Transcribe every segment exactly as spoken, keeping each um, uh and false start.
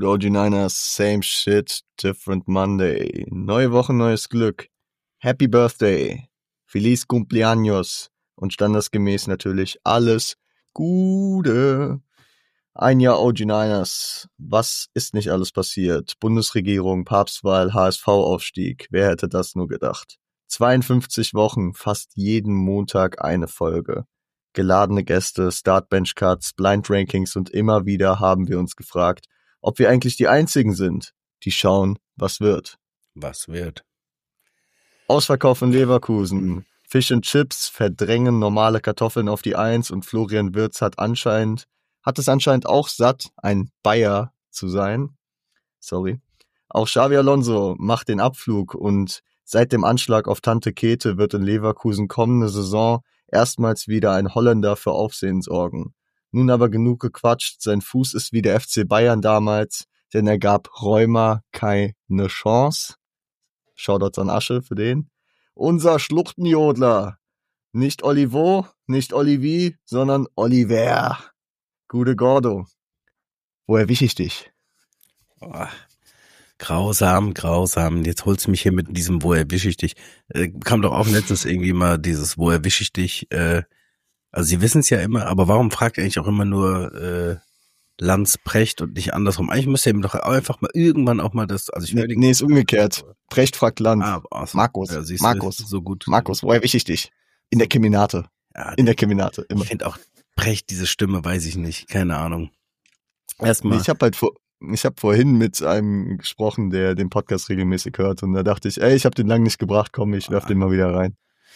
Gute O G Niners, same shit, different Monday. Neue Woche, neues Glück. Happy Birthday. Feliz Cumpleaños. Und standesgemäß natürlich alles Gute. Ein Jahr O G Niners. Was ist nicht alles passiert? Bundesregierung, Papstwahl, H S V-Aufstieg. Wer hätte das nur gedacht? zweiundfünfzig Wochen, fast jeden Montag eine Folge. Geladene Gäste, Start-Bench-Cuts, Blind-Rankings und immer wieder haben wir uns gefragt, ob wir eigentlich die Einzigen sind, die schauen, was wird. Was wird? Ausverkauf in Leverkusen. Fish and Chips verdrängen normale Kartoffeln auf die Eins und Florian Wirtz hat anscheinend, hat es anscheinend auch satt, ein Bayer zu sein. Sorry. Auch Xabi Alonso macht den Abflug und seit dem Anschlag auf Tante Käthe wird in Leverkusen kommende Saison erstmals wieder ein Holländer für Aufsehen sorgen. Nun aber genug gequatscht, sein Fuß ist wie der F C Bayern damals, denn er gab Rheuma keine Chance. Shoutouts an Asche für den. Unser Schluchtenjodler. Nicht Olivo, nicht Olivier, sondern Oliver. Gute Gordo. Wo erwische ich dich? Oh, grausam, grausam. Jetzt holst du mich hier mit diesem Wo erwische ich dich. Äh, kam doch auch letztens irgendwie mal dieses Wo erwische ich dich. Äh, also sie wissen es ja immer, aber warum fragt ihr eigentlich auch immer nur äh, Lanz Precht und nicht andersrum? Eigentlich müsste ihr ihm doch einfach mal irgendwann auch mal das... also ich Nee, nee, ist umgekehrt. Precht fragt Lanz. Ah, awesome. Markus, ja, siehst Markus, du, so gut. Markus, wo erwische ich dich? In der Keminate. Ja, In der Keminate, immer. ich finde auch Precht, diese Stimme, weiß ich nicht, keine Ahnung. Erstmal. Nee, ich habe halt vor, ich habe vorhin mit einem gesprochen, der den Podcast regelmäßig hört und da dachte ich, ey, ich habe den lang nicht gebracht, komm, ich werf Ah. den mal wieder rein.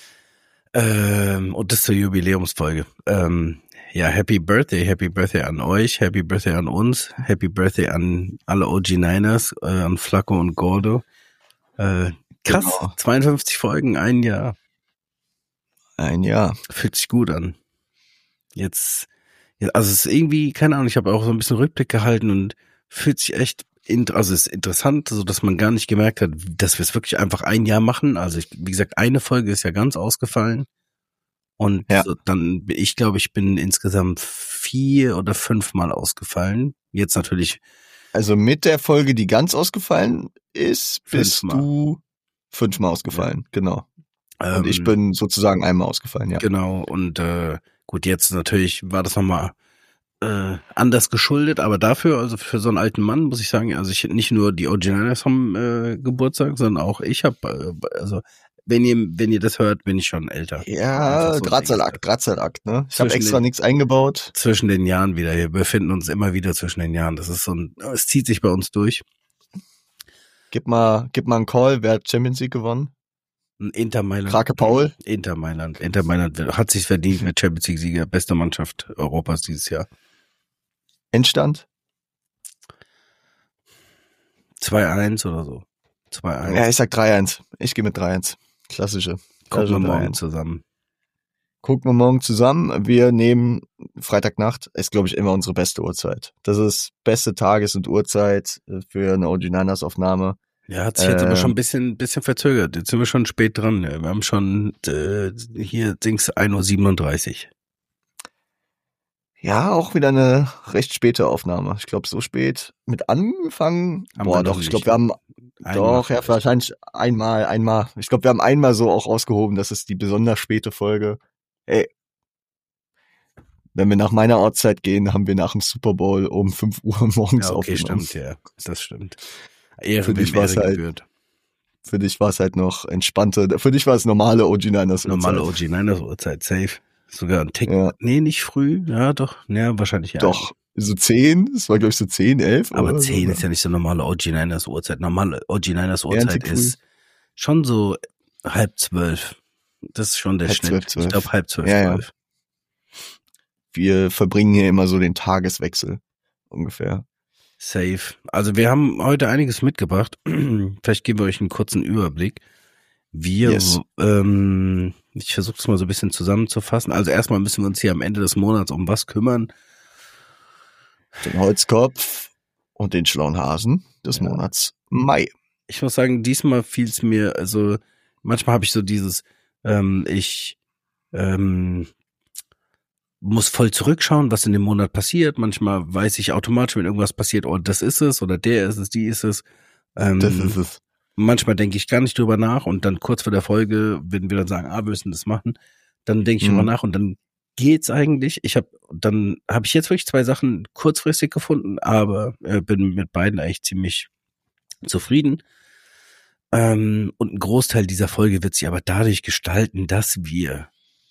Ähm, und das zur Jubiläumsfolge. Ähm, ja, Happy Birthday, Happy Birthday an euch, Happy Birthday an uns, Happy Birthday an alle O G Niners, äh, an Flacco und Gordo. Äh, krass, Genau. zweiundfünfzig Folgen, ein Jahr. Ein Jahr. Fühlt sich gut an. Jetzt, ja, also es ist irgendwie, keine Ahnung, ich habe auch so ein bisschen Rückblick gehalten und fühlt sich echt, in, also es ist interessant, so dass man gar nicht gemerkt hat, dass wir es wirklich einfach ein Jahr machen. Also ich, wie gesagt, eine Folge ist ja ganz ausgefallen. Und Ja. so, dann, ich glaube, ich bin insgesamt vier oder fünfmal ausgefallen. Jetzt natürlich Also mit der Folge, die ganz ausgefallen ist, bist Fünfmal. du fünfmal ausgefallen, genau. ähm, Und ich bin sozusagen einmal ausgefallen, ja. Genau, und äh, gut, jetzt natürlich war das nochmal äh, anders geschuldet, aber dafür, also für so einen alten Mann, muss ich sagen, also ich nicht nur die O G Niners haben äh, Geburtstag, sondern auch ich habe, äh, also wenn ihr wenn ihr das hört, bin ich schon älter. Ja, Einfach so Drahtseilakt, Drahtseilakt, ne? Ich habe Zwischen extra den- nichts eingebaut. Zwischen den Jahren wieder, wir befinden uns immer wieder zwischen den Jahren. Das ist so ein, es zieht sich bei uns durch. Gib mal, gib mal einen Call, wer hat Champions League gewonnen? Ein Inter Mailand. Krake Paul? Inter Mailand. Inter Mailand hat sich verdient mit Champions League Sieger, beste Mannschaft Europas dieses Jahr. Endstand? zwei eins oder so. zwei eins. Ja, ich sag drei eins. Ich gehe mit drei eins. Klassische. Gucken wir Also morgen drei eins. zusammen. Gucken wir morgen zusammen. Wir nehmen Freitagnacht, ist glaube ich immer unsere beste Uhrzeit. Das ist beste Tages- und Uhrzeit für eine O G Niners Aufnahme. Ja, hat sich jetzt aber Ähm. schon ein bisschen, bisschen verzögert. Jetzt sind wir schon spät dran. Ja. Wir haben schon äh, hier Dings ein Uhr siebenunddreißig. Ja, auch wieder eine recht späte Aufnahme. Ich glaube, so spät mit angefangen. Haben Boah, wir doch, noch ich nicht. glaube, wir haben Einmal doch, ja, vielleicht. wahrscheinlich einmal, einmal. Ich glaube, wir haben einmal so auch ausgehoben, das ist die besonders späte Folge. Ey, wenn wir nach meiner Ortszeit gehen, haben wir nach dem Super Bowl um fünf Uhr morgens Ja, okay, aufgenommen. stimmt, ja. Das stimmt. Ehre, Für dich wem war's Ehre halt gebührt. Für dich war es halt noch entspannte, für dich war es normale O G Niners Normale O Uhrzeit. G Niners Uhrzeit, safe. Sogar ein Tick. Ja. Nee, nicht früh. Ja, doch. Ja, wahrscheinlich ja. Doch, so zehn, das war glaube ich so zehn, elf. Aber oder zehn so. ist ja nicht so normale O G Niners Uhrzeit. Normale O G Niners Eher ein Uhrzeit Tick ist schon so halb zwölf. Das ist schon der Halb Schnitt. zwölf, zwölf. Ich glaube halb zwölf, Ja, ja. zwölf. Wir verbringen hier immer so den Tageswechsel ungefähr. Safe. Also wir haben heute einiges mitgebracht. Vielleicht geben wir euch einen kurzen Überblick. Wir, Yes. ähm, ich versuche es mal so ein bisschen zusammenzufassen. Also erstmal müssen wir uns hier am Ende des Monats um was kümmern. Den Holzkopf und den schlauen Hasen des Ja. Monats Mai. Ich muss sagen, diesmal fiel es mir, also manchmal habe ich so dieses, ähm, ich ähm, muss voll zurückschauen, was in dem Monat passiert. Manchmal weiß ich automatisch, wenn irgendwas passiert, oh, das ist es oder der ist es, die ist es. Ähm, Das ist es. Manchmal denke ich gar nicht drüber nach und dann kurz vor der Folge, wenn wir dann sagen, ah, wir müssen das machen, dann denke ich Mhm. drüber nach und dann geht's eigentlich. Ich habe dann habe ich jetzt wirklich zwei Sachen kurzfristig gefunden, aber äh, bin mit beiden eigentlich ziemlich zufrieden. Ähm, und ein Großteil dieser Folge wird sich aber dadurch gestalten, dass wir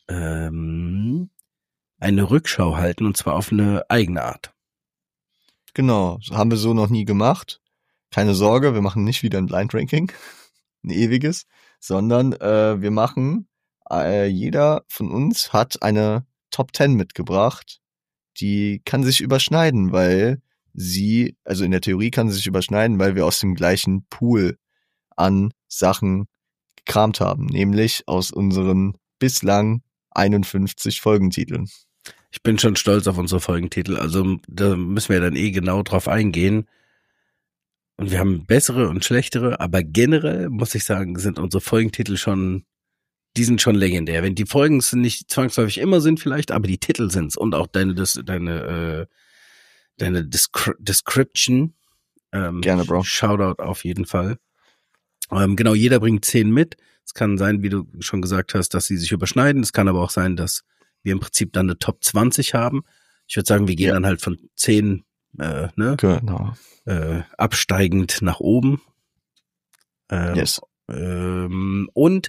ähm, eine Rückschau halten und zwar auf eine eigene Art. Genau, das haben wir so noch nie gemacht. Keine Sorge, wir machen nicht wieder ein Blind Ranking, ein ewiges, sondern äh, wir machen, äh, jeder von uns hat eine Top Ten mitgebracht, die kann sich überschneiden, weil sie, also in der Theorie kann sie sich überschneiden, weil wir aus dem gleichen Pool an Sachen gekramt haben, nämlich aus unseren bislang einundfünfzig Folgentiteln. Ich bin schon stolz auf unsere Folgentitel, also da müssen wir dann eh genau drauf eingehen. Und wir haben bessere und schlechtere, aber generell muss ich sagen, sind unsere Folgentitel schon, die sind schon legendär. Wenn die Folgen sind nicht zwangsläufig immer sind vielleicht, aber die Titel sind's und auch deine das, deine äh, deine Descri- Description. Ähm, Gerne, Bro. Shoutout auf jeden Fall. Ähm, genau, jeder bringt zehn mit. Es kann sein, wie du schon gesagt hast, dass sie sich überschneiden. Es kann aber auch sein, dass wir im Prinzip dann eine Top zwanzig haben. Ich würde sagen, wir gehen Ja. dann halt von zehn äh, ne, Genau. äh, absteigend nach oben. Ähm, Yes. ähm, und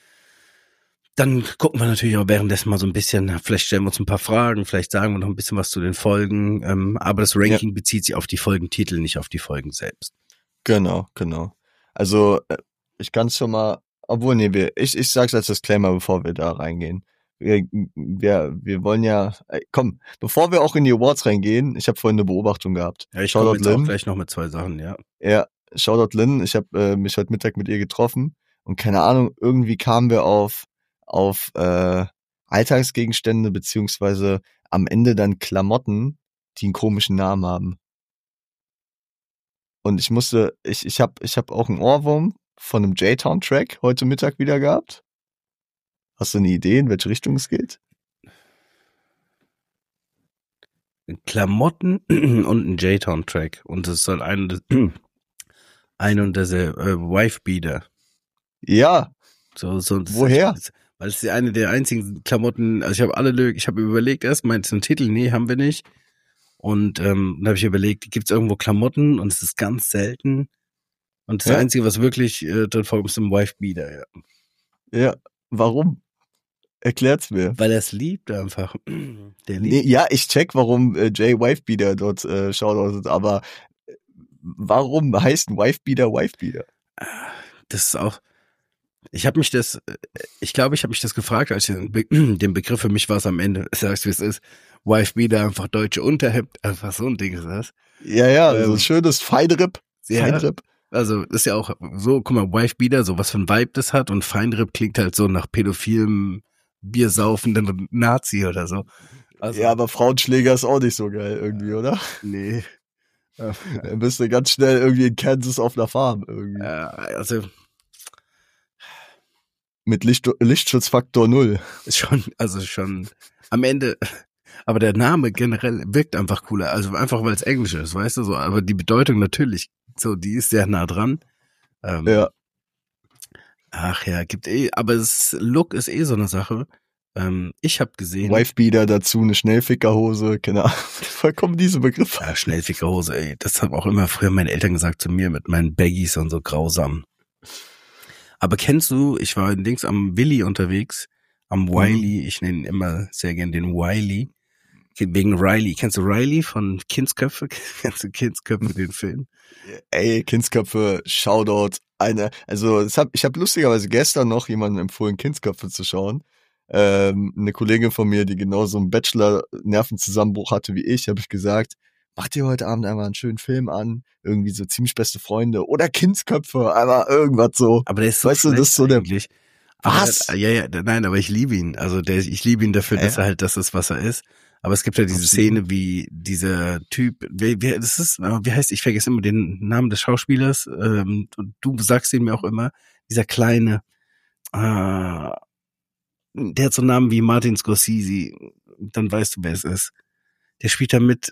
dann gucken wir natürlich auch währenddessen mal so ein bisschen, vielleicht stellen wir uns ein paar Fragen, vielleicht sagen wir noch ein bisschen was zu den Folgen, ähm, aber das Ranking ja. bezieht sich auf die Folgentitel, nicht auf die Folgen selbst. Genau, genau. Also äh, ich kann es schon mal, obwohl, nee, wir, ich, ich sag's als Disclaimer, bevor wir da reingehen. Wir, wir, wir wollen ja, äh, komm, bevor wir auch in die Awards reingehen, ich habe vorhin eine Beobachtung gehabt. Ja, ich komme jetzt Lynn. auch gleich noch mit zwei Sachen, ja. Ja, Shoutout Lynn, ich habe äh, mich heute Mittag mit ihr getroffen und keine Ahnung, irgendwie kamen wir auf auf äh, Alltagsgegenstände beziehungsweise am Ende dann Klamotten, die einen komischen Namen haben. Und ich musste, ich ich habe ich habe auch einen Ohrwurm von einem J-Town-Track heute Mittag wieder gehabt. Hast du eine Idee, in welche Richtung es geht? Klamotten und ein J-Town-Track. Und es soll ein, ein und derselbe äh, Wife-Beater. Ja. So, so, Woher? Ist, weil es ist eine der einzigen Klamotten, also ich habe alle, ich habe überlegt erst, meinst du einen Titel? Nee, haben wir nicht. Und ähm, dann habe ich überlegt, gibt es irgendwo Klamotten? Und es ist ganz selten. Und das ja. Einzige, was wirklich äh, drin vorkommt, ist ein Wife-Beater. Ja. ja, warum? Erklärt's mir. Weil er es liebt einfach. Der liebt. Nee, ja, ich check, warum äh, Jay Wifebeater dort äh, schaut, aber äh, warum heißt ein Wifebeater Wifebeater? Das ist auch, ich habe mich das, ich glaube, ich habe mich das gefragt, als ich den, Be- den Begriff, für mich war es am Ende, sagst wie es ist, Wifebeater, einfach deutsche Unterhemd, einfach so ein Ding ist das. Ja, ja, ähm, so ein schönes Feinripp. Ja, Feinripp. Also ist ja auch so, guck mal, Wifebeater, so was für ein Vibe das hat und Feinripp klingt halt so nach pädophilem, biersaufenden Nazi oder so. Also, ja, aber Frauenschläger ist auch nicht so geil irgendwie, oder? Nee. Dann bist du ganz schnell irgendwie in Kansas auf einer Farm irgendwie. Ja, also mit Licht, Lichtschutzfaktor null. Schon, also schon am Ende, aber der Name generell wirkt einfach cooler, also einfach weil es Englisch ist, weißt du so, aber die Bedeutung natürlich, so, die ist sehr nah dran. Ähm, ja. Ach ja, gibt eh, aber das Look ist eh so eine Sache. Ähm, ich habe gesehen. Wifebeater dazu, eine Schnellfickerhose, keine Ahnung, vollkommen diese Begriffe. Ja, Schnellfickerhose, ey, das haben auch immer früher meine Eltern gesagt zu mir mit meinen Baggies und so grausam. Aber kennst du, ich war links am Willy unterwegs, am Wiley, mhm. ich nenne ihn immer sehr gern den Wiley, wegen Riley. Kennst du Riley von Kindsköpfe? Kennst du Kindsköpfe, den Film? Ey, Kindsköpfe, Shoutout, eine, also das hab, ich habe lustigerweise gestern noch jemanden empfohlen, Kindsköpfe zu schauen. Ähm, eine Kollegin von mir, die genauso einen Bachelor-Nervenzusammenbruch hatte wie ich, habe ich gesagt, mach dir heute Abend einmal einen schönen Film an, irgendwie so ziemlich beste Freunde oder Kindsköpfe, einmal irgendwas so. Aber der ist so weißt du, das ist so eigentlich. Der, was? Der, ja, ja, nein, aber ich liebe ihn. Also der, ich liebe ihn dafür, äh? dass er halt das ist, was er ist. Aber es gibt ja diese Szene, wie dieser Typ, wie, wie, das ist, wie heißt, ich vergesse immer den Namen des Schauspielers, ähm, und du sagst ihn mir auch immer, dieser kleine, äh, der hat so einen Namen wie Martin Scorsese. dann weißt du, wer es ist. Der spielt da mit.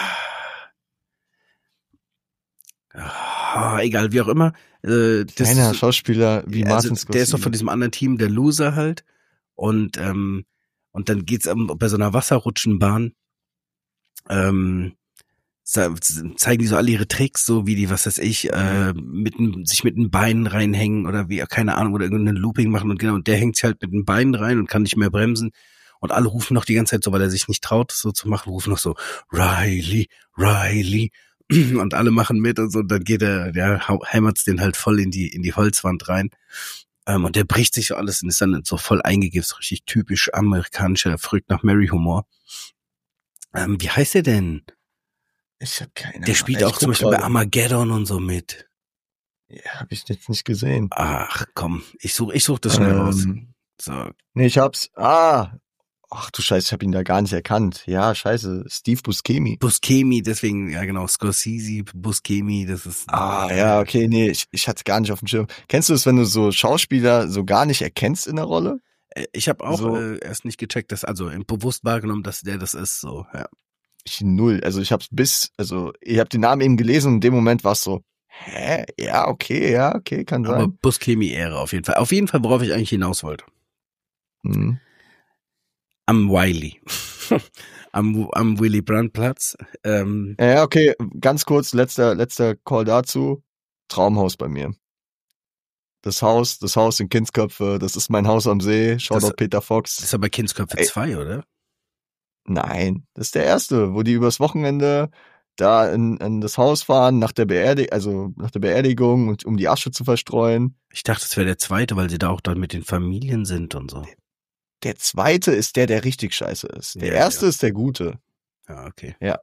Ah, egal, wie auch immer. Äh, das Kleiner ist, Schauspieler wie also, Martin Scorsese. der ist doch von diesem anderen Team, der Loser halt. Und ähm, und dann geht's um, bei so einer Wasserrutschenbahn. Ähm, zeigen die so alle ihre Tricks, so wie die, was weiß ich, äh, mit sich mit den Beinen reinhängen oder wie, keine Ahnung, oder irgendein Looping machen und genau, und der hängt sich halt mit den Beinen rein und kann nicht mehr bremsen und alle rufen noch die ganze Zeit so, weil er sich nicht traut, das so zu machen, rufen noch so, Riley, Riley und alle machen mit und so, und dann geht er, der heimert's den halt voll in die, in die Holzwand rein. Ähm, und der bricht sich so alles und ist dann so voll eingegeben, so richtig typisch amerikanischer, verrückt nach Mary-Humor. Ähm, wie heißt der denn? Ich hab keine Ahnung. Der spielt ich auch zum Beispiel grade. bei Armageddon und so mit. Ja, hab ich jetzt nicht gesehen. Ach komm, ich suche ich such das schnell Ähm, raus. So. Nee, ich hab's. Ah. Ach du Scheiße, ich hab ihn da gar nicht erkannt. Ja, scheiße. Steve Buscemi. Buscemi, deswegen, ja genau, Scorsese, Buscemi, das ist... Ah, ja, okay, nee, ich, ich hatte gar nicht auf dem Schirm. Kennst du es, wenn du so Schauspieler so gar nicht erkennst in der Rolle? Ich habe auch So. äh, erst nicht gecheckt, dass, also bewusst wahrgenommen, dass der das ist, so, ja. Ich null. Also ich hab's bis, also ich hab den Namen eben gelesen und in dem Moment war's so, hä? Ja, okay, ja, okay, kann sein. Aber Buscemi-Ehre auf jeden Fall. Auf jeden Fall, worauf ich eigentlich hinaus wollte. Mhm. Am Wiley. am, am Willy Brandt-Platz. Ähm, Ja, okay, ganz kurz, letzter, letzter Call dazu. Traumhaus bei mir. Das Haus, das Haus in Kindsköpfe, das ist mein Haus am See. Shoutout Das- Peter Fox. das ist aber Kindsköpfe Ey. zwei, oder? Nein, das ist der erste, wo die übers Wochenende da in, in das Haus fahren, nach der Beerdigung, also nach der Beerdigung und um die Asche zu verstreuen. Ich dachte, es wäre der zweite, weil sie da auch dann mit den Familien sind und so. Der zweite ist der, der richtig scheiße ist. Der Ja, erste ja. ist der gute. Ja, okay. Ja.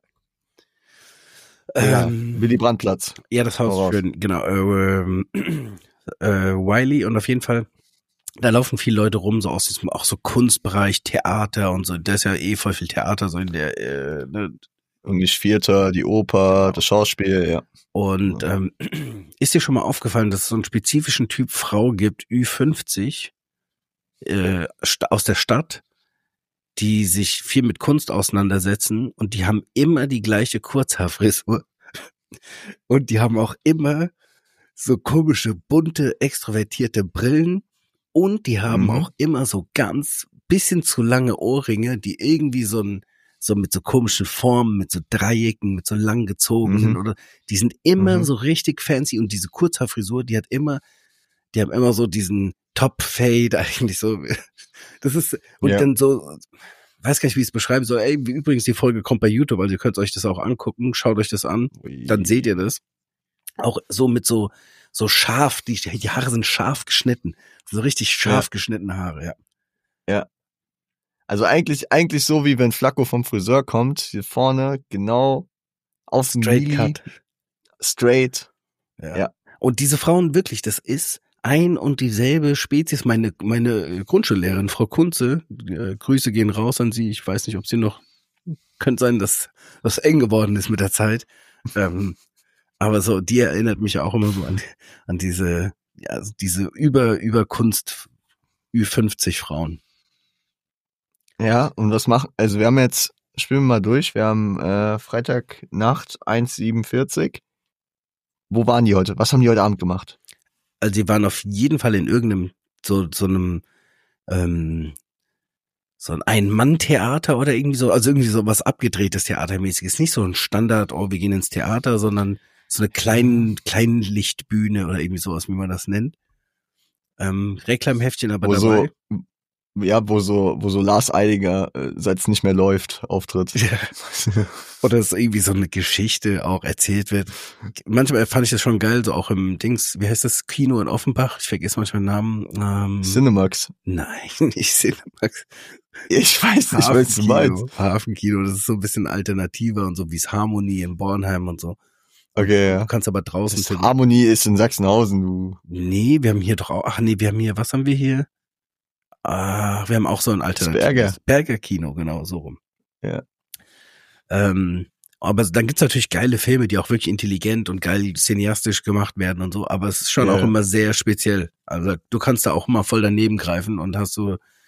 Ähm, Willy Brandt-Platz. Ja, das Haus Voraus. ist schön, genau. Äh, ähm, äh, Wiley und auf jeden Fall, da laufen viele Leute rum, so aus diesem, auch so Kunstbereich, Theater und so. Da ist ja eh voll viel Theater, so in der, äh, ne? Irgendwie Vierter, die Oper, Genau. das Schauspiel, ja. Und ähm, ist dir schon mal aufgefallen, dass es so einen spezifischen Typ Frau gibt, Ü fünfzig, äh, st- aus der Stadt, die sich viel mit Kunst auseinandersetzen und die haben immer die gleiche Kurzhaarfrisur. Und die haben auch immer so komische, bunte, extrovertierte Brillen. Und die haben Mhm. auch immer so ganz bisschen zu lange Ohrringe, die irgendwie so ein, so mit so komischen Formen, mit so Dreiecken, mit so lang gezogenen Mhm. oder die sind immer Mhm. so richtig fancy und diese Kurzhaarfrisur, die hat immer, die haben immer so diesen Top-Fade eigentlich so. Das ist, und Ja. dann so, weiß gar nicht, wie ich es beschreiben soll. Ey, übrigens, die Folge kommt bei YouTube, also ihr könnt euch das auch angucken, schaut euch das an, dann seht ihr das. Auch so mit so, so scharf, die, die Haare sind scharf geschnitten. So richtig scharf Ja. geschnittene Haare, ja. Also eigentlich, eigentlich so, wie wenn Flacco vom Friseur kommt, hier vorne, genau, auf den Straight Milli, Cut. straight. Ja. Ja. Und diese Frauen wirklich, das ist ein und dieselbe Spezies. Meine, meine Grundschullehrerin, Frau Kunze, äh, Grüße gehen raus an sie. Ich weiß nicht, ob sie noch, könnte sein, dass das eng geworden ist mit der Zeit. ähm, aber so, die erinnert mich auch immer so an, an diese, ja, also diese über, über Kunst Ü fünfzig Frauen. Ja, und was machen, also wir haben jetzt, spielen wir mal durch, wir haben äh, Freitagnacht eins siebenundvierzig. Wo waren die heute? Was haben die heute Abend gemacht? Also die waren auf jeden Fall in irgendeinem, so, so einem, ähm, so ein Ein-Mann-Theater oder irgendwie so, also irgendwie so was abgedrehtes Theatermäßiges. Nicht so ein Standard, oh, wir gehen ins Theater, sondern so eine kleinen, kleinen Lichtbühne oder irgendwie sowas, wie man das nennt. Ähm, Reklamheftchen aber Wo dabei. so, ja, wo so, wo so Lars Eidinger, äh, seit es nicht mehr läuft, auftritt. Ja. Oder dass irgendwie so eine Geschichte auch erzählt wird. Manchmal fand ich das schon geil, so auch im Dings, wie heißt das, Kino in Offenbach? Ich vergesse manchmal den Namen. Ähm, Cinemax. nein, nicht Cinemax. Ich weiß nicht, was du meinst. Hafenkino. Hafenkino, das ist so ein bisschen alternativer und so wie es Harmonie in Bornheim und so. Okay, ja. Du kannst aber draußen Das für Harmonie ist in Sachsenhausen, du. Nee, wir haben hier doch auch, ach nee, wir haben hier, was haben wir hier? Ah, wir haben auch so ein alternatives. Berger. Berger Kino, genau, so rum. Ja. Ähm, aber dann gibt's natürlich geile Filme, die auch wirklich intelligent und geil cineastisch gemacht werden und so, aber es ist schon Ja. auch immer sehr speziell. Also du kannst da auch immer voll daneben greifen und hast so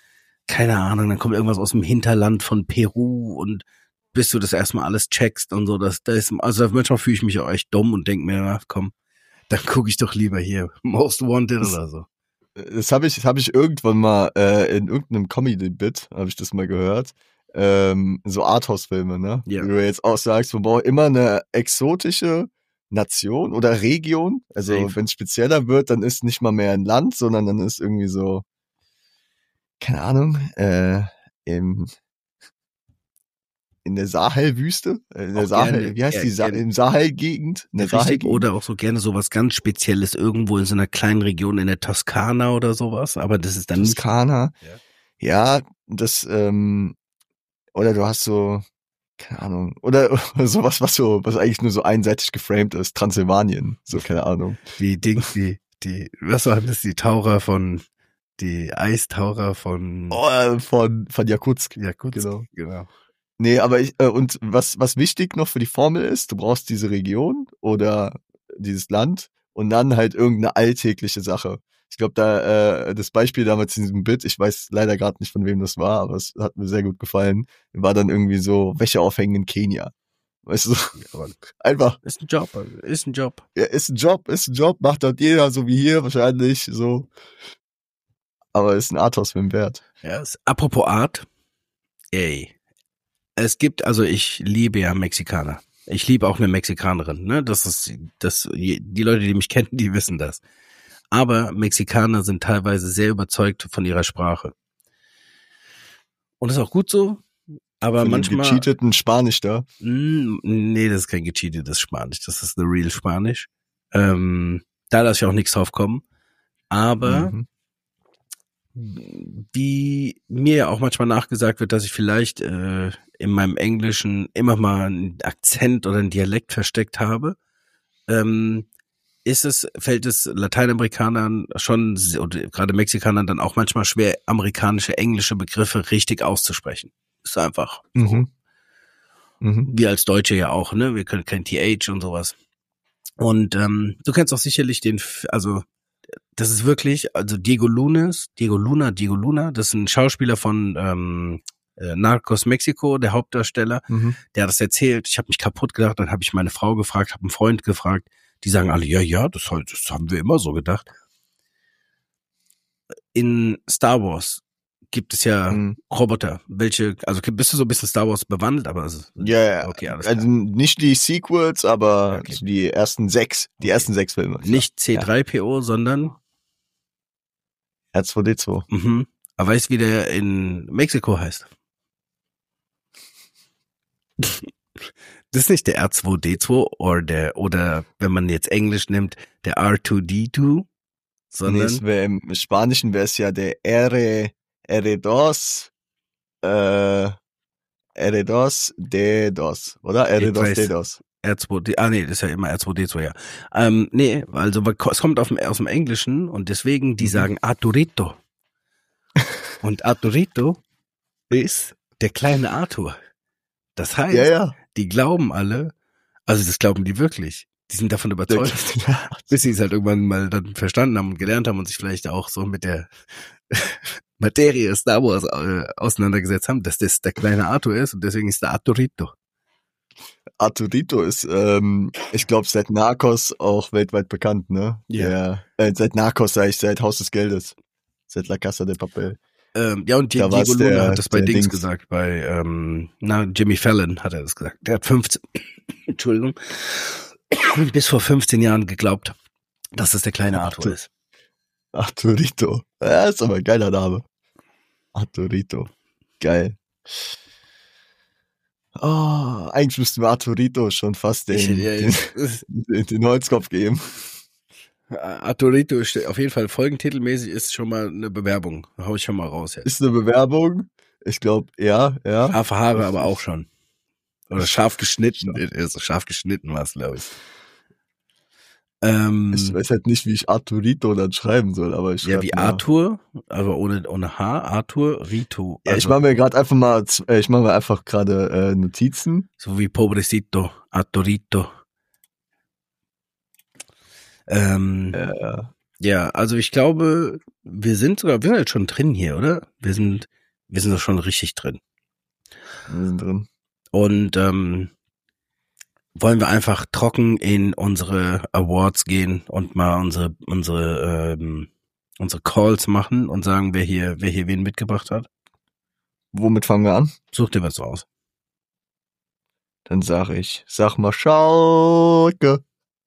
keine Ahnung, dann kommt irgendwas aus dem Hinterland von Peru und bis du das erstmal alles checkst und so, das, das ist, also manchmal fühle ich mich auch echt dumm und denke mir, na, komm, dann gucke ich doch lieber hier Most Wanted Das- oder so. Das habe ich, das hab ich irgendwann mal äh, in irgendeinem Comedy-Bit, habe ich das mal gehört. Ähm, so Arthouse-Filme, ne? Ja. Wie du jetzt auch sagst, man braucht immer eine exotische Nation oder Region. Also Safe. wenn es spezieller wird, dann ist nicht mal mehr ein Land, sondern dann ist irgendwie so, keine Ahnung, äh, im, in der Sahelwüste, äh, in der Auch Sahel, gerne, wie heißt ja, die, Sa gerne. im Sahel-Gegend? In der Richtig, Sahel-Gegend? oder auch so gerne sowas ganz Spezielles irgendwo in so einer kleinen Region in der Toskana oder sowas, aber das ist dann nicht. Toskana. Ja. Ja, das, ähm, oder du hast so, keine Ahnung, oder, oder sowas, was so, was eigentlich nur so einseitig geframed ist, Transsilvanien, so, keine Ahnung. Wie Dings, die, die, was waren das, die Taucher von, die Eistaucher von Oh, äh, von, von Jakutsk. Jakutsk, genau. genau. Nee, aber ich, äh, und was, was wichtig noch für die Formel ist, du brauchst diese Region oder dieses Land und dann halt irgendeine alltägliche Sache. Ich glaube, da, äh, das Beispiel damals in diesem Bit, ich weiß leider gerade nicht, von wem das war, aber es hat mir sehr gut gefallen, war dann irgendwie so Wäsche aufhängen in Kenia. Weißt du, Aber einfach, ist ein Job, ist ein Job. ja, ist ein Job, ist ein Job, macht dort jeder, so wie hier wahrscheinlich, so. Aber ist ein Arthouse-Film wert. Ja, ist, apropos Art, ey, es gibt, also ich liebe ja Mexikaner. Ich liebe auch eine Mexikanerin, ne? Das ist, das, die Leute, die mich kennen, die wissen das. Aber Mexikaner sind teilweise sehr überzeugt von ihrer Sprache. Und das ist auch gut so, aber Von manchmal. dem gecheateten Spanisch da. Mh, nee, das ist kein gecheatetes Spanisch, das ist the real Spanisch. Ähm, da lasse ich auch nichts drauf kommen. Aber Mhm. wie mir ja auch manchmal nachgesagt wird, dass ich vielleicht äh, in meinem Englischen immer mal einen Akzent oder einen Dialekt versteckt habe, ähm, ist es, fällt es Lateinamerikanern schon, oder gerade Mexikanern dann auch manchmal schwer, amerikanische, englische Begriffe richtig auszusprechen. Ist einfach so. Mhm. Mhm. Wir als Deutsche ja auch, ne? Wir können kein T H und sowas. Und ähm, du kennst auch sicherlich den, also das ist wirklich, also Diego Lunes, Diego Luna, Diego Luna, das ist ein Schauspieler von ähm, äh, Narcos Mexico, der Hauptdarsteller, Mhm. der hat das erzählt. Ich habe mich kaputt gedacht, dann habe ich meine Frau gefragt, habe einen Freund gefragt. Die sagen alle, ja, ja, das, halt, das haben wir immer so gedacht. In Star Wars gibt es ja Mhm. Roboter. Welche, also bist du so ein bisschen Star Wars bewandelt, aber also, Ja, ja. okay, alles Also klar. nicht die Sequels, aber Okay. die ersten sechs, die Okay. ersten sechs Filme. Nicht C drei P O, sondern R zwei D zwei. mhm. Aber weißt du, wie der in Mexiko heißt? Das ist nicht der R zwei D zwei oder der, oder wenn man jetzt Englisch nimmt, der R zwei D zwei, Nee, sondern es wär, im Spanischen wäre es ja der R, R2, äh, R2 D zwei, oder? Ich R2 weiß. D zwei. R zwei D, ah nee, das ist ja immer R zwei D zwei, ja. Ähm, nee, also es kommt auf dem, aus dem Englischen und deswegen, die Mhm. sagen Arturito. Und Arturito ist der kleine Arthur. Das heißt, Ja, ja. die glauben alle, also das glauben die wirklich. Die sind davon Der, überzeugt, bis sie es halt irgendwann mal dann verstanden haben und gelernt haben und sich vielleicht auch so mit der Materie Star Wars äh, auseinandergesetzt haben, dass das der kleine Arthur ist und deswegen ist der Arturito. Arturito ist, ähm, ich glaube, seit Narcos auch weltweit bekannt, ne? Ja. Der, äh, seit Narcos, sag ich, seit Haus des Geldes. Seit La Casa de Papel. Ähm, ja, und Da Diego war's Luna der- hat das bei der Dings Dings. gesagt, bei ähm, na, Jimmy Fallon hat er das gesagt. Der hat fünfzehn, Entschuldigung, bis vor fünfzehn Jahren geglaubt, dass das der kleine Arthur ist. Arturito. Ja, ist aber ein geiler Name. Arturito. Geil. Oh, eigentlich müssten wir Arturito schon fast den, Ich, ja, den, den, den Holzkopf geben. Arturito ist auf jeden Fall folgentitelmäßig ist schon mal eine Bewerbung. Hau ich schon mal raus jetzt. Ist eine Bewerbung. Ich glaube, ja, ja. Scharfe Haare aber auch schon. Oder scharf geschnitten. Scharf. Also scharf geschnitten war es, glaube ich. Ähm, Ich weiß halt nicht, wie ich Arturito dann schreiben soll, aber ich ja, schreib wie mal. Arthur, aber ohne, ohne H. Arthur, Rito. Ja, ich Also, mache mir gerade einfach mal, z- äh, ich mache mir einfach gerade äh, Notizen. so wie Pobrecito, Arturito. Ähm, Äh, ja, also ich glaube, wir sind sogar, wir sind jetzt schon drin hier, oder? Wir sind Wir sind doch schon richtig drin. Wir sind drin. Und ähm, wollen wir einfach trocken in unsere Awards gehen und mal unsere unsere ähm, unsere Calls machen und sagen, wer hier wer hier wen mitgebracht hat? Womit fangen wir an? Such dir was raus. Dann sag ich, sag mal Schalke.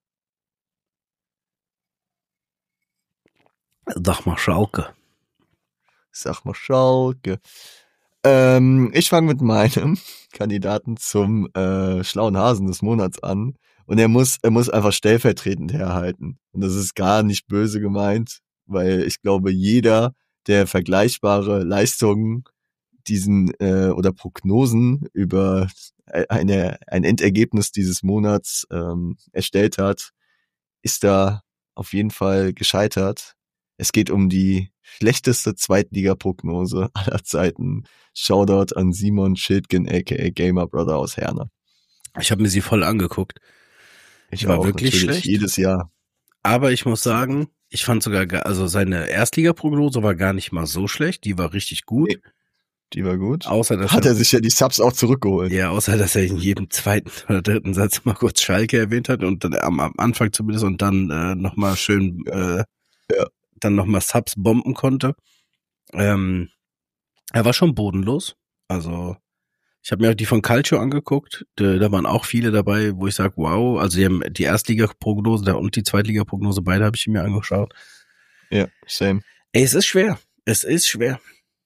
Sag mal Schalke. Sag mal Schalke. Ähm, ich fange mit meinem Kandidaten zum äh, schlauen Hasen des Monats an. Und er muss, er muss einfach stellvertretend herhalten. Und das ist gar nicht böse gemeint, weil ich glaube, jeder, der vergleichbare Leistungen diesen äh, oder Prognosen über eine, ein Endergebnis dieses Monats ähm, erstellt hat, ist da auf jeden Fall gescheitert. Es geht um die schlechteste Zweitliga-Prognose aller Zeiten. Shoutout an Simon Schildgen, aka Gamer Brother aus Herne. Ich habe mir sie voll angeguckt. Ich Die war auch, wirklich schlecht. Jedes Jahr. Aber ich muss sagen, ich fand sogar, ga- also seine Erstliga-Prognose war gar nicht mal so schlecht. Die war richtig gut. Nee, die war gut. Außer, dass Hat er, er sich ja die Subs auch zurückgeholt. ja, außer, dass er in jedem zweiten oder dritten Satz mal kurz Schalke erwähnt hat und dann am, am Anfang zumindest und dann äh, nochmal schön, äh, Ja. dann nochmal Subs bomben konnte. Ähm, er war schon bodenlos. Also, ich habe mir auch die von Calcio angeguckt. Da, da waren auch viele dabei, wo ich sage, wow, also die haben die Erstliga-Prognose da und die Zweitliga-Prognose, beide habe ich mir angeschaut. Ja, same. Ey, es ist schwer. Es ist schwer.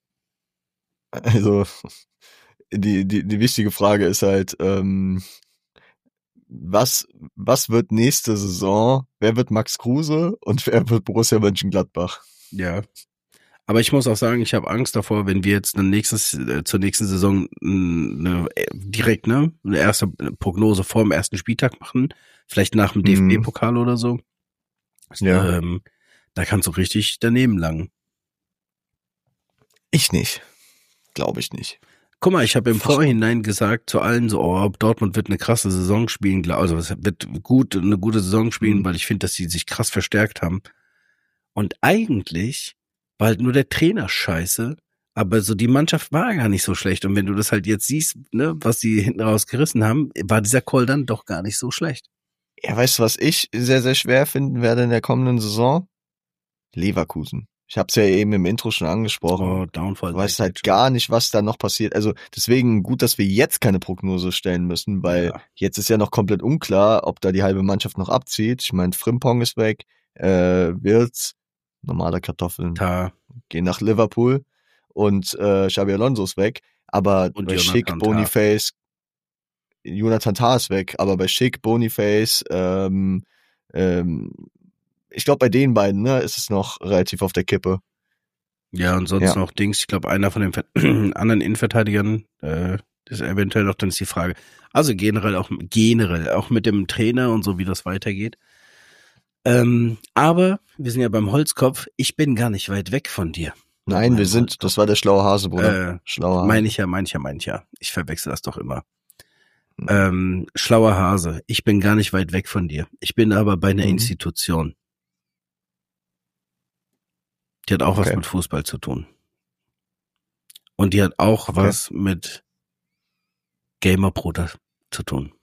Also, die, die, die wichtige Frage ist halt, ähm, was, was wird nächste Saison? Wer wird Max Kruse und wer wird Borussia Mönchengladbach? Ja. Aber ich muss auch sagen, ich habe Angst davor, wenn wir jetzt dann nächstes äh, zur nächsten Saison eine, äh, direkt ne eine erste Prognose vor dem ersten Spieltag machen, vielleicht nach dem D F B-Pokal oder so. Ja. Ähm, da kannst du richtig daneben langen. Ich nicht. Glaube ich nicht. Guck mal, ich habe im Fast- Vorhinein gesagt zu allen so, oh, Dortmund wird eine krasse Saison spielen, glaub- also es wird gut eine gute Saison spielen, Mhm. weil ich finde, dass sie sich krass verstärkt haben. Und eigentlich war halt nur der Trainer scheiße, aber so die Mannschaft war gar nicht so schlecht. Und wenn du das halt jetzt siehst, ne, was die hinten raus gerissen haben, war dieser Call dann doch gar nicht so schlecht. Ja, weißt du, was ich sehr, sehr schwer finden werde in der kommenden Saison? Leverkusen. Ich habe es ja eben im Intro schon angesprochen. Oh, Downfall. Du weißt halt gar nicht, was da noch passiert. Also deswegen gut, dass wir jetzt keine Prognose stellen müssen, weil Ja. jetzt ist ja noch komplett unklar, ob da die halbe Mannschaft noch abzieht. Ich meine, Frimpong ist weg, äh, Wirtz, normale Kartoffeln, Ta gehen nach Liverpool und äh, Xabi Alonso ist weg. Aber Und bei Jonathan Schick, Tah. Boniface, Jonathan Tah ist weg, aber bei Schick, Boniface, ähm, ähm, ich glaube bei den beiden, ne, ist es noch relativ auf der Kippe. Ja, und sonst Ja. noch Dings. Ich glaube, einer von den Ver- anderen Innenverteidigern äh, ist eventuell noch, dann ist die Frage. Also generell auch generell, auch mit dem Trainer und so, wie das weitergeht. Ähm, aber wir sind ja beim Holzkopf. Ich bin gar nicht weit weg von dir. Nein, wir sind, das war der schlaue Hase, Bruder. Äh, Schlauer Hase. Meine ich ja, meine ich ja, meine ich ja. Ich verwechsel das doch immer. Mhm. Ähm, schlauer Hase. Ich bin gar nicht weit weg von dir. Ich bin aber bei einer Mhm. Institution. Die hat auch was Okay. mit Fußball zu tun. Und die hat auch Okay. was mit Gamer-Bruder zu tun.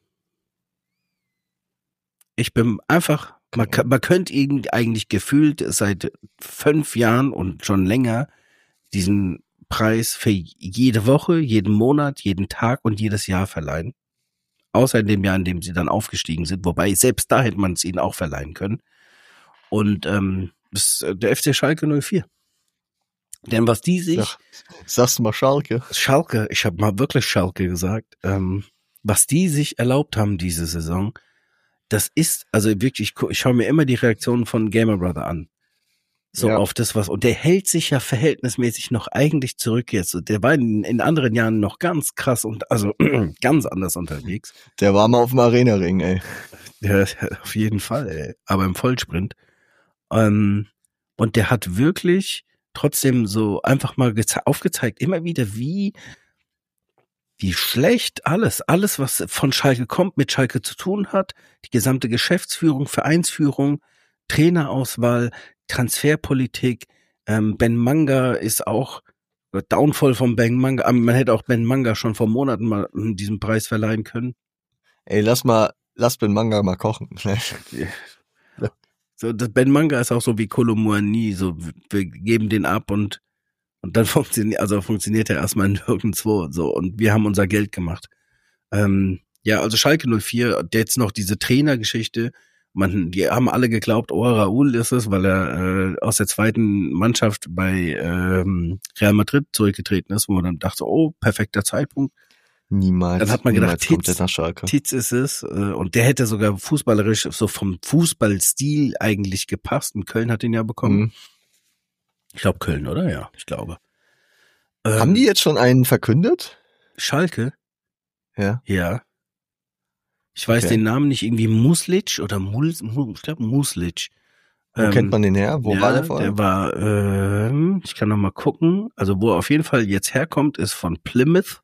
Ich bin einfach, man, Okay. man könnte ihn eigentlich gefühlt seit fünf Jahren und schon länger diesen Preis für jede Woche, jeden Monat, jeden Tag und jedes Jahr verleihen. Außer in dem Jahr, in dem sie dann aufgestiegen sind. Wobei, selbst da hätte man es ihnen auch verleihen können. Und ähm, das ist der F C Schalke null vier. Denn was die sich... Sag, sagst du mal Schalke? Schalke, ich habe mal wirklich Schalke gesagt, ähm, was die sich erlaubt haben diese Saison, das ist, also wirklich, ich, gu- ich schaue mir immer die Reaktionen von Gamer Brother an. So Ja. auf das, was, und der hält sich ja verhältnismäßig noch eigentlich zurück jetzt. Und der war in, in anderen Jahren noch ganz krass und also ganz anders unterwegs. Der war mal auf dem Arena-Ring, ey. Ja, auf jeden Fall, ey. Aber im Vollsprint. Ähm, und der hat wirklich trotzdem so einfach mal geze- aufgezeigt, immer wieder, wie, wie schlecht alles, alles, was von Schalke kommt, mit Schalke zu tun hat, die gesamte Geschäftsführung, Vereinsführung, Trainerauswahl, Transferpolitik, ähm, Ben Manga ist auch Downfall von Ben Manga. Man hätte auch Ben Manga schon vor Monaten mal diesen Preis verleihen können. Ey, lass mal, lass Ben Manga mal kochen. So, das Ben Manga ist auch so wie Kolo Muani, so wir geben den ab und und dann funktioniert, also funktioniert er erstmal nirgendwo so und wir haben unser Geld gemacht. Ähm, ja, also Schalke null vier, jetzt noch diese Trainergeschichte. Man, die haben alle geglaubt, oh, Raúl ist es, weil er äh, aus der zweiten Mannschaft bei ähm, Real Madrid zurückgetreten ist, wo man dann dachte, oh, perfekter Zeitpunkt. Niemals. Dann hat man gedacht, Tietz, nach Schalke. Tietz ist es. Äh, und der hätte sogar fußballerisch, so vom Fußballstil eigentlich gepasst. Und Köln hat ihn ja bekommen. Mhm. Ich glaube Köln, oder? Ja, ich glaube. Ähm, haben die jetzt schon einen verkündet? Schalke? Ja. Ja. Ich weiß okay. den Namen nicht, irgendwie Muslic oder Mul, ich glaube Muslic. Wo ähm, kennt man den her? Wo ja, war der vorher? Der war, ähm, ich kann noch mal gucken. Also wo er auf jeden Fall jetzt herkommt, ist von Plymouth.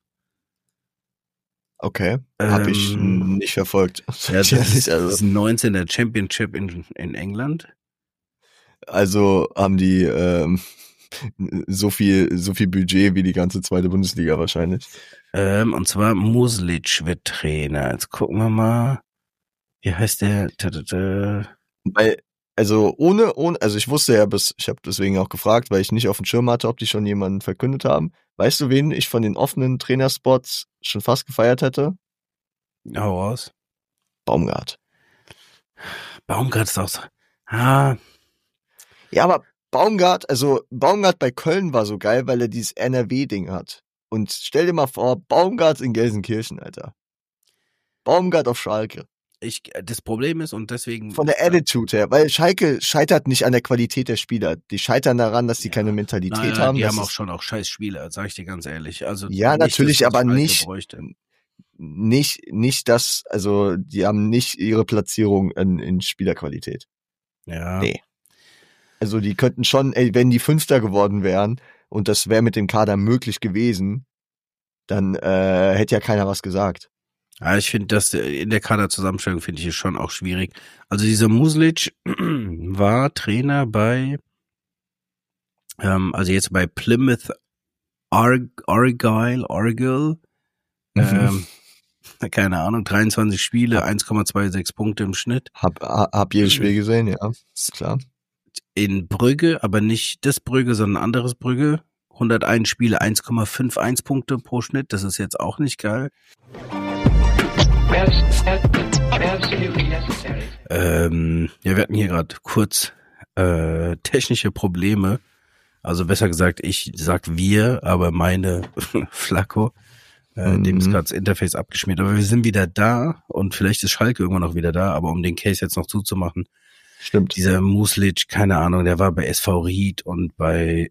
Okay, habe ich ähm, nicht verfolgt. Ja, das ist, also. das ist neunzehnter Championship in, in England. Also haben die ähm, so viel so viel Budget wie die ganze zweite Bundesliga wahrscheinlich. Ähm, und zwar Muslic wird Trainer. Jetzt gucken wir mal. Wie heißt der? Weil, also ohne, ohne, also ich wusste ja bis, ich habe deswegen auch gefragt, weil ich nicht auf dem Schirm hatte, ob die schon jemanden verkündet haben. Weißt du, wen ich von den offenen Trainerspots schon fast gefeiert hätte? Hau raus. Baumgart. Baumgart ist auch so. Ah. Ja, aber Baumgart, also Baumgart bei Köln war so geil, weil er dieses N R W-Ding hat. Und stell dir mal vor, Baumgart in Gelsenkirchen, Alter. Baumgart auf Schalke. Ich, das Problem ist und deswegen... Von der Attitude her, weil Schalke scheitert nicht an der Qualität der Spieler. Die scheitern daran, dass sie ja. keine Mentalität nein, nein, haben. Die haben auch schon auch scheiß Spieler, sag ich dir ganz ehrlich. Also ja, nicht, natürlich, aber nicht, bräuchte. nicht, nicht das, also die haben nicht ihre Platzierung in, in Spielerqualität. Ja. Nee. Also die könnten schon, ey, wenn die Fünfter geworden wären und das wäre mit dem Kader möglich gewesen, dann äh, hätte ja keiner was gesagt. Ja, ich finde das in der Kaderzusammenstellung finde ich es schon auch schwierig. Also dieser Muslic war Trainer bei, ähm, also jetzt bei Plymouth Ar- Argyle, Argyle, mhm. ähm, keine Ahnung, dreiundzwanzig Spiele, eins Komma sechsundzwanzig Punkte im Schnitt. Hab, hab jedes Spiel gesehen, ja, ist klar. In Brügge, aber nicht das Brügge, sondern ein anderes Brügge. hunderteins Spiele, eins Komma einundfünfzig Punkte pro Schnitt, das ist jetzt auch nicht geil. Ähm, ja, wir hatten hier gerade kurz äh, technische Probleme. Also besser gesagt, ich sag wir, aber meine Flacco, äh, mhm. dem ist gerade das Interface abgeschmiert. Aber wir sind wieder da und vielleicht ist Schalke irgendwann noch wieder da, aber um den Case jetzt noch zuzumachen. Stimmt. Dieser Muslic, keine Ahnung, der war bei S V Ried und bei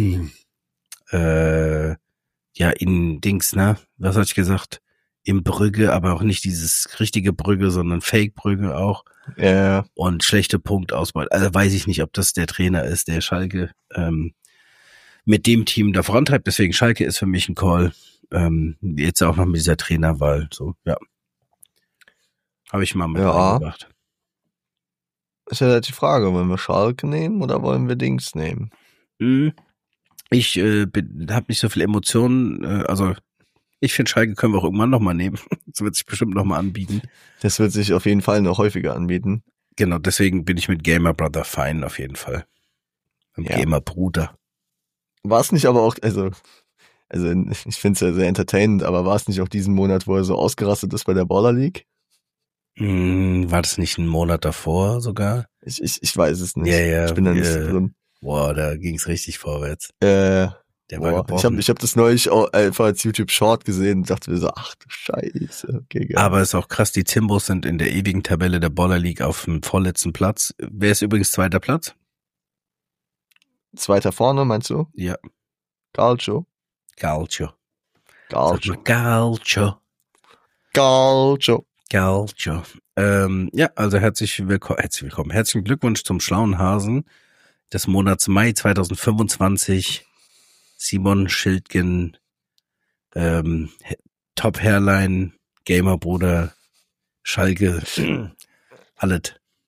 äh, ja in Dings, ne? Was hatte ich gesagt? Im Brügge, aber auch nicht dieses richtige Brügge, sondern Fake-Brügge auch. Ja. Und schlechte Punktausbeute. Also weiß ich nicht, ob das der Trainer ist, der Schalke ähm, mit dem Team da vorantreibt. Deswegen Schalke ist für mich ein Call. Ähm, jetzt auch noch mit dieser Trainerwahl. So, ja. Habe ich mal mit ja. reingebracht. Ist ja die Frage, wollen wir Schalke nehmen oder wollen wir Dings nehmen? Ich äh, habe nicht so viel Emotionen, äh, also ich finde, Schalke können wir auch irgendwann nochmal nehmen. Das wird sich bestimmt nochmal anbieten. Das wird sich auf jeden Fall noch häufiger anbieten. Genau, deswegen bin ich mit Gamer Brother fein auf jeden Fall. Ja. Gamer Bruder. War es nicht aber auch, also, also ich finde es ja sehr entertainend, aber war es nicht auch diesen Monat, wo er so ausgerastet ist bei der Baller League? Hm, war das nicht ein Monat davor sogar? Ich, ich, ich weiß es nicht. Ja, ja. Ich bin da nicht äh, drin. Boah, da ging es richtig vorwärts. Äh, Der war boah, ich habe ich hab das neulich auch einfach als YouTube-Short gesehen und dachte mir so, ach du Scheiße. Okay, geil. Aber ist auch krass, die Zimbos sind in der ewigen Tabelle der Baller League auf dem vorletzten Platz. Wer ist übrigens zweiter Platz? Zweiter vorne, meinst du? Ja. Calcio. Calcio. Calcio. Calcio. Calcio. Calcio. Ähm, ja, also herzlich willkommen, herzlich willkommen. Herzlichen Glückwunsch zum schlauen Hasen des Monats Mai zweitausendfünfundzwanzig. Simon Schildgen, ähm, Top Hairline, Gamerbruder, Schalke, alles.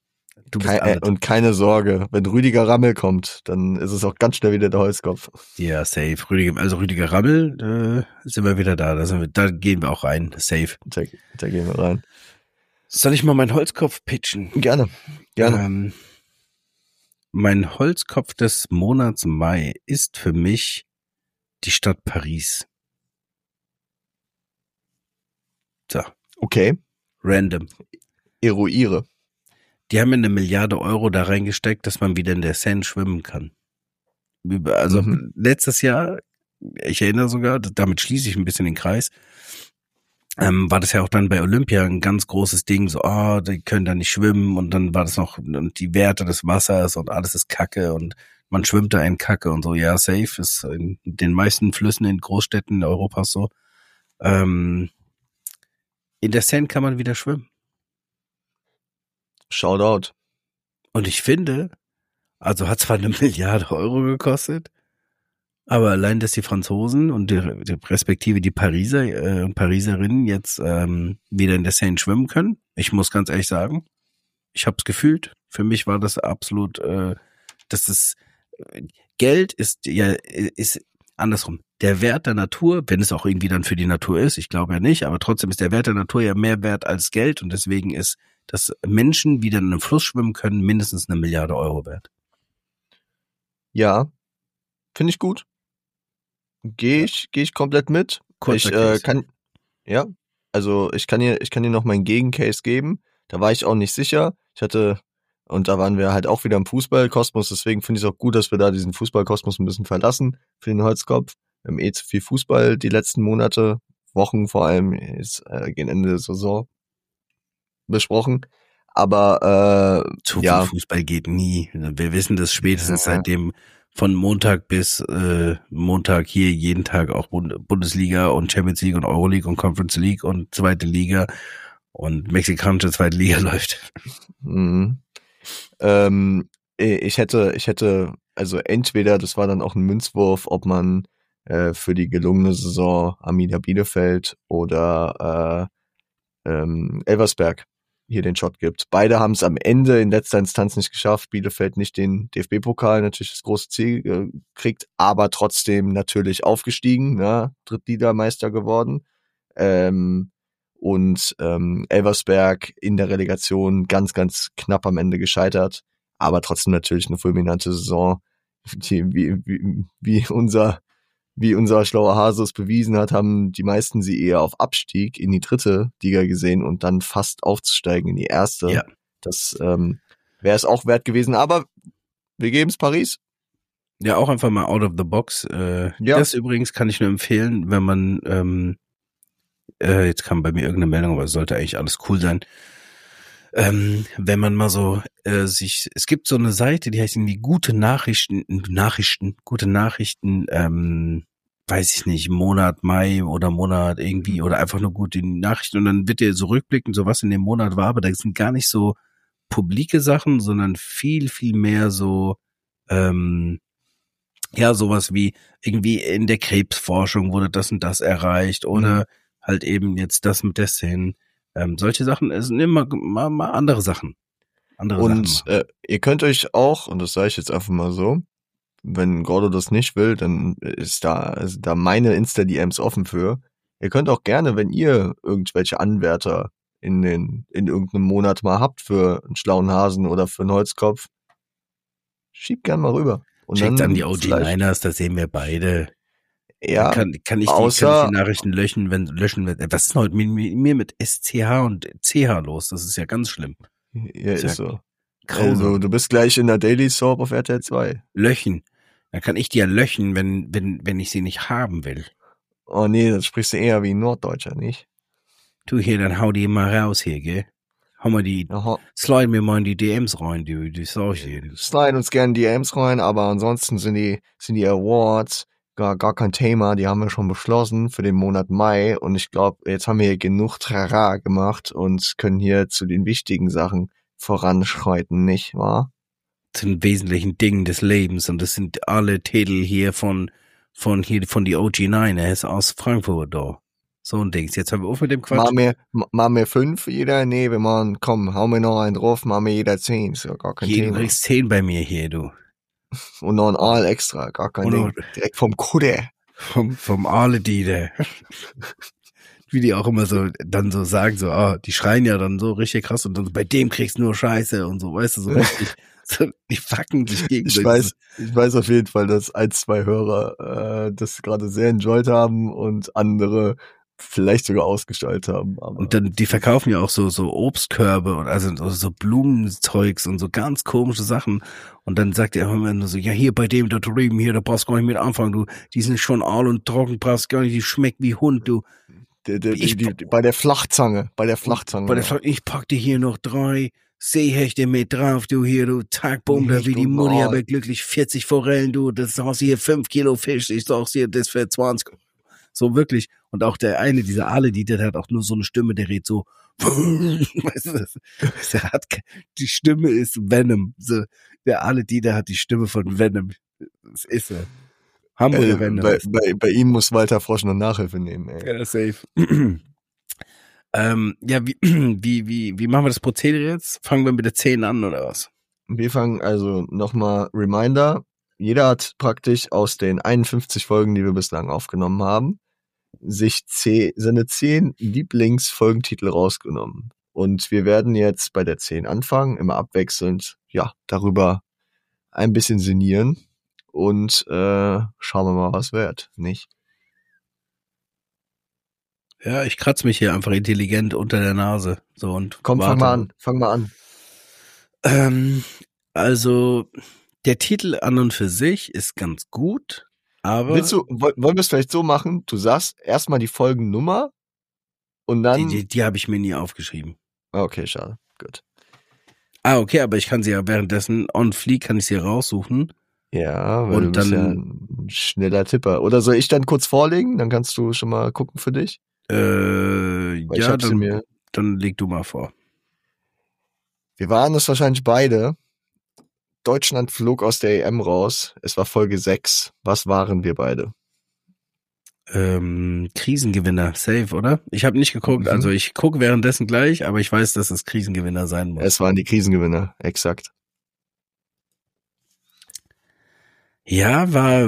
Du bist Kei- äh, alles. und keine Sorge, wenn Rüdiger Rammel kommt, dann ist es auch ganz schnell wieder der Holzkopf. Ja, safe. Rüdiger, also Rüdiger Rammel, äh, sind wir wieder da. Da, sind wir, da gehen wir auch rein. Safe. Da, da gehen wir rein. Soll ich mal meinen Holzkopf pitchen? Gerne, gerne. Ähm, mein Holzkopf des Monats Mai ist für mich die Stadt Paris. So, Okay, random. eruiere. Die haben eine Milliarde Euro da reingesteckt, dass man wieder in der Seine schwimmen kann. Also Mhm. letztes Jahr, ich erinnere sogar, damit schließe ich ein bisschen den Kreis, ähm, war das ja auch dann bei Olympia ein ganz großes Ding, so, ah, oh, die können da nicht schwimmen und dann war das noch und die Werte des Wassers und alles ist Kacke und man schwimmt da in Kacke und so. Ja, safe ist in den meisten Flüssen in Großstädten Europas so. Ähm, in der Seine kann man wieder schwimmen. Shoutout. Und ich finde, also hat zwar eine Milliarde Euro gekostet, aber allein, dass die Franzosen und die, die respektive die Pariser äh, und Pariserinnen jetzt ähm, wieder in der Seine schwimmen können, ich muss ganz ehrlich sagen, ich habe es gefühlt. Für mich war das absolut, äh, dass das Geld ist ja ist andersrum. Der Wert der Natur, wenn es auch irgendwie dann für die Natur ist, ich glaube ja nicht, aber trotzdem ist der Wert der Natur ja mehr wert als Geld und deswegen ist, dass Menschen wieder in einem Fluss schwimmen können, mindestens eine Milliarde Euro wert. Ja, finde ich gut. Gehe ich, gehe ich komplett mit. Kurzer ich äh, Case. kann, ja, also ich kann dir, ich kann dir noch meinen Gegencase geben. Da war ich auch nicht sicher. Ich hatte, und da waren wir halt auch wieder im Fußballkosmos, deswegen finde ich es auch gut, dass wir da diesen Fußballkosmos ein bisschen verlassen für den Holzkopf. Wir haben eh zu viel Fußball die letzten Monate, Wochen vor allem, ist äh, gegen Ende der Saison besprochen. Aber äh, Zu ja, viel Fußball geht nie. Wir wissen das spätestens Ja. seitdem von Montag bis äh, Montag hier jeden Tag auch Bund- Bundesliga und Champions League und Euroleague und Conference League und zweite Liga und mexikanische zweite Liga läuft. Mhm. Ähm, ich hätte, ich hätte, also entweder, das war dann auch ein Münzwurf, ob man äh, für die gelungene Saison Arminia Bielefeld oder äh, ähm, Elversberg hier den Shot gibt. Beide haben es am Ende in letzter Instanz nicht geschafft. Bielefeld nicht den D F B-Pokal, natürlich das große Ziel äh, kriegt, aber trotzdem natürlich aufgestiegen, ne? Drittligameister geworden. Ähm, und ähm, Elversberg in der Relegation ganz, ganz knapp am Ende gescheitert, aber trotzdem natürlich eine fulminante Saison, die, wie, wie, wie unser wie unser schlauer Hase es bewiesen hat, haben die meisten sie eher auf Abstieg in die dritte Liga gesehen und dann fast aufzusteigen in die erste. Ja. Das ähm, wäre es auch wert gewesen, aber wir geben es Paris. Ja, auch einfach mal out of the box. Äh, Ja. Das übrigens kann ich nur empfehlen, wenn man, ähm, äh, jetzt kam bei mir irgendeine Meldung, aber es sollte eigentlich alles cool sein. Ähm, wenn man mal so äh, sich, es gibt so eine Seite, die heißt irgendwie gute Nachrichten, Nachrichten, gute Nachrichten, ähm, weiß ich nicht, Monat Mai oder Monat irgendwie oder einfach nur gute Nachrichten und dann wird dir so rückblickend so was in dem Monat war, aber da sind gar nicht so publike Sachen, sondern viel, viel mehr so, ähm, ja, sowas wie irgendwie in der Krebsforschung wurde das und das erreicht oder Mhm. halt eben jetzt das mit der Szene. Ähm, solche Sachen, es sind immer mal, mal andere Sachen. Andere Und Sachen äh, ihr könnt euch auch, und das sage ich jetzt einfach mal so, wenn Gordo das nicht will, dann ist da, ist da meine Insta-D Ms offen für. Ihr könnt auch gerne, wenn ihr irgendwelche Anwärter in den in irgendeinem Monat mal habt für einen schlauen Hasen oder für einen Holzkopf, schiebt gern mal rüber. Und Schickt's dann an die O G vielleicht, Niners, das sehen wir beide. ja, Kann, kann ich die, außer, kann ich die Nachrichten löschen, wenn, löschen, wenn, was ist denn heute mit mir mit S C H und C H los? Das ist ja ganz schlimm. ja, Ist ist ja so. grausam. Also, du bist gleich in der Daily Soap auf R T L zwei. Löchen. Dann kann ich die ja löchen, wenn, wenn, wenn ich sie nicht haben will. Oh nee, das sprichst du eher wie ein Norddeutscher, nicht? Du hier, dann hau die mal raus hier, gell? Hau mal die, Aha. slide mir mal in die D Ms rein, die, die sag ich dir. Slide uns gerne D Ms rein, aber ansonsten sind die, sind die Awards gar, gar kein Thema. Die haben wir schon beschlossen für den Monat Mai. Und ich glaube, jetzt haben wir hier genug Trara gemacht und können hier zu den wichtigen Sachen voranschreiten, nicht wahr? Zu den wesentlichen Dingen des Lebens und das sind alle Titel hier von, von hier, von die O G Niners aus Frankfurt da. So ein Dings. Jetzt hören wir auf mit dem Quatsch. Machen wir, machen wir fünf jeder? Nee, wir machen, komm, hau mir noch einen drauf, machen wir jeder zehn. Ist ja gar kein Hier, du Thema. kriegst zehn bei mir hier, du. Und noch ein Aal extra, gar kein Und Ding. noch- Direkt vom Kudde. Vom, vom Aale-Dide. Wie die auch immer so, dann so sagen, so, ah, die schreien ja dann so richtig krass und dann so, bei dem kriegst du nur Scheiße und so, weißt du, so richtig. So, die fucken sich gegenseitig. Ich weiß, ich weiß auf jeden Fall, dass ein, zwei Hörer äh, das gerade sehr enjoyed haben und andere vielleicht sogar ausgestaltet haben. Aber Und dann, die verkaufen ja auch so, so Obstkörbe und also so, so Blumenzeugs und so ganz komische Sachen. Und dann sagt er immer nur so, ja, hier bei dem da drüben, hier, da brauchst du gar nicht mit anfangen, du, die sind schon all und trocken, brauchst gar nicht, die schmeckt wie Hund, du. der, der, ich- die, die, bei der Flachzange, bei der Flachzange. Bei der Fla- ich pack dir hier noch drei Seehechte mit drauf, du hier, du Tagbomb, da wie die Hecht und Mutti, Aal. aber glücklich vierzig Forellen, du, das hast du hier fünf Kilo Fisch, ich sag's dir, das für zwanzig. So wirklich. Und auch der eine, dieser Aale, die, der hat auch nur so eine Stimme, der redet so, weißt du, das, der hat, ke- die Stimme ist Venom. So, der Aale, die, der hat die Stimme von Venom. Das ist er. Hamburger äh, Venom. bei, bei, bei ihm muss Walter Frosch noch Nachhilfe nehmen, ey. Ja, safe. ähm, ja, wie, wie, wie, wie machen wir das Prozedere jetzt? Fangen wir mit der zehn an, oder was? Wir fangen also nochmal Reminder. Jeder hat praktisch aus den einundfünfzig Folgen, die wir bislang aufgenommen haben, sich zehn, seine zehn Lieblingsfolgentitel rausgenommen. Und wir werden jetzt bei der zehn anfangen, immer abwechselnd, ja, darüber ein bisschen sinnieren und äh, schauen wir mal, was wird, nicht? Ja, ich kratze mich hier einfach intelligent unter der Nase. So und Komm, warte. fang mal an, fang mal an. Ähm, also, der Titel an und für sich ist ganz gut, aber Willst du, woll- wollen wir es vielleicht so machen? Du sagst erstmal die Folgennummer und dann. die, die, die habe ich mir nie aufgeschrieben. Okay, schade. Gut. Ah, okay, aber ich kann sie ja währenddessen on fleek kann ich sie raussuchen. Ja, weil Und du bist ja dann- ein schneller Tipper. Oder soll ich dann kurz vorlegen? Dann kannst du schon mal gucken für dich. Äh, Weil ich ja, hab sie dann, mir. dann leg du mal vor. Wir waren es wahrscheinlich beide. Deutschland flog aus der E M raus. Es war Folge sechs. Was waren wir beide? Ähm, Krisengewinner, safe, oder? Ich habe nicht geguckt, Mhm. also ich gucke währenddessen gleich, aber ich weiß, dass es Krisengewinner sein muss. Es waren die Krisengewinner, exakt. Ja, war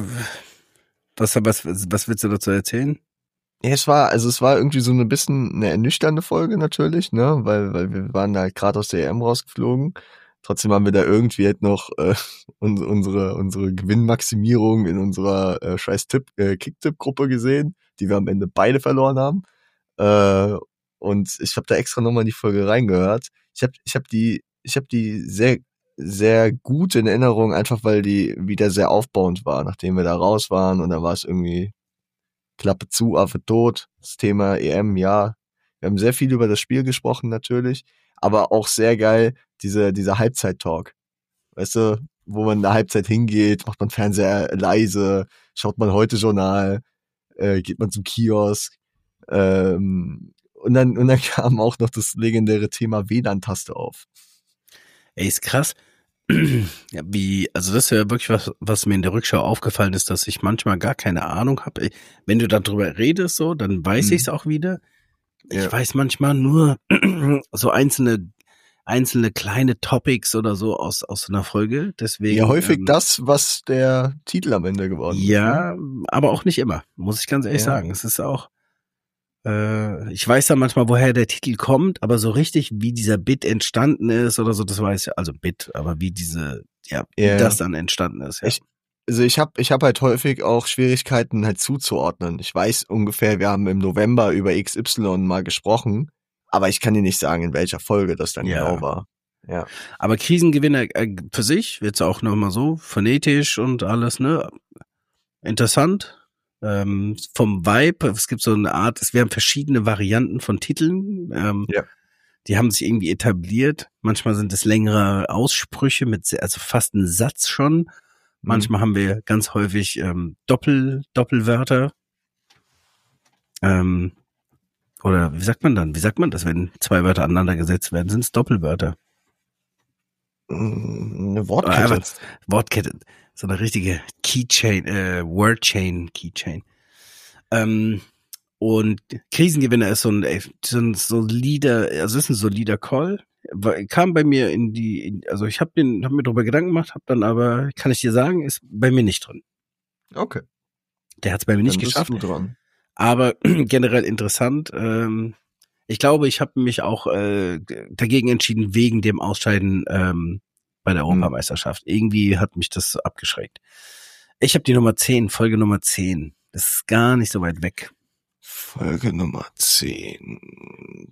was, was, was willst du dazu erzählen? Ja, es war, also es war irgendwie so ein bisschen eine ernüchternde Folge natürlich, ne, weil, weil wir waren halt gerade aus der E M rausgeflogen. Trotzdem haben wir da irgendwie halt noch äh, un- unsere unsere Gewinnmaximierung in unserer äh, scheiß Tipp äh, Kicktipp-Gruppe gesehen, die wir am Ende beide verloren haben. Äh, und ich habe da extra nochmal in die Folge reingehört. Ich habe ich habe die ich habe die sehr sehr gut in Erinnerung, einfach weil die wieder sehr aufbauend war, nachdem wir da raus waren und da war es irgendwie Klappe zu, Affe tot. Das Thema E M, ja. Wir haben sehr viel über das Spiel gesprochen natürlich, aber auch sehr geil diese dieser Halbzeit-Talk. Weißt du, wo man in der Halbzeit hingeht, macht man Fernseher leise, schaut man heute Journal, äh, geht man zum Kiosk. Ähm, und dann und dann kam auch noch das legendäre Thema W L A N-Taste auf. Ey, ist krass. Ja, wie, also das ist ja wirklich was, was mir in der Rückschau aufgefallen ist, dass ich manchmal gar keine Ahnung habe. Wenn du darüber redest, so, dann weiß Mhm. ich's auch wieder. Ich Ja. weiß manchmal nur so einzelne, einzelne kleine Topics oder so aus, aus einer Folge. Deswegen. Ja, häufig ähm, das, was der Titel am Ende geworden ist. Ne? Ja, aber auch nicht immer, muss ich ganz ehrlich Ja. sagen. Es ist auch, äh, ich weiß ja manchmal, woher der Titel kommt, aber so richtig, wie dieser Bit entstanden ist oder so, das weiß ich, also Bit, aber wie diese, ja, wie Ja. das dann entstanden ist, ja. Ich- Also ich habe ich hab halt häufig auch Schwierigkeiten halt zuzuordnen. Ich weiß ungefähr, wir haben im November über X Y mal gesprochen, aber ich kann dir nicht sagen, in welcher Folge das dann Ja. genau war. Ja. Aber Krisengewinner äh, für sich, jetzt auch nochmal so, phonetisch und alles, ne? Interessant. Ähm, vom Vibe, es gibt so eine Art, es werden verschiedene Varianten von Titeln. Ähm, Ja. Die haben sich irgendwie etabliert. Manchmal sind es längere Aussprüche mit, sehr- also fast ein Satz schon. Manchmal haben wir ganz häufig ähm, Doppel, Doppelwörter. Ähm, oder wie sagt man dann? Wie sagt man das, wenn zwei Wörter aneinander gesetzt werden? Sind es Doppelwörter? Mm, Eine Oder Wortkette. einfach Wortkette. So eine richtige Keychain, äh, Wordchain, Keychain. Ähm, Und Krisengewinner ist so ein, ey, so ein solider, also ist ein solider Call. Kam bei mir in die, in, also ich habe den, habe mir darüber Gedanken gemacht, habe dann aber, kann ich dir sagen, ist bei mir nicht drin. Okay. Der hat es bei mir nicht Dann bist geschafft. du dran. Aber generell interessant. Ähm, ich glaube, ich habe mich auch äh, dagegen entschieden wegen dem Ausscheiden ähm, bei der Europameisterschaft. Hm. Irgendwie hat mich das abgeschreckt. Ich habe die Nummer zehn, Folge Nummer zehn. Das ist gar nicht so weit weg. Folge Nummer zehn.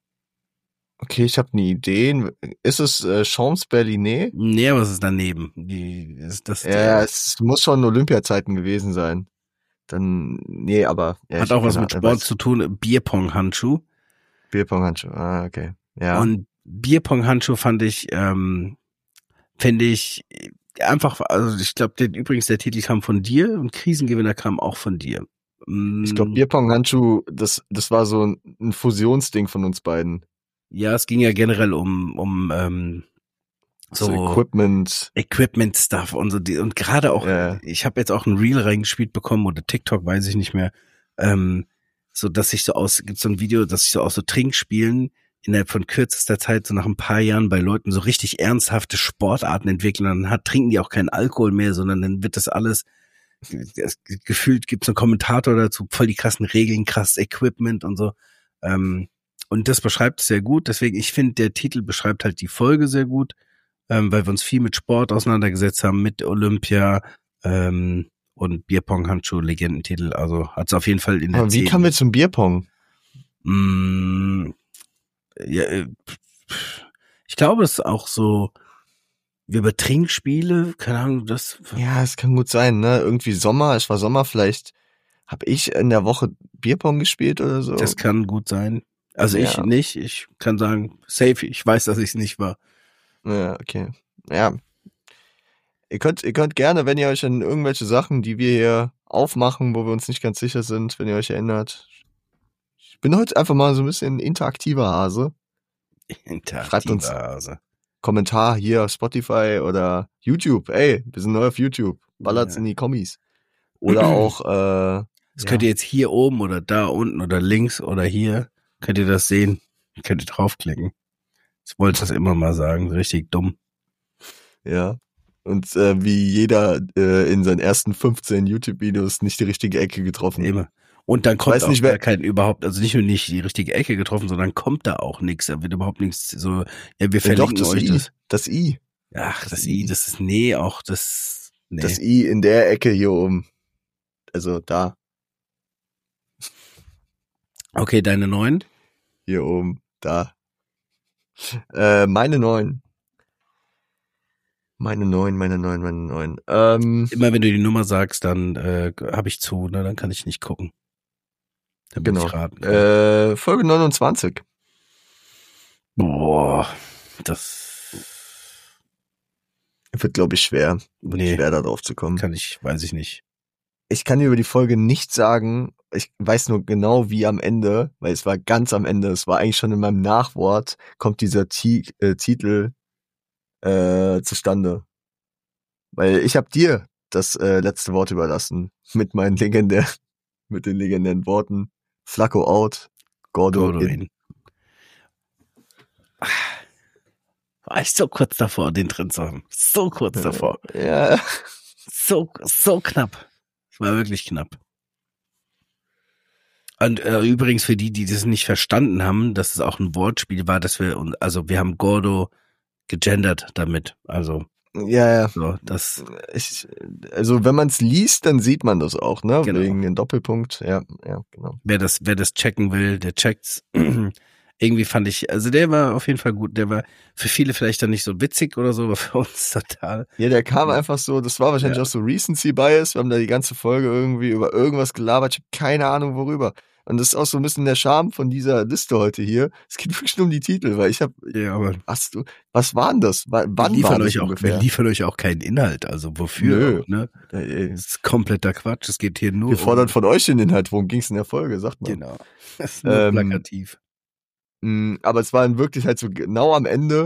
Okay, ich habe eine Idee. Ist es äh, Champs Berlinais? Nee, aber es ist daneben. Die, ist das Ja, der, es muss schon Olympiazeiten gewesen sein. Dann, nee, aber... Ja, hat auch was mit Sport zu tun. Bierpong-Handschuh. Bierpong-Handschuh, ah, okay. Ja. Und Bierpong-Handschuh fand ich, ähm, finde ich einfach, also ich glaube, übrigens der Titel kam von dir und Krisengewinner kam auch von dir. Ich glaube, Bierpong-Handschuh, das, das war so ein, ein Fusionsding von uns beiden. Ja, es ging ja generell um, um ähm, so, so Equipment. Equipment-Stuff und so. Die, und gerade auch, ja. Ich habe jetzt auch ein Reel reingespielt bekommen oder TikTok, weiß ich nicht mehr, ähm, so dass ich so aus, gibt so ein Video, dass ich so aus so Trinkspielen innerhalb von kürzester Zeit, so nach ein paar Jahren bei Leuten so richtig ernsthafte Sportarten entwickeln. Dann hat, trinken die auch keinen Alkohol mehr, sondern dann wird das alles, gefühlt gibt es einen Kommentator dazu, voll die krassen Regeln, krasses Equipment und so. Ähm, und das beschreibt es sehr gut. Deswegen, ich finde, der Titel beschreibt halt die Folge sehr gut, ähm, weil wir uns viel mit Sport auseinandergesetzt haben, mit Olympia ähm, und Bierpong-Handschuh, Legendentitel. Also hat es auf jeden Fall in der Aber wie kamen wir zum Bierpong? Mm, ja, ich glaube, es ist auch so, wie über Trinkspiele, keine Ahnung, das... Ja, es kann gut sein, ne? Irgendwie Sommer, es war Sommer, vielleicht habe ich in der Woche Bierpong gespielt oder so. Das kann gut sein. Also ja. Ich nicht, ich kann sagen, safe, ich weiß, dass ich es nicht war. Ja, okay. Ja. Ihr könnt, ihr könnt gerne, wenn ihr euch an irgendwelche Sachen, die wir hier aufmachen, wo wir uns nicht ganz sicher sind, wenn ihr euch erinnert. Ich bin heute einfach mal so ein bisschen interaktiver Hase. Interaktiver Hase. Kommentar hier auf Spotify oder YouTube. Ey, wir sind neu auf YouTube. Ballert's ja. in die Kommis. Oder auch, äh, das ja. könnt ihr jetzt hier oben oder da unten oder links oder hier, könnt ihr das sehen. Könnt ihr draufklicken. Ich wollte das immer mal sagen, richtig dumm. Ja. Und äh, wie jeder äh, in seinen ersten fünfzehn YouTube-Videos nicht die richtige Ecke getroffen. Immer. Und dann kommt Weiß auch nicht, gar wer kein überhaupt, also nicht nur nicht die richtige Ecke getroffen, sondern kommt da auch nichts. Da wird überhaupt nichts so, ja, wir verlinken ja, doch, das euch I. das. Das I. Ach, das, das I, I, das ist, nee, auch das, nee. Das I in der Ecke hier oben. Also da. Okay, deine neun? Hier oben, da. Äh, meine neun. Meine neun, meine neun, meine neun. Ähm, Immer wenn du die Nummer sagst, dann äh, habe ich zu, ne? Dann kann ich nicht gucken. Dann genau. Ich raten kann. Äh, Folge neunundzwanzig. Boah, das wird, glaube ich, schwer. Wird nee, schwer, da drauf zu kommen. Kann ich, weiß ich nicht. Ich kann dir über die Folge nichts sagen. Ich weiß nur genau, wie am Ende, weil es war ganz am Ende, es war eigentlich schon in meinem Nachwort, kommt dieser T- äh, Titel äh, zustande. Weil ich habe dir das äh, letzte Wort überlassen mit meinen legendären, mit den legendären Worten. Flacco out, Gordo, Gordo in. in. War ich so kurz davor, den drin zu haben. So kurz davor. Ja. So, so knapp. War wirklich knapp. Und äh, übrigens für die, die das nicht verstanden haben, dass es auch ein Wortspiel war, dass wir, also wir haben Gordo gegendert damit. Also ja, ja. So, das ich, also wenn man es liest, dann sieht man das auch, ne? Genau. Wegen den Doppelpunkt. Ja, ja, genau. Wer das, wer das checken will, der checkt's. Irgendwie fand ich, also der war auf jeden Fall gut. Der war für viele vielleicht dann nicht so witzig oder so, aber für uns total. Ja, der kam ja. einfach so, das war wahrscheinlich ja. auch so Recency Bias. Wir haben da die ganze Folge irgendwie über irgendwas gelabert. Ich habe keine Ahnung worüber. Und das ist auch so ein bisschen der Charme von dieser Liste heute hier. Es geht wirklich nur um die Titel, weil ich habe, ja, aber was, du, was war denn das? Wann wir war das euch auch, ungefähr? Wir liefern euch auch keinen Inhalt, also wofür? Nö. Auch, ne? Ja, ey. Das ist kompletter Quatsch. Es geht hier nur Wir fordern um, von euch den Inhalt. Worum ging es in der Folge? Sagt mal. Genau. Das ist nur ähm, plakativ. Mh, aber es war dann wirklich halt so genau am Ende.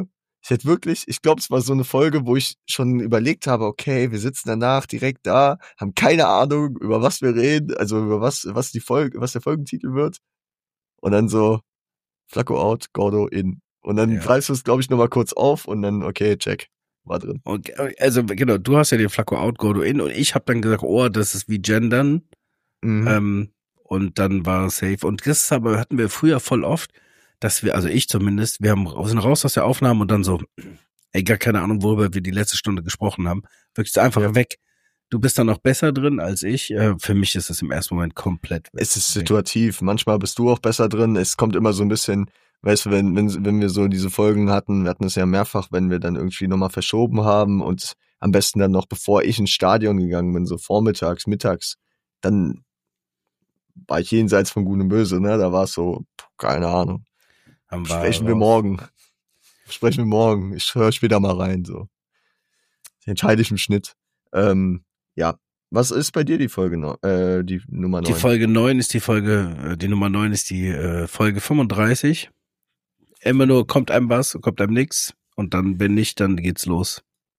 Ich hätte wirklich, ich glaube, es war so eine Folge, wo ich schon überlegt habe, okay, wir sitzen danach direkt da, haben keine Ahnung, über was wir reden, also über was, was die Folge, was der Folgentitel wird. Und dann so, Flacco out, Gordo in. Und dann Ja. greifst du es, glaube ich, nochmal kurz auf und dann, okay, check, war drin. Und, also genau, du hast ja den Flacco out, Gordo in und ich habe dann gesagt, oh, das ist wie Gendern. Mhm. Ähm, und dann war es safe. Und das aber hatten wir früher voll oft, dass wir, also ich zumindest, wir haben, sind raus aus der Aufnahme und dann so, ey, gar keine Ahnung, worüber wir die letzte Stunde gesprochen haben. Wirklich so einfach Ja. weg. Du bist dann noch besser drin als ich. Äh, für mich ist es im ersten Moment komplett weg. Es ist situativ. Manchmal bist du auch besser drin. Es kommt immer so ein bisschen, weißt du, wenn, wenn, wenn wir so diese Folgen hatten, wir hatten es ja mehrfach, wenn wir dann irgendwie nochmal verschoben haben und am besten dann noch, bevor ich ins Stadion gegangen bin, so vormittags, mittags, dann war ich jenseits von Gut und Böse, ne? Da war es so, keine Ahnung. Haben Sprechen wir raus. morgen. Sprechen wir morgen. Ich höre später mal rein, so. Ich entscheide ich im Schnitt. Ähm, ja. Was ist bei dir die Folge no- äh, die Nummer neun? Die Folge neun ist die Folge, äh, die Nummer neun ist die äh, Folge fünfunddreißig. Immer nur kommt einem was, kommt einem nix und dann bin ich, dann geht's los.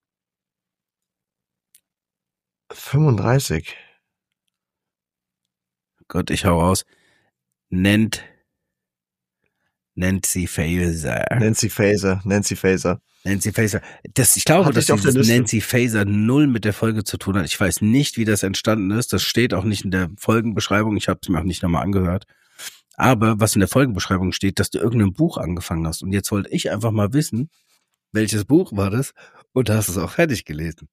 fünfunddreißig. Gott, ich hau raus. Nennt Nancy Faeser. Nancy Faeser, Nancy Faeser. Nancy Faeser. Das, ich glaube, Hatte dass ich auf der dieses Liste. Nancy Faeser null mit der Folge zu tun hat. Ich weiß nicht, wie das entstanden ist. Das steht auch nicht in der Folgenbeschreibung. Ich habe es mir auch nicht nochmal angehört. Aber was in der Folgenbeschreibung steht, dass du irgendein Buch angefangen hast. Und jetzt wollte ich einfach mal wissen, welches Buch war das? Und hast es auch fertig gelesen.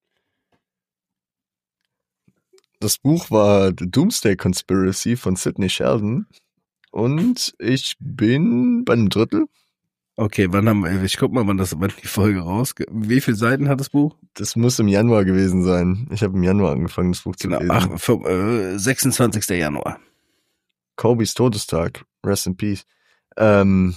Das Buch war The Doomsday Conspiracy von Sidney Sheldon. Und ich bin bei einem Drittel. Okay, wann haben wir, ich guck mal, wann das, wann die Folge raus, wie viele Seiten hat das Buch? Das muss im Januar gewesen sein. Ich habe im Januar angefangen, das Buch zu Genau, lesen. ach, für, äh, sechsundzwanzigster Januar. Kobys Todestag. Rest in Peace. Ähm,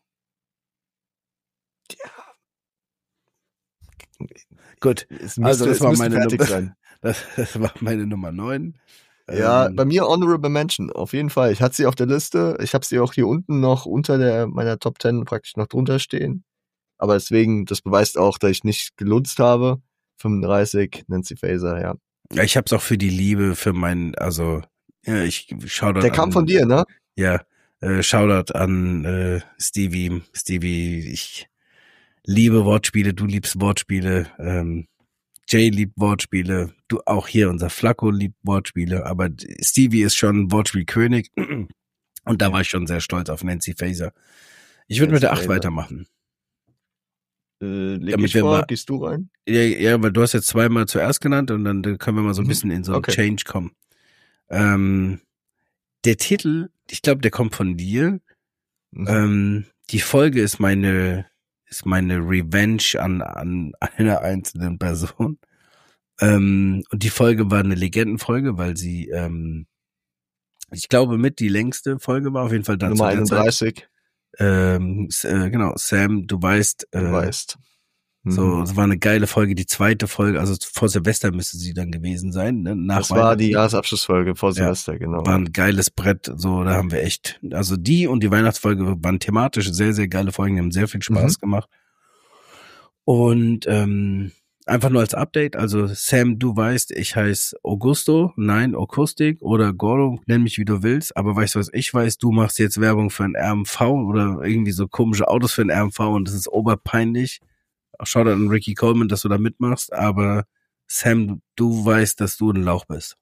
Gut, es müsste, also das es war müsste meine fertig Nummer, sein. das, das war meine Nummer neun. Ja, Ähm, bei mir Honorable Mention, auf jeden Fall. Ich hatte sie auf der Liste. Ich habe sie auch hier unten noch unter der meiner Top Ten praktisch noch drunter stehen. Aber deswegen, das beweist auch, dass ich nicht gelunzt habe. fünfunddreißig, Nancy Faeser, ja. ja, ich hab's auch für die Liebe, für meinen, also, ja, ich schau da. Der kam von dir, ne? Ja, äh, Shoutout an äh, Stevie. Stevie, ich liebe Wortspiele, du liebst Wortspiele, ähm, Jay liebt Wortspiele, du auch hier, unser Flacco liebt Wortspiele, aber Stevie ist schon Wortspielkönig und da war ich schon sehr stolz auf Nancy Faeser. Ich würde mit der acht Faeser. weitermachen. Äh, leg Damit ich wir vor, mal- gehst du rein? Ja, ja, weil du hast jetzt zweimal zuerst genannt und dann können wir mal so ein Mhm. bisschen in so einen Okay. Change kommen. Ähm, der Titel, ich glaube, der kommt von dir. Mhm. Ähm, die Folge ist meine, ist meine Revenge an, an einer einzelnen Person. Ähm, und die Folge war eine Legendenfolge, weil sie, ähm, ich glaube, mit die längste Folge war, auf jeden Fall dann Nummer zu der Zeit. einunddreißig, Ähm, s- äh, genau, Sam, du weißt, du äh, weißt. Mhm. so, es war eine geile Folge, die zweite Folge, also vor Silvester müsste sie dann gewesen sein, ne? Nach Das war die Weihnachten. Jahresabschlussfolge vor Ja. Silvester, genau. War ein geiles Brett, so, da haben wir echt, also die und die Weihnachtsfolge waren thematisch sehr, sehr geile Folgen, die haben sehr viel Spaß Mhm. gemacht. Und ähm, einfach nur als Update, also Sam, du weißt, ich heiße Augusto, nein, Akustik oder Gordo, nenn mich wie du willst, aber weißt du, was ich weiß, du machst jetzt Werbung für ein R M V oder irgendwie so komische Autos für ein R M V und das ist oberpeinlich. Shoutout an Ricky Coleman, dass du da mitmachst, aber Sam, du weißt, dass du ein Lauch bist.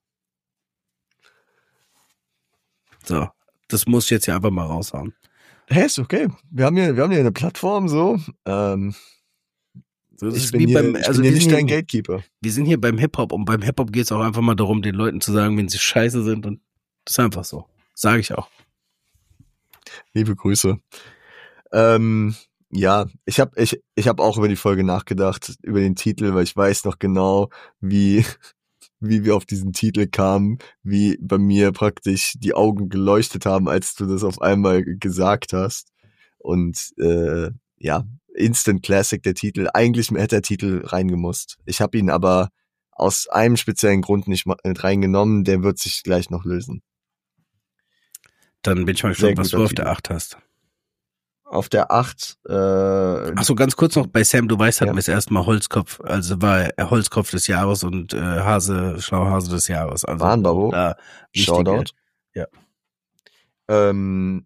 So, das muss ich jetzt hier einfach mal raushauen. Hey, ist okay. Wir haben hier, wir haben hier eine Plattform, so. Ähm, So, das ich ist bin wie hier, beim, ich also bin hier wir nicht sind dein hier, Gatekeeper. wir sind hier beim Hip-Hop und beim Hip-Hop geht es auch einfach mal darum, den Leuten zu sagen, wenn sie scheiße sind und das ist einfach so. Sage ich auch. Liebe Grüße. Ähm, ja, ich habe ich, ich hab auch über die Folge nachgedacht, über den Titel, weil ich weiß noch genau, wie, wie wir auf diesen Titel kamen, wie bei mir praktisch die Augen geleuchtet haben, als du das auf einmal gesagt hast. Und äh, ja, Instant Classic der Titel. Eigentlich hätte der Titel reingemusst. Ich habe ihn aber aus einem speziellen Grund nicht ma- mit reingenommen. Der wird sich gleich noch lösen. Dann bin ich mal Sehr gespannt, was guter du auf Titel. der acht hast. auf der acht. Äh, Ach so, ganz kurz noch, bei Sam, du weißt, hatten Ja. wir es erstmal Holzkopf, also war er Holzkopf des Jahres und äh, Hase, Schlauhase des Jahres. Also Warnbaro. da wichtige- Shoutout. Ja. Ähm,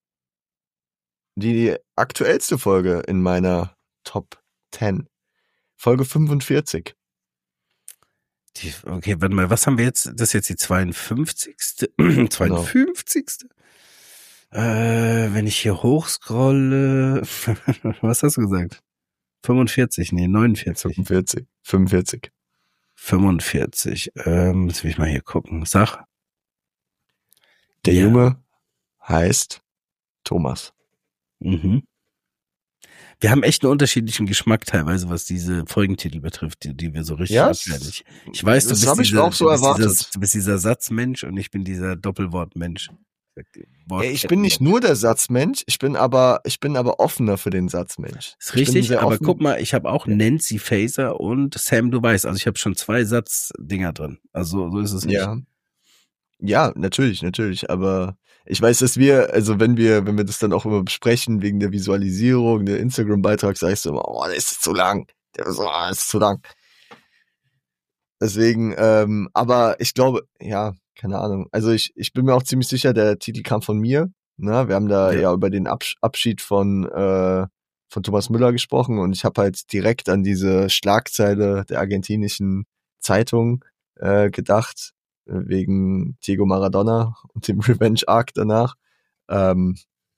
die aktuellste Folge in meiner Top zehn. Folge fünfundvierzig. Die, okay, warte mal, was haben wir jetzt? Das ist jetzt die zweiundfünfzigste zweiundfünfzigste Äh, wenn ich hier hochscrolle, was hast du gesagt? fünfundvierzig, nee, neunundvierzig. fünfundvierzig. fünfundvierzig. fünfundvierzig. Ähm, jetzt will ich mal hier gucken. Sag. Der Ja. Junge heißt Thomas. Mhm. Wir haben echt einen unterschiedlichen Geschmack teilweise, was diese Folgentitel betrifft, die, die wir so richtig Ja, abwehren. Ich, ich weiß, du das bist, hab ich dieser, auch so du, bist erwartet. dieser, du bist dieser Satzmensch und ich bin dieser Doppelwortmensch. Ey, ich bin nicht nur der Satzmensch, ich bin aber, ich bin aber offener für den Satzmensch. Ist Ich bin richtig, sehr aber offen. guck mal, ich habe auch Nancy Faeser und Sam, du weißt, also ich habe schon zwei Satzdinger drin. Also so ist es nicht. Ja. Ja, natürlich, natürlich, aber ich weiß, dass wir, also wenn wir, wenn wir das dann auch immer besprechen, wegen der Visualisierung, der Instagram-Beitrag, sagst du immer, oh, der ist zu lang, der ist, oh, der ist zu lang. Deswegen, ähm, aber ich glaube, ja, keine Ahnung, also ich, ich bin mir auch ziemlich sicher, der Titel kam von mir, ne, wir haben da Ja. ja, über den Absch- Abschied von, äh, von Thomas Müller gesprochen und ich habe halt direkt an diese Schlagzeile der argentinischen Zeitung äh, gedacht, wegen Diego Maradona und dem Revenge Arc danach. Ähm,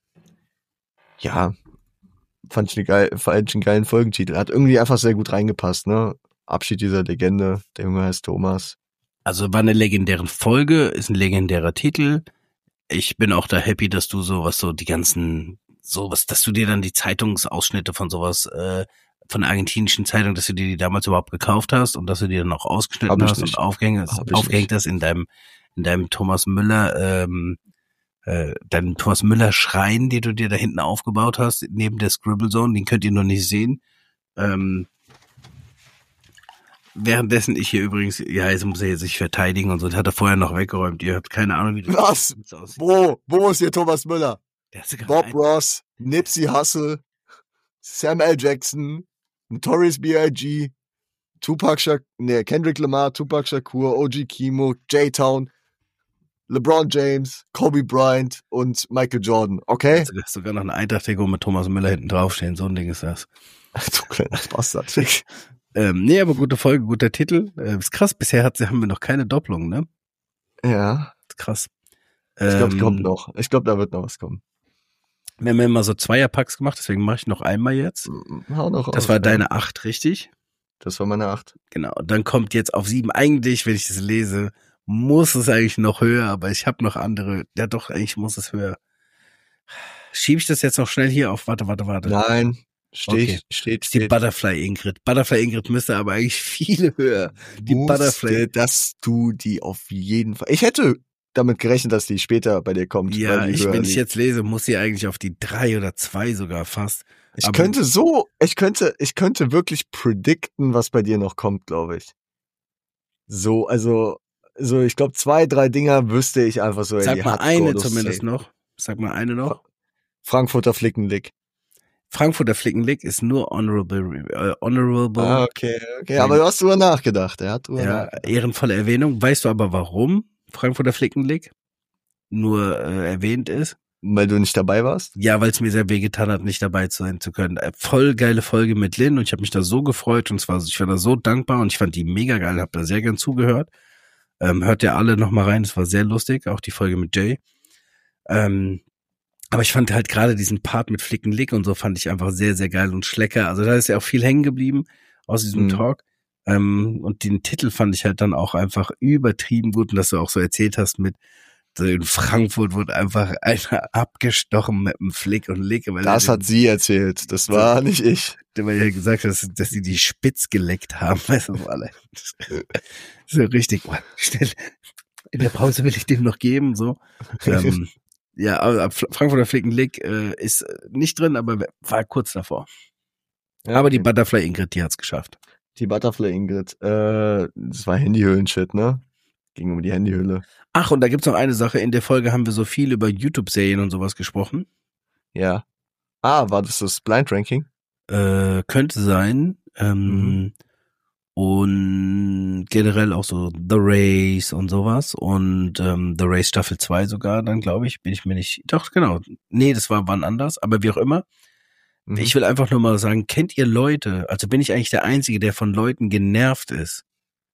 ja, fand ich, eine geil, fand ich einen geilen Folgentitel. Hat irgendwie einfach sehr gut reingepasst, ne? Abschied dieser Legende, der Junge heißt Thomas. Also war eine legendäre Folge, ist ein legendärer Titel. Ich bin auch da happy, dass du sowas, so die ganzen, sowas, dass du dir dann die Zeitungsausschnitte von sowas, äh, von der argentinischen Zeitung, dass du dir die damals überhaupt gekauft hast und dass du die dann auch ausgeschnitten Hab ich hast nicht. und aufgehängt, Hab ich aufgehängt nicht. hast in deinem, in deinem Thomas Müller, ähm, äh, deinem Thomas Müller Schrein, den du dir da hinten aufgebaut hast, neben der Scribble Zone, den könnt ihr noch nicht sehen. Ähm, währenddessen ich hier übrigens, ja, jetzt muss er sich verteidigen und so, das hat er vorher noch weggeräumt. Ihr habt keine Ahnung, wie das Was? aussieht. Wo? Wo ist hier Thomas Müller? Der hat sogar Bob ein- Ross, Nipsey Hussle, Samuel L. Jackson, Notorious B I G, Tupac Shakur, nee, Kendrick Lamar, Tupac Shakur, O G Kimo, J-Town, LeBron James, Kobe Bryant und Michael Jordan, okay? sogar, sogar noch ein Eintracht-Trikot mit Thomas Müller hinten draufstehen, so ein Ding ist das. Du kleiner Bastard. Ähm, nee, aber gute Folge, guter Titel. Äh, ist krass, bisher hat, haben wir noch keine Doppelung, ne? Ja, Ist krass. ich glaube, Ähm, kommt noch. Ich glaube, da wird noch was kommen. Wir haben ja immer so Zweierpacks gemacht, deswegen mache ich noch einmal jetzt. Hau noch Das raus, war ja. deine acht, richtig? Das war meine acht. Genau. Dann kommt jetzt auf sieben. Eigentlich, wenn ich das lese, muss es eigentlich noch höher, aber ich habe noch andere. Ja doch, eigentlich muss es höher. Schiebe ich das jetzt noch schnell hier auf? Warte, warte, warte. Nein, steht, Okay. steht, ist die steht. Butterfly Ingrid. Butterfly Ingrid müsste aber eigentlich viel höher. Die Wusste, Butterfly. dass du die auf jeden Fall. Ich hätte damit gerechnet, dass die später bei dir kommt. Ja, weil die ich, höher wenn ich liegt. jetzt lese, muss sie eigentlich auf die drei oder zwei sogar fast. Ich aber- könnte so, ich könnte, ich könnte wirklich predikten, was bei dir noch kommt, glaube ich. So, also, so, ich glaube, zwei, drei Dinger wüsste ich einfach so. ey, Sag die mal hat eine Gordos zumindest safe. noch. Sag mal eine noch. Frankfurter Flickenlick. Frankfurter Flickenlick ist nur honorable, äh, honorable. Ah, okay, okay. Aber du hast drüber nachgedacht. Er hat drüber ja, nachgedacht. ehrenvolle Erwähnung. Weißt du aber, warum Frankfurter Flickenlick nur äh, erwähnt ist? Weil du nicht dabei warst? Ja, weil es mir sehr wehgetan hat, nicht dabei sein zu können. Äh, voll geile Folge mit Lynn und ich habe mich da so gefreut und zwar, ich war da so dankbar und ich fand die mega geil, habe da sehr gern zugehört. Ähm, hört ihr alle noch mal rein, es war sehr lustig, auch die Folge mit Jay. Ähm, aber ich fand halt gerade diesen Part mit Flickenlick und so fand ich einfach sehr, sehr geil und schlecker. Also da ist ja auch viel hängen geblieben aus diesem Mhm. Talk. Ähm, und den Titel fand ich halt dann auch einfach übertrieben gut und dass du auch so erzählt hast mit so in Frankfurt wurde einfach einer abgestochen mit einem Flick und Lick. Weil Das er, hat sie erzählt. Das war nicht ich. weil er gesagt hat, dass, dass sie die Spitz geleckt haben. Weißt du, alle. So richtig, Mann, schnell. In der Pause will ich dem noch geben, so. ähm, ja, aber Frankfurter Flickenlick äh, ist nicht drin, aber war kurz davor. Ja, Aber die okay. Butterfly Ingrid, die hat's geschafft. Die Butterfly Ingrid. Äh, das war Handyhüllen-Shit, ne? Ging um die Handyhülle. Ach, und da gibt's noch eine Sache. In der Folge haben wir so viel über YouTube-Serien und sowas gesprochen. Ja. Ah, war das das Blind Ranking? Äh, könnte sein. Ähm, Mhm. Und generell auch so The Race und sowas. Und ähm, The Race Staffel zwei sogar, dann glaube ich, bin ich mir nicht. Doch, genau. Nee, das war wann anders, aber wie auch immer. Mhm. Ich will einfach nur mal sagen, kennt ihr Leute, also bin ich eigentlich der Einzige, der von Leuten genervt ist,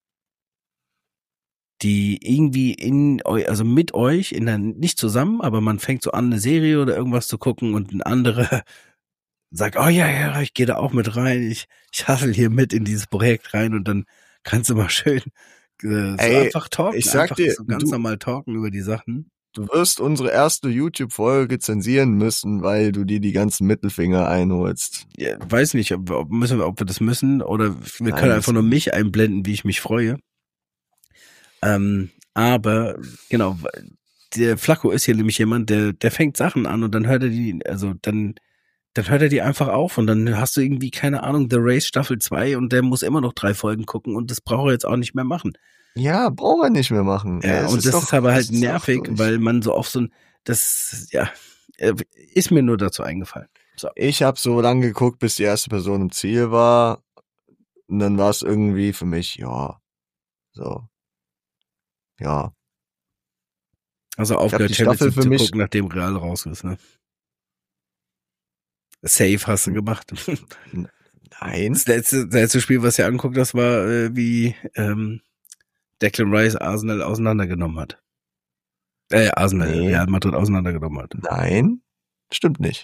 die irgendwie in eu, also mit euch, in der, nicht zusammen, aber man fängt so an, eine Serie oder irgendwas zu gucken und ein anderer sagt, oh ja, ja, ich gehe da auch mit rein, ich, ich hassel hier mit in dieses Projekt rein und dann kannst du mal schön äh, so Ey, einfach talken, ich sag einfach dir, so ganz du, normal talken über die Sachen. du wirst unsere erste YouTube-Folge zensieren müssen, weil du dir die ganzen Mittelfinger einholst. Ja, weiß nicht, ob, ob, müssen wir, ob wir das müssen oder wir Nein, können einfach müssen nur wir mich einblenden, wie ich mich freue. Ähm, aber genau, der Flacco ist hier nämlich jemand, der der fängt Sachen an und dann hört er die, also dann dann hört er die einfach auf und dann hast du irgendwie, keine Ahnung, The Race Staffel zwei und der muss immer noch drei Folgen gucken und das braucht er jetzt auch nicht mehr machen. Ja, braucht er nicht mehr machen. Ja, Es und ist das doch, ist aber es halt ist doch nervig, durch. weil man so oft so ein, das, ja, äh, ist mir nur dazu eingefallen. So. Ich habe so lange geguckt, bis die erste Person im Ziel war. Und dann war es irgendwie für mich, ja, so, ja. Also Ich habe aufgehört, die Champions Staffel League für zu mich, gucken, nachdem Real raus ist, ne? Safe hast du gemacht. nein, Das letzte, das letzte Spiel, was ihr anguckt, das war, äh, wie ähm, Declan Rice Arsenal auseinandergenommen hat. Äh, Arsenal, nee, Real Madrid auseinandergenommen hat. nein, stimmt nicht.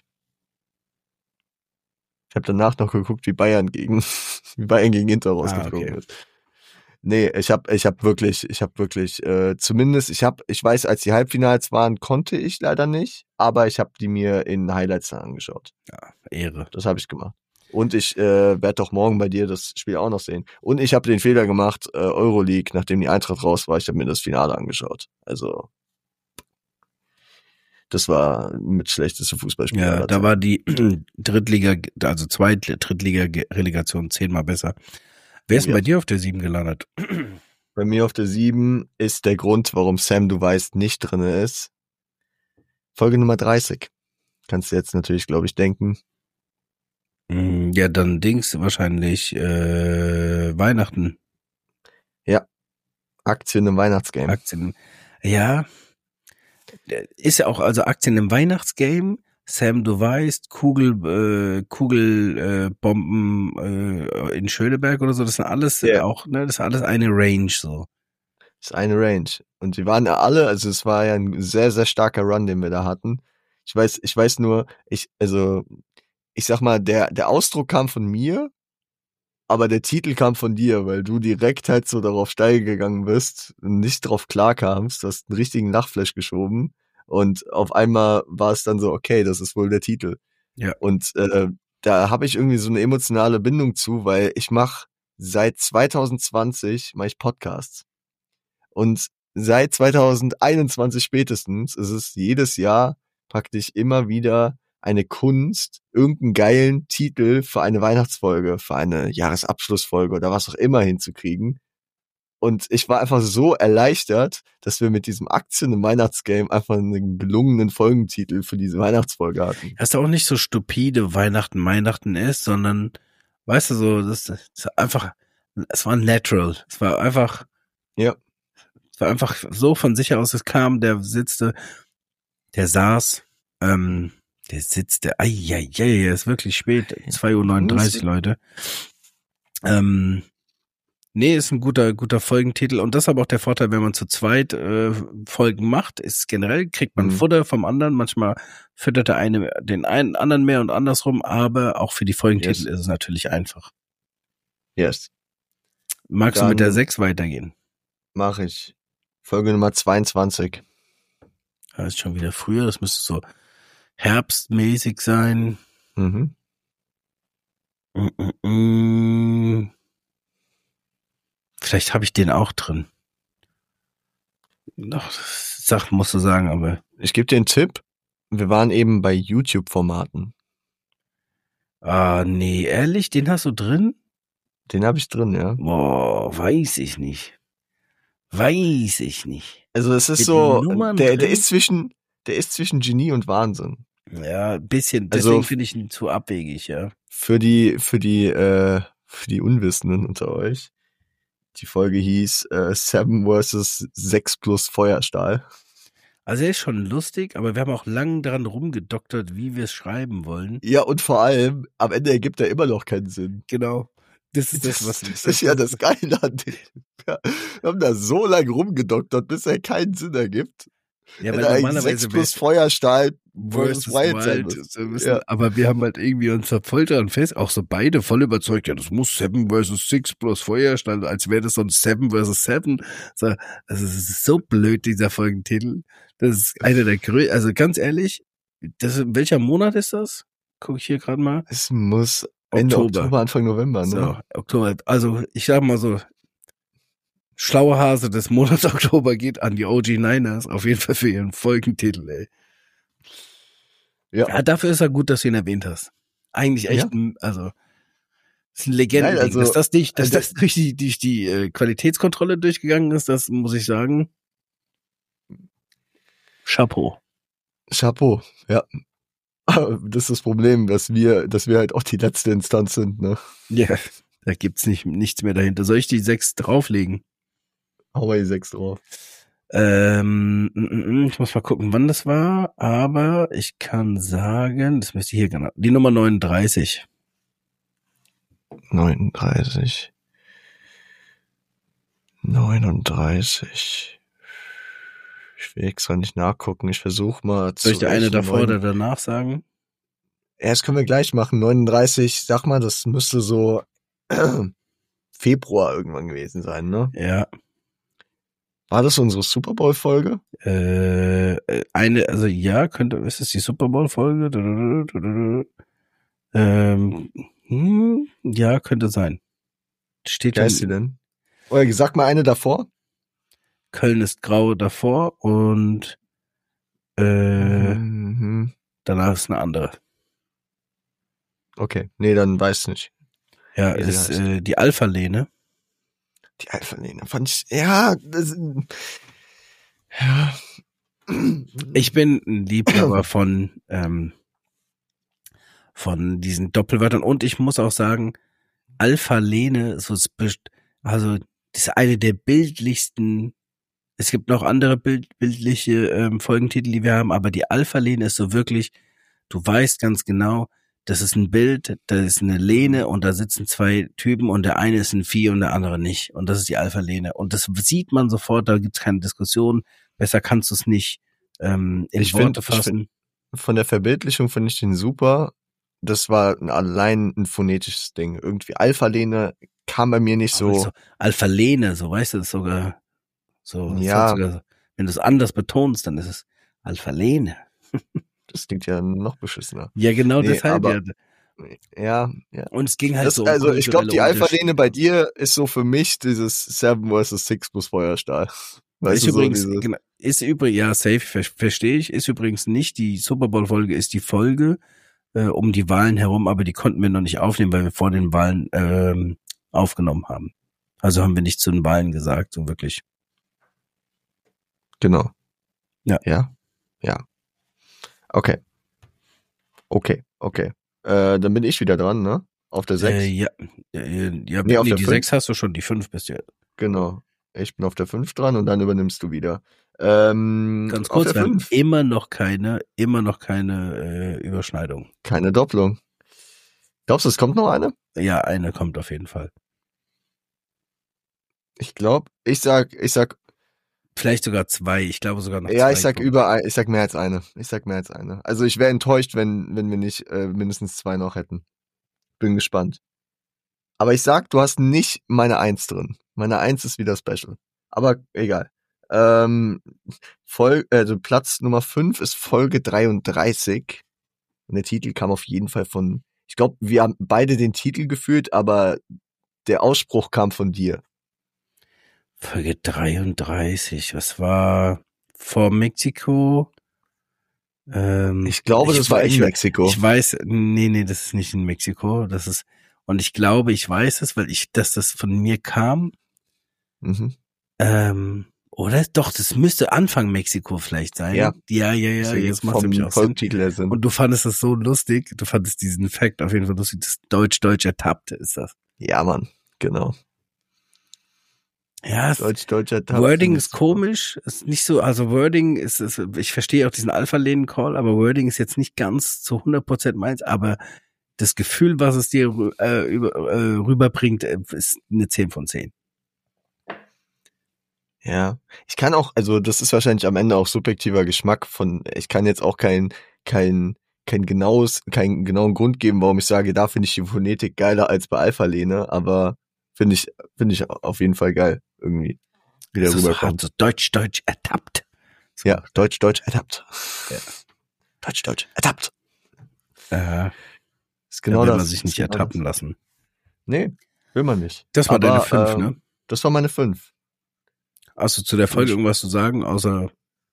Ich habe danach noch geguckt, wie Bayern gegen, wie Bayern gegen Inter rausgeflogen Ah, okay. ist. Nee, ich habe ich hab wirklich, ich habe wirklich, äh, zumindest, ich habe, ich weiß, als die Halbfinals waren, konnte ich leider nicht, aber ich habe die mir in Highlights dann angeschaut. Ja, Ehre. Das habe ich gemacht. Und ich äh, werde doch morgen bei dir das Spiel auch noch sehen. Und ich habe den Fehler gemacht, äh, Euroleague, nachdem die Eintracht raus war, ich habe mir das Finale angeschaut. Also das war mit schlechteste Fußballspiel Ja, aller da Zeiten. war die Drittliga, also Zweit Drittliga-Relegation zehnmal besser. Wer ist denn Ja. bei dir auf der sieben gelandet? Bei mir auf der sieben ist der Grund, warum Sam Du weißt nicht drinne ist. Folge Nummer dreißig. Kannst du jetzt natürlich, glaube ich, denken. Mm, Ja, dann Dings wahrscheinlich äh, Weihnachten. Ja. Aktien im Weihnachtsgame. Aktien. Ja, ist ja auch, also Aktien im Weihnachtsgame. Sam, du weißt, Kugel, äh, Kugelbomben äh, Bomben, äh, in Schöneberg oder so, das sind alles Ja. auch, ne, das ist alles eine Range so. Das ist eine Range. Und die waren ja alle, also es war ja ein sehr, sehr starker Run, den wir da hatten. Ich weiß, ich weiß nur, ich, also, ich sag mal, der, der Ausdruck kam von mir, aber der Titel kam von dir, weil du direkt halt so darauf steil gegangen bist und nicht drauf klarkamst. Du hast einen richtigen Lachflash geschoben und auf einmal war es dann so, okay, das ist wohl der Titel. Ja. Und äh, da habe ich irgendwie so eine emotionale Bindung zu, weil ich mache seit zwanzig zwanzig mache ich Podcasts. Und seit zwanzig einundzwanzig spätestens ist es jedes Jahr praktisch immer wieder eine Kunst, irgendeinen geilen Titel für eine Weihnachtsfolge, für eine Jahresabschlussfolge oder was auch immer hinzukriegen. Und ich war einfach so erleichtert, dass wir mit diesem Aktien im Weihnachtsgame einfach einen gelungenen Folgentitel für diese Weihnachtsfolge hatten. Das ist auch nicht so stupide Weihnachten, Weihnachten ist, sondern, weißt du, so, das ist einfach, es war natural. Es war einfach, Ja. es war einfach so von sich aus, es kam, der sitzte, der saß, ähm, der sitzte, ai, ai, ai, ist wirklich spät, zwei Uhr neununddreißig, Leute. Ähm, nee, ist ein guter, guter Folgentitel und das ist aber auch der Vorteil, wenn man zu zweit äh, Folgen macht, ist generell, kriegt man Mhm. Futter vom anderen, manchmal füttert der eine den einen anderen mehr und andersrum, aber auch für die Folgentitel Yes. ist es natürlich einfach. Yes. Magst du Dann mit der sechs weitergehen? mache ich Folge Nummer zweiundzwanzig. Das ist schon wieder früher, das müsste so herbstmäßig sein. Mhm. Mm, mm, mm. Vielleicht habe ich den auch drin. Doch, sag, musst du sagen, aber Ich gebe dir einen Tipp. Wir waren eben bei YouTube-Formaten. ah, nee, ehrlich, den hast du drin? Den habe ich drin, ja. Boah, weiß ich nicht. Weiß ich nicht. Also es ist Mit so, Nummern der, der drin? ist zwischen, der ist zwischen Genie und Wahnsinn. Ja, ein bisschen. Also Deswegen finde ich ihn zu abwegig, ja. für die, für die, äh, für die Unwissenden unter euch. Die Folge hieß äh, Seven versus sechs plus Feuerstahl. Also er ist schon lustig, aber wir haben auch lang daran rumgedoktert, wie wir es schreiben wollen. Ja, und vor allem, am Ende ergibt er immer noch keinen Sinn. Genau. Das ist das, Das, was... das ist ja das Geile an dem. Wir haben da so lange rumgedoktert, bis er keinen Sinn ergibt. Ja, Wenn weil er eigentlich normalerweise sechs plus Feuerstahl versus versus Wild sein Wild muss. so wissen, Ja. aber wir haben halt irgendwie uns da voll dran fest, auch so beide voll überzeugt, ja, das muss Seven versus Six plus Feuerstahl, als wäre das so ein Seven versus Seven. So, also es ist so blöd, dieser Folgentitel. Das ist einer der größten, also ganz ehrlich, das, welcher Monat ist das? Guck ich hier gerade mal. Es muss Ende Oktober. Oktober, Anfang November, So, ne? Oktober. Also ich sag mal so, schlauer Hase des Monats Oktober geht an die O G Niners, auf jeden Fall für ihren Folgentitel, ey. Ja. Ja, dafür ist er gut, dass du ihn erwähnt hast. Eigentlich echt, Ja. ein, also, das ist ein Legendending. Nein, also, dass das nicht, dass also- das durch die, durch die äh, Qualitätskontrolle durchgegangen ist, das muss ich sagen. Chapeau. Chapeau, ja. Das ist das Problem, dass wir, dass wir halt auch die letzte Instanz sind, ne? Ja, da gibt's nicht, nichts mehr dahinter. Soll ich die sechs drauflegen? Hau mal die sechs drauf. Ähm, mm, mm, ich muss mal gucken, wann das war, aber ich kann sagen, das müsste hier genau, die Nummer neununddreißig. neununddreißig. neununddreißig. Ich will extra nicht nachgucken. Ich versuche mal zu. Soll ich dir eine rechnen. davor Neun- oder danach sagen? Ja, das können wir gleich machen. neununddreißig, sag mal, das müsste so Februar irgendwann gewesen sein, ne? Ja. War das unsere Super Bowl-Folge? Äh, eine, also ja, könnte, ist es die Super Bowl-Folge? Ähm, hm, ja, könnte sein. Steht Wie heißt sie denn? Oder sag mal eine davor. Köln ist grau davor und äh, Mhm. danach ist eine andere. Okay, nee, dann weiß nicht. Ja, Wie sie ist heißt. äh, die Alpha-Lene. Die Alpha-Lene fand ich, ja, das, ja. Ich bin ein Liebhaber von ähm, von diesen Doppelwörtern und ich muss auch sagen, Alpha-Lene, so also das ist eine der bildlichsten. Es gibt noch andere bild, bildliche ähm, Folgentitel, die wir haben, aber die Alpha-Lene ist so wirklich, du weißt ganz genau, das ist ein Bild, da ist eine Lehne und da sitzen zwei Typen und der eine ist ein Vieh und der andere nicht. Und das ist die Alpha-Lene. Und das sieht man sofort, da gibt's keine Diskussion. Besser kannst du es nicht ähm, in Ich Worte find- ich fassen. find- Von der Verbildlichung finde ich den super. Das war ein- allein ein phonetisches Ding. Irgendwie Alpha-Lene kam bei mir nicht Aber so. so Alpha-Lene, so weißt du, das ist sogar so, das Ja. hat sogar, wenn du es anders betonst, dann ist es Alpha-Lene. Das klingt ja noch beschissener. Ja, genau Nee, deshalb aber- ja. Ja, ja. Und es ging halt Das, so um also ich glaube, die kulturelle Alpha-Lene bei Unterschiede. dir ist so für mich dieses Seven versus Six plus Feuerstahl. Weißt ist du, so übrigens, dieses, genau, ist übrigens, ja, safe, ver verstehe ich, ist übrigens nicht die Super Bowl-Folge, ist die Folge äh, um die Wahlen herum, aber die konnten wir noch nicht aufnehmen, weil wir vor den Wahlen ähm, aufgenommen haben. Also haben wir nicht zu den Wahlen gesagt, so wirklich. genau. Ja. Ja? Ja. Okay. Okay, okay. Äh, dann bin ich wieder dran, ne? Auf der sechs. Äh, ja, äh, ja Nee, auf nee, der die fünf. sechs hast du schon, die fünf bist du. Genau. Ich bin auf der fünf dran und dann übernimmst du wieder. Ähm, Ganz auf kurz, der wir haben fünf. immer noch keine, immer noch keine äh, Überschneidung. Keine Doppelung. Glaubst du, es kommt noch eine? Ja, eine kommt auf jeden Fall. Ich glaube, ich sag, ich sag, Vielleicht sogar zwei, ich glaube sogar noch ja, zwei. ich sag kommen. über, ein- ich sag mehr als eine. Ich sag mehr als eine. Also ich wäre enttäuscht, wenn, wenn wir nicht äh, mindestens zwei noch hätten. Bin gespannt. Aber ich sag, du hast nicht meine Eins drin. Meine Eins ist wieder Special. Aber egal. Ähm, Vol also Platz Nummer fünf ist Folge dreiunddreißig. Und der Titel kam auf jeden Fall von, ich glaube, wir haben beide den Titel geführt, aber der Ausspruch kam von dir. Folge dreiunddreißig, was war vor Mexiko? Ähm, Ich glaube, das war in ich, Mexiko. Ich weiß, nee, nee, das ist nicht in Mexiko, das ist, und ich glaube, ich weiß es, weil ich, dass das von mir kam, Mhm. ähm, Oder? Doch, das müsste Anfang Mexiko vielleicht sein. Ja. Ja, ja, ja, Deswegen jetzt macht nämlich vom auch Sinn. Folgentitel her Sinn. Und du fandest das so lustig, du fandest diesen Fact auf jeden Fall lustig, das Deutsch-Deutsch ertappt ist das. Ja, Mann, genau. Ja, es, Deutsch-Deutsch ertappt. Wording ist komisch, ist nicht so, also Wording ist, ist ich verstehe auch diesen Alpha-Lehnen-Call, aber Wording ist jetzt nicht ganz zu hundert Prozent meins, aber das Gefühl, was es dir äh, über, äh, rüberbringt, ist eine zehn von zehn. Ja, ich kann auch, also das ist wahrscheinlich am Ende auch subjektiver Geschmack von, ich kann jetzt auch kein, kein, kein genaues, keinen genauen Grund geben, warum ich sage, da finde ich die Phonetik geiler als bei Alpha-Lehne, aber finde ich, finde ich auf jeden Fall geil, irgendwie, wie der Das ist so rüberkommt. hart, so Deutsch-Deutsch ertappt. So. Ja, Deutsch, Deutsch, ertappt. Ja. Deutsch, Deutsch, ertappt. Äh, Ist genau da will das. man sich nicht Ist genau ertappen das. lassen. Nee, will man nicht. Das war Aber, deine fünf, ähm, ne? Das war meine fünf. Hast du zu der Folge Ich- irgendwas zu sagen, außer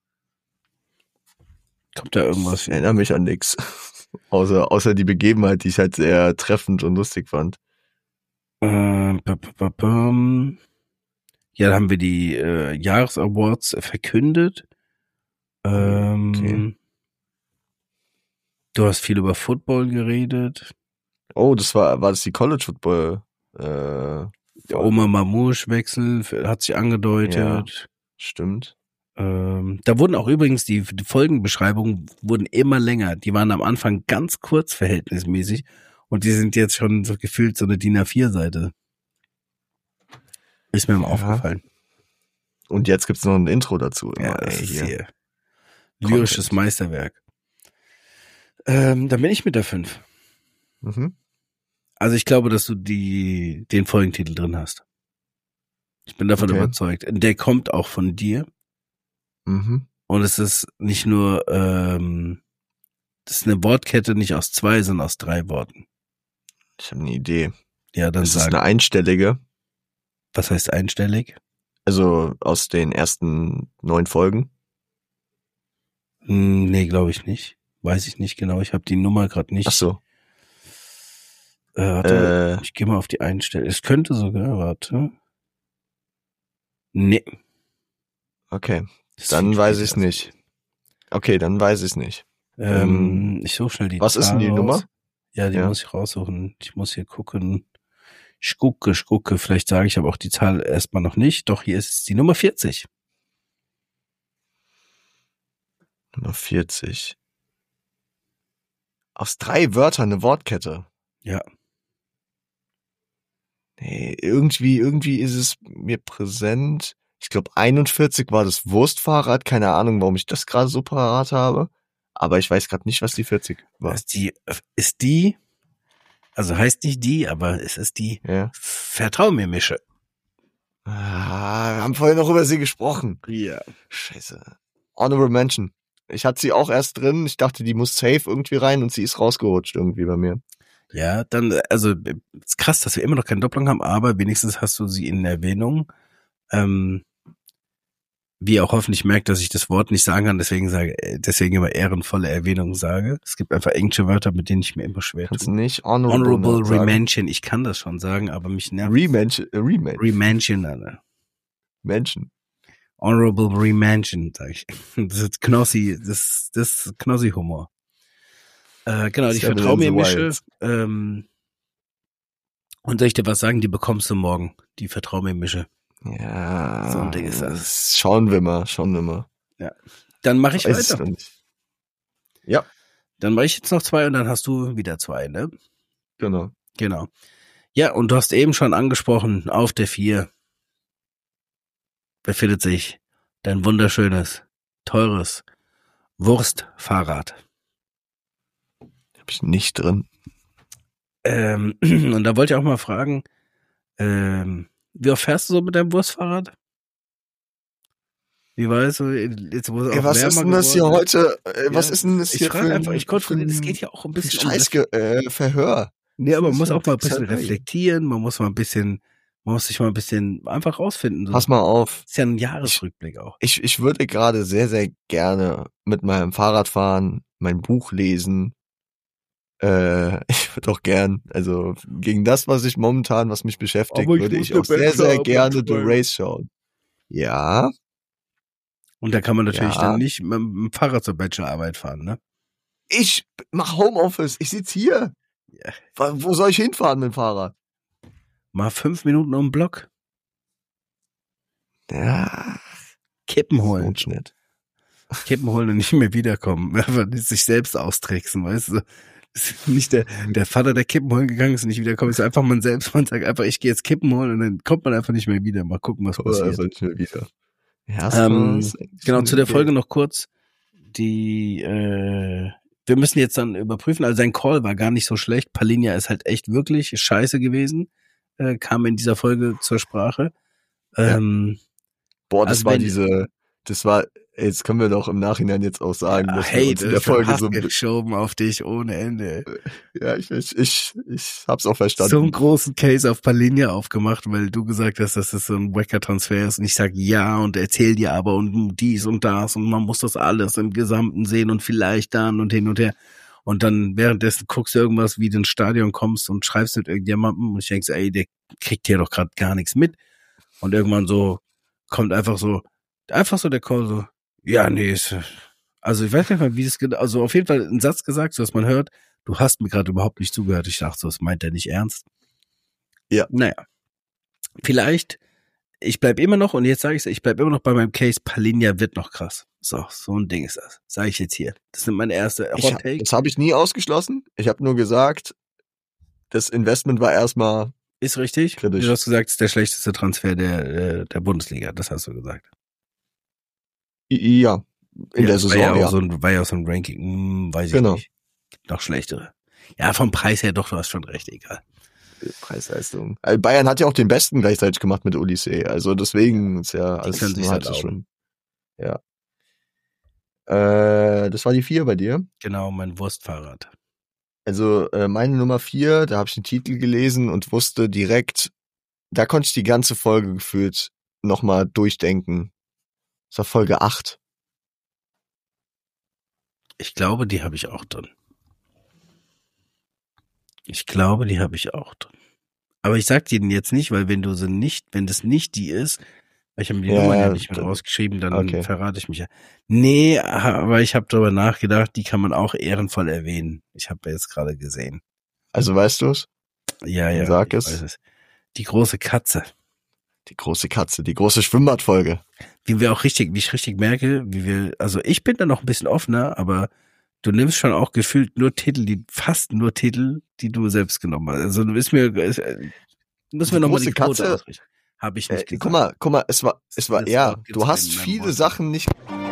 kommt da irgendwas? Ich erinnere mich an nix. außer, außer die Begebenheit, die ich halt sehr treffend und lustig fand. Ähm, pa- pa- pa- pam. Ja, da haben wir die äh, Jahresawards verkündet. Ähm, Okay. Du hast viel über Football geredet. Oh, das war, war das die College Football, äh, Der Oma Mamouche-Wechsel hat sich angedeutet. stimmt. Ähm, da wurden auch übrigens die, die Folgenbeschreibungen wurden immer länger. Die waren am Anfang ganz kurz verhältnismäßig und die sind jetzt schon so gefühlt so eine D I N A vier Seite. Ist mir mal Ja. aufgefallen. Und jetzt gibt's noch ein Intro dazu. Ja, Immer, das ey, ist hier. hier. Lyrisches Content. Meisterwerk. Ähm, dann bin ich mit der fünf. Mhm. Also ich glaube, dass du die den Folgentitel drin hast. Ich bin davon Okay. überzeugt. Der kommt auch von dir. Mhm. Und es ist nicht nur, ähm, das ist eine Wortkette nicht aus zwei, sondern aus drei Worten. Ich habe eine Idee. Ja, dann Das ist sag, eine einstellige, was heißt einstellig? also aus den ersten neun Folgen. Hm, nee, glaube ich nicht. Weiß ich nicht genau. Ich habe die Nummer gerade nicht. Ach so. Äh, warte, Äh, ich gehe mal auf die Einstellung. Es könnte sogar, warte. Nee. okay. Das Dann sieht weiß später ich's aus. nicht. Okay, dann weiß ich's nicht. Ähm, ich suche schnell die Was ist Zahl denn die raus. Nummer? Ja, die Ja. muss ich raussuchen. Ich muss hier gucken. Ich gucke, ich gucke. Vielleicht sage ich aber auch die Zahl erstmal noch nicht. Doch, hier ist die Nummer vierzig. Nummer vierzig. Aus drei Wörtern eine Wortkette. Ja. Nee, irgendwie, irgendwie ist es mir präsent. Ich glaube, einundvierzig war das Wurstfahrrad. Keine Ahnung, warum ich das gerade so parat habe. Aber ich weiß gerade nicht, was die vierzig war. Ist die, ist die, also heißt nicht die, aber es ist die Ja. Vertrau mir Mische. Ah, wir haben vorhin noch über sie gesprochen. Ja. Scheiße. Honorable Mention. Ich hatte sie auch erst drin. Ich dachte, die muss safe irgendwie rein und sie ist rausgerutscht irgendwie bei mir. Ja, dann, also, ist krass, dass wir immer noch keine Doppelung haben, aber wenigstens hast du sie in Erwähnung. Ähm, wie ihr auch hoffentlich merkt, dass ich das Wort nicht sagen kann, deswegen sage, deswegen immer ehrenvolle Erwähnung sage. Es gibt einfach englische Wörter, mit denen ich mir immer schwer Kannst tue. du nicht Honorable, Honorable sagen? Remention, ich kann das schon sagen, aber mich nervt. Remention. Äh, Remention. Remention, Alter. Mention. Honorable Remention, sag ich. Das ist Knossi, das, das ist Knossi-Humor. Äh, genau, die Seven Vertrau in mir the Mische. Wilds. Ähm, und soll ich dir was sagen? Die bekommst du morgen. Die Vertrau mir Mische. Ja. So ein Ding ist das. Schauen wir mal, schauen wir mal. Dann mache ich Weiß es weiter. noch nicht. Ja, Dann mache ich jetzt noch zwei und dann hast du wieder zwei, ne? genau. Genau. Ja, und du hast eben schon angesprochen, auf der vier befindet sich dein wunderschönes, teures Wurstfahrrad. Hab ich nicht drin. Ähm, und da wollte ich auch mal fragen, ähm, wie oft fährst du so mit deinem Wurstfahrrad? Wie weißt du, jetzt wo es Ey, auch was ist wärmer denn das hier geworden heute? Äh, Ja, was ist denn das Ich hier frage für einfach, ich kontrolliere, für es ein- geht ja auch ein für ein bisschen um Scheiß äh, Verhör. Nee, aber man Das muss ist auch mal ein Fixerei. bisschen reflektieren, man muss mal ein bisschen, man muss sich mal ein bisschen einfach rausfinden. So. Pass mal auf. Ist ja ein Jahresrückblick auch. Ich, ich würde gerade sehr, sehr gerne mit meinem Fahrrad fahren, mein Buch lesen. Äh, ich würde auch gern, also gegen das, was ich momentan, was mich beschäftigt, Aber ich würde muss ich eine auch sehr, sehr Bachelorarbeit gerne The schreiben. Race schauen. Ja, Und da kann man natürlich Ja. dann nicht mit dem Fahrrad zur Bachelorarbeit fahren, ne? Ich mach Homeoffice, ich sitze hier. Ja. Wo soll ich hinfahren mit dem Fahrrad? Mal fünf Minuten um den Block. Ja. Kippen holen. Funktioniert. Kippen holen und nicht mehr wiederkommen. Einfach sich selbst austricksen, weißt du? Das ist nicht der, der Vater, der Kippen holen gegangen ist und nicht wiederkommt, ist einfach man selbst. Man sagt einfach, ich gehe jetzt Kippen holen und dann kommt man einfach nicht mehr wieder. Mal gucken, was Oder passiert. einfach nicht mehr wieder. Ja, Ähm, genau, zu der Idee. Folge noch kurz. Die, äh, wir müssen jetzt dann überprüfen, also sein Call war gar nicht so schlecht. Palinja ist halt echt wirklich scheiße gewesen, äh, kam in dieser Folge zur Sprache. Ähm, Boah, das also war wenn- diese, das war, jetzt können wir doch im Nachhinein jetzt auch sagen, ja, dass wir hey, uns in das der ist Folge so, geschoben auf dich ohne Ende. ja, ich, ich, ich, ich hab's auch So verstanden. einen großen Case auf Palinja aufgemacht, weil du gesagt hast, dass das so ein Wacker-Transfer ist und ich sag ja und erzähl dir aber und dies und das und man muss das alles im Gesamten sehen und vielleicht dann und hin und her. Und dann währenddessen guckst du irgendwas, wie du ins Stadion kommst und schreibst mit irgendjemandem und ich denkst, ey, der kriegt hier doch gerade gar nichts mit. Und irgendwann so kommt einfach so, einfach so der Call so, ja, nee, ist, also ich weiß nicht mal, wie das genau, also auf jeden Fall ein Satz gesagt, so dass man hört, du hast mir gerade überhaupt nicht zugehört. Ich dachte so, das meint er nicht ernst. Ja. Naja. Vielleicht, ich bleib immer noch, und jetzt sage ich es, ich bleib immer noch bei meinem Case, Palinja wird noch krass. So, so ein Ding ist das. Sage ich jetzt hier. Das sind meine erste Ich, Hot Take. das habe ich nie ausgeschlossen. Ich habe nur gesagt, das Investment war erstmal, Ist richtig. kritisch. Du hast gesagt, es ist der schlechteste Transfer der, äh, der Bundesliga. Das hast du gesagt. ja, in ja, der Saison, war ja. Auch ja. So ein, war ja auch so ein Ranking, hm, weiß ich Genau. nicht. Gibt noch schlechtere. Ja, vom Preis her doch, du hast schon recht, egal. Preis-Leistung. Also Bayern hat ja auch den besten gleichzeitig gemacht mit Olise. Also deswegen ist ja alles können sich's nur halb halt so erlauben. schlimm. Ja. Äh, das war die vier bei dir. Genau, mein Wurstfahrrad. Also äh, meine Nummer vier, da habe ich den Titel gelesen und wusste direkt, da konnte ich die ganze Folge gefühlt nochmal durchdenken. Das war Folge acht. Ich glaube, die habe ich auch drin. Ich glaube, die habe ich auch drin. Aber ich sag dir den jetzt nicht, weil wenn du sie nicht, wenn das nicht die ist, weil ich habe mir die Ja, Nummer ja ja, nicht mit dann- rausgeschrieben, dann okay. verrate ich mich ja. Nee, aber ich habe darüber nachgedacht, die kann man auch ehrenvoll erwähnen. Ich habe jetzt gerade gesehen. Also weißt du's? Ja, Dann ja. sag ich es. weiß es. Die große Katze. Die große Katze, die große Schwimmbadfolge. Wie wir auch richtig, wie ich richtig merke, wie wir, also ich bin da noch ein bisschen offener, aber du nimmst schon auch gefühlt nur Titel, die fast nur Titel, die du selbst genommen hast. Also du bist mir, ist, äh, müssen wir Die nochmal große die Quote Katze- ausrichten. Habe ich Äh, nicht gesagt. guck mal, guck mal, es war, es war, Das ja, Wort gibt's du hast in meinem viele Wort. Sachen nicht.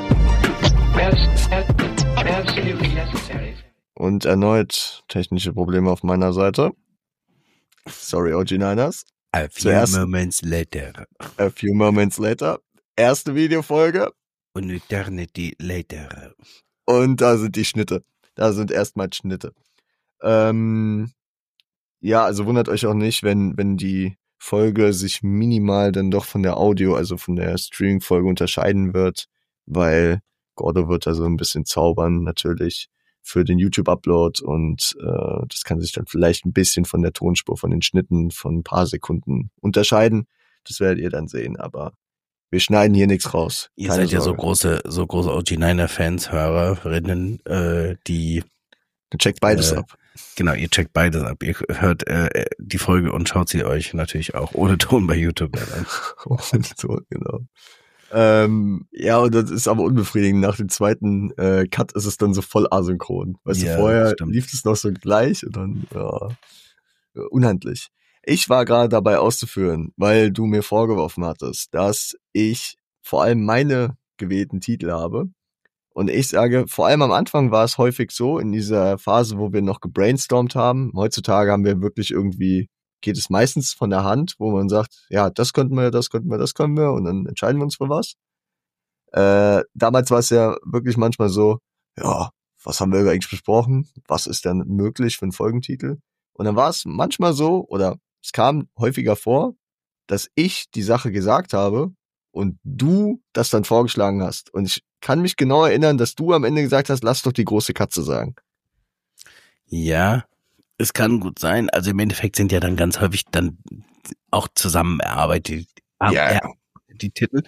Absolutely necessary. Und erneut technische Probleme auf meiner Seite. Sorry, O G Niners. A few Zuerst- moments later. A few moments later. Erste Videofolge. An eternity later. Und da sind die Schnitte. Da sind erstmal Schnitte. Ähm, ja, also wundert euch auch nicht, wenn, wenn die Folge sich minimal dann doch von der Audio, also von der Streaming-Folge unterscheiden wird, weil Gordo wird da so ein bisschen zaubern, natürlich, für den YouTube-Upload und äh, das kann sich dann vielleicht ein bisschen von der Tonspur, von den Schnitten von ein paar Sekunden unterscheiden. Das werdet ihr dann sehen, aber wir schneiden hier nichts raus. Ihr Keine seid ja so Sorge. große, so große O G Niner-Fans, Hörerinnen, äh, die, Checkt beides äh, ab. genau, ihr checkt beides ab. Ihr hört äh, die Folge und schaut sie euch natürlich auch ohne Ton bei YouTube dann an. Und so, genau. Ähm, ja, und das ist aber unbefriedigend. Nach dem zweiten äh, Cut ist es dann so voll asynchron. Weißt Ja, du, vorher stimmt. lief es noch so gleich und dann, ja, unhandlich. Ich war gerade dabei auszuführen, weil du mir vorgeworfen hattest, dass ich vor allem meine gewählten Titel habe. Und ich sage, vor allem am Anfang war es häufig so, in dieser Phase, wo wir noch gebrainstormt haben. Heutzutage haben wir wirklich irgendwie, geht es meistens von der Hand, wo man sagt, ja, das könnten wir, das könnten wir, das können wir und dann entscheiden wir uns für was. Äh, damals war es ja wirklich manchmal so, ja, was haben wir eigentlich besprochen? Was ist denn möglich für einen Folgentitel? Und dann war es manchmal so, oder es kam häufiger vor, dass ich die Sache gesagt habe und du das dann vorgeschlagen hast. Und ich kann mich genau erinnern, dass du am Ende gesagt hast, lass doch die große Katze sagen. Ja, es kann gut sein. Also im Endeffekt sind ja dann ganz häufig dann auch zusammen erarbeitet, Ja, ja. die Titel.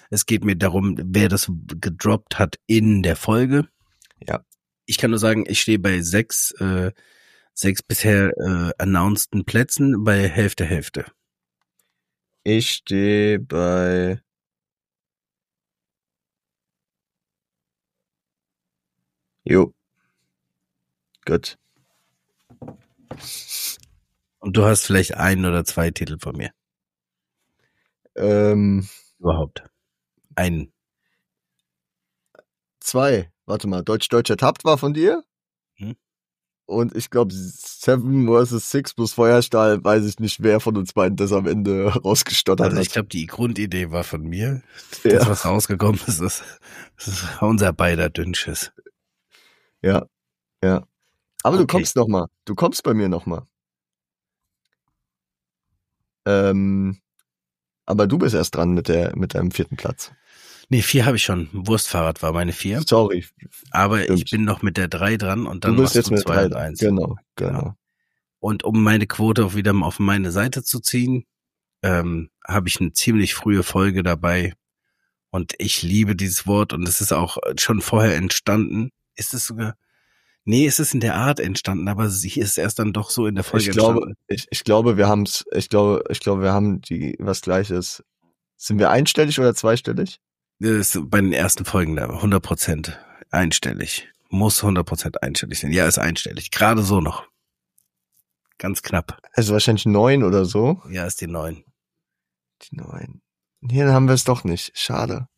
Es geht mir darum, wer das gedroppt hat in der Folge. Ja. Ich kann nur sagen, ich stehe bei sechs, äh, sechs bisher äh, announceden Plätzen bei Hälfte, Hälfte. Ich stehe bei Jo. Gut. Und du hast vielleicht ein oder zwei Titel von mir. Ähm, Überhaupt. Einen. zwei. Warte mal. Deutsch-Deutsch ertappt war von dir. Hm? Und ich glaube, Seven versus Six plus Feuerstahl, weiß ich nicht, wer von uns beiden das am Ende rausgestottert Also ich hat. glaube, die Grundidee war von mir. Ja. Das, was rausgekommen ist, ist, das ist unser beider Dünnschiss. Ja. Ja. Aber du Okay. kommst noch mal. Du kommst bei mir noch mal. Ähm, aber du bist erst dran mit der mit deinem vierten Platz. Nee, vier habe ich schon. Wurstfahrrad war meine vier. Sorry. Aber Stimmt. ich bin noch mit der drei dran und dann Du bist machst jetzt du mit zwei drei und dran. eins. Genau, Genau. genau. Und um meine Quote auch wieder auf meine Seite zu ziehen, ähm, habe ich eine ziemlich frühe Folge dabei. Und ich liebe dieses Wort und es ist auch schon vorher entstanden. Ist es sogar... Nee, es ist in der Art entstanden, aber sie ist erst dann doch so in der Folge Ich glaube, entstanden. ich, ich glaube, wir haben's, ich glaube, ich glaube, wir haben die was Gleiches. Sind wir einstellig oder zweistellig? Das ist bei den ersten Folgen da hundert Prozent einstellig. Muss hundert Prozent einstellig sein. Ja, ist einstellig. Gerade so noch. Ganz knapp. Also wahrscheinlich neun oder so. Ja, ist die neun. Die neun. Hier haben wir es doch nicht. Schade.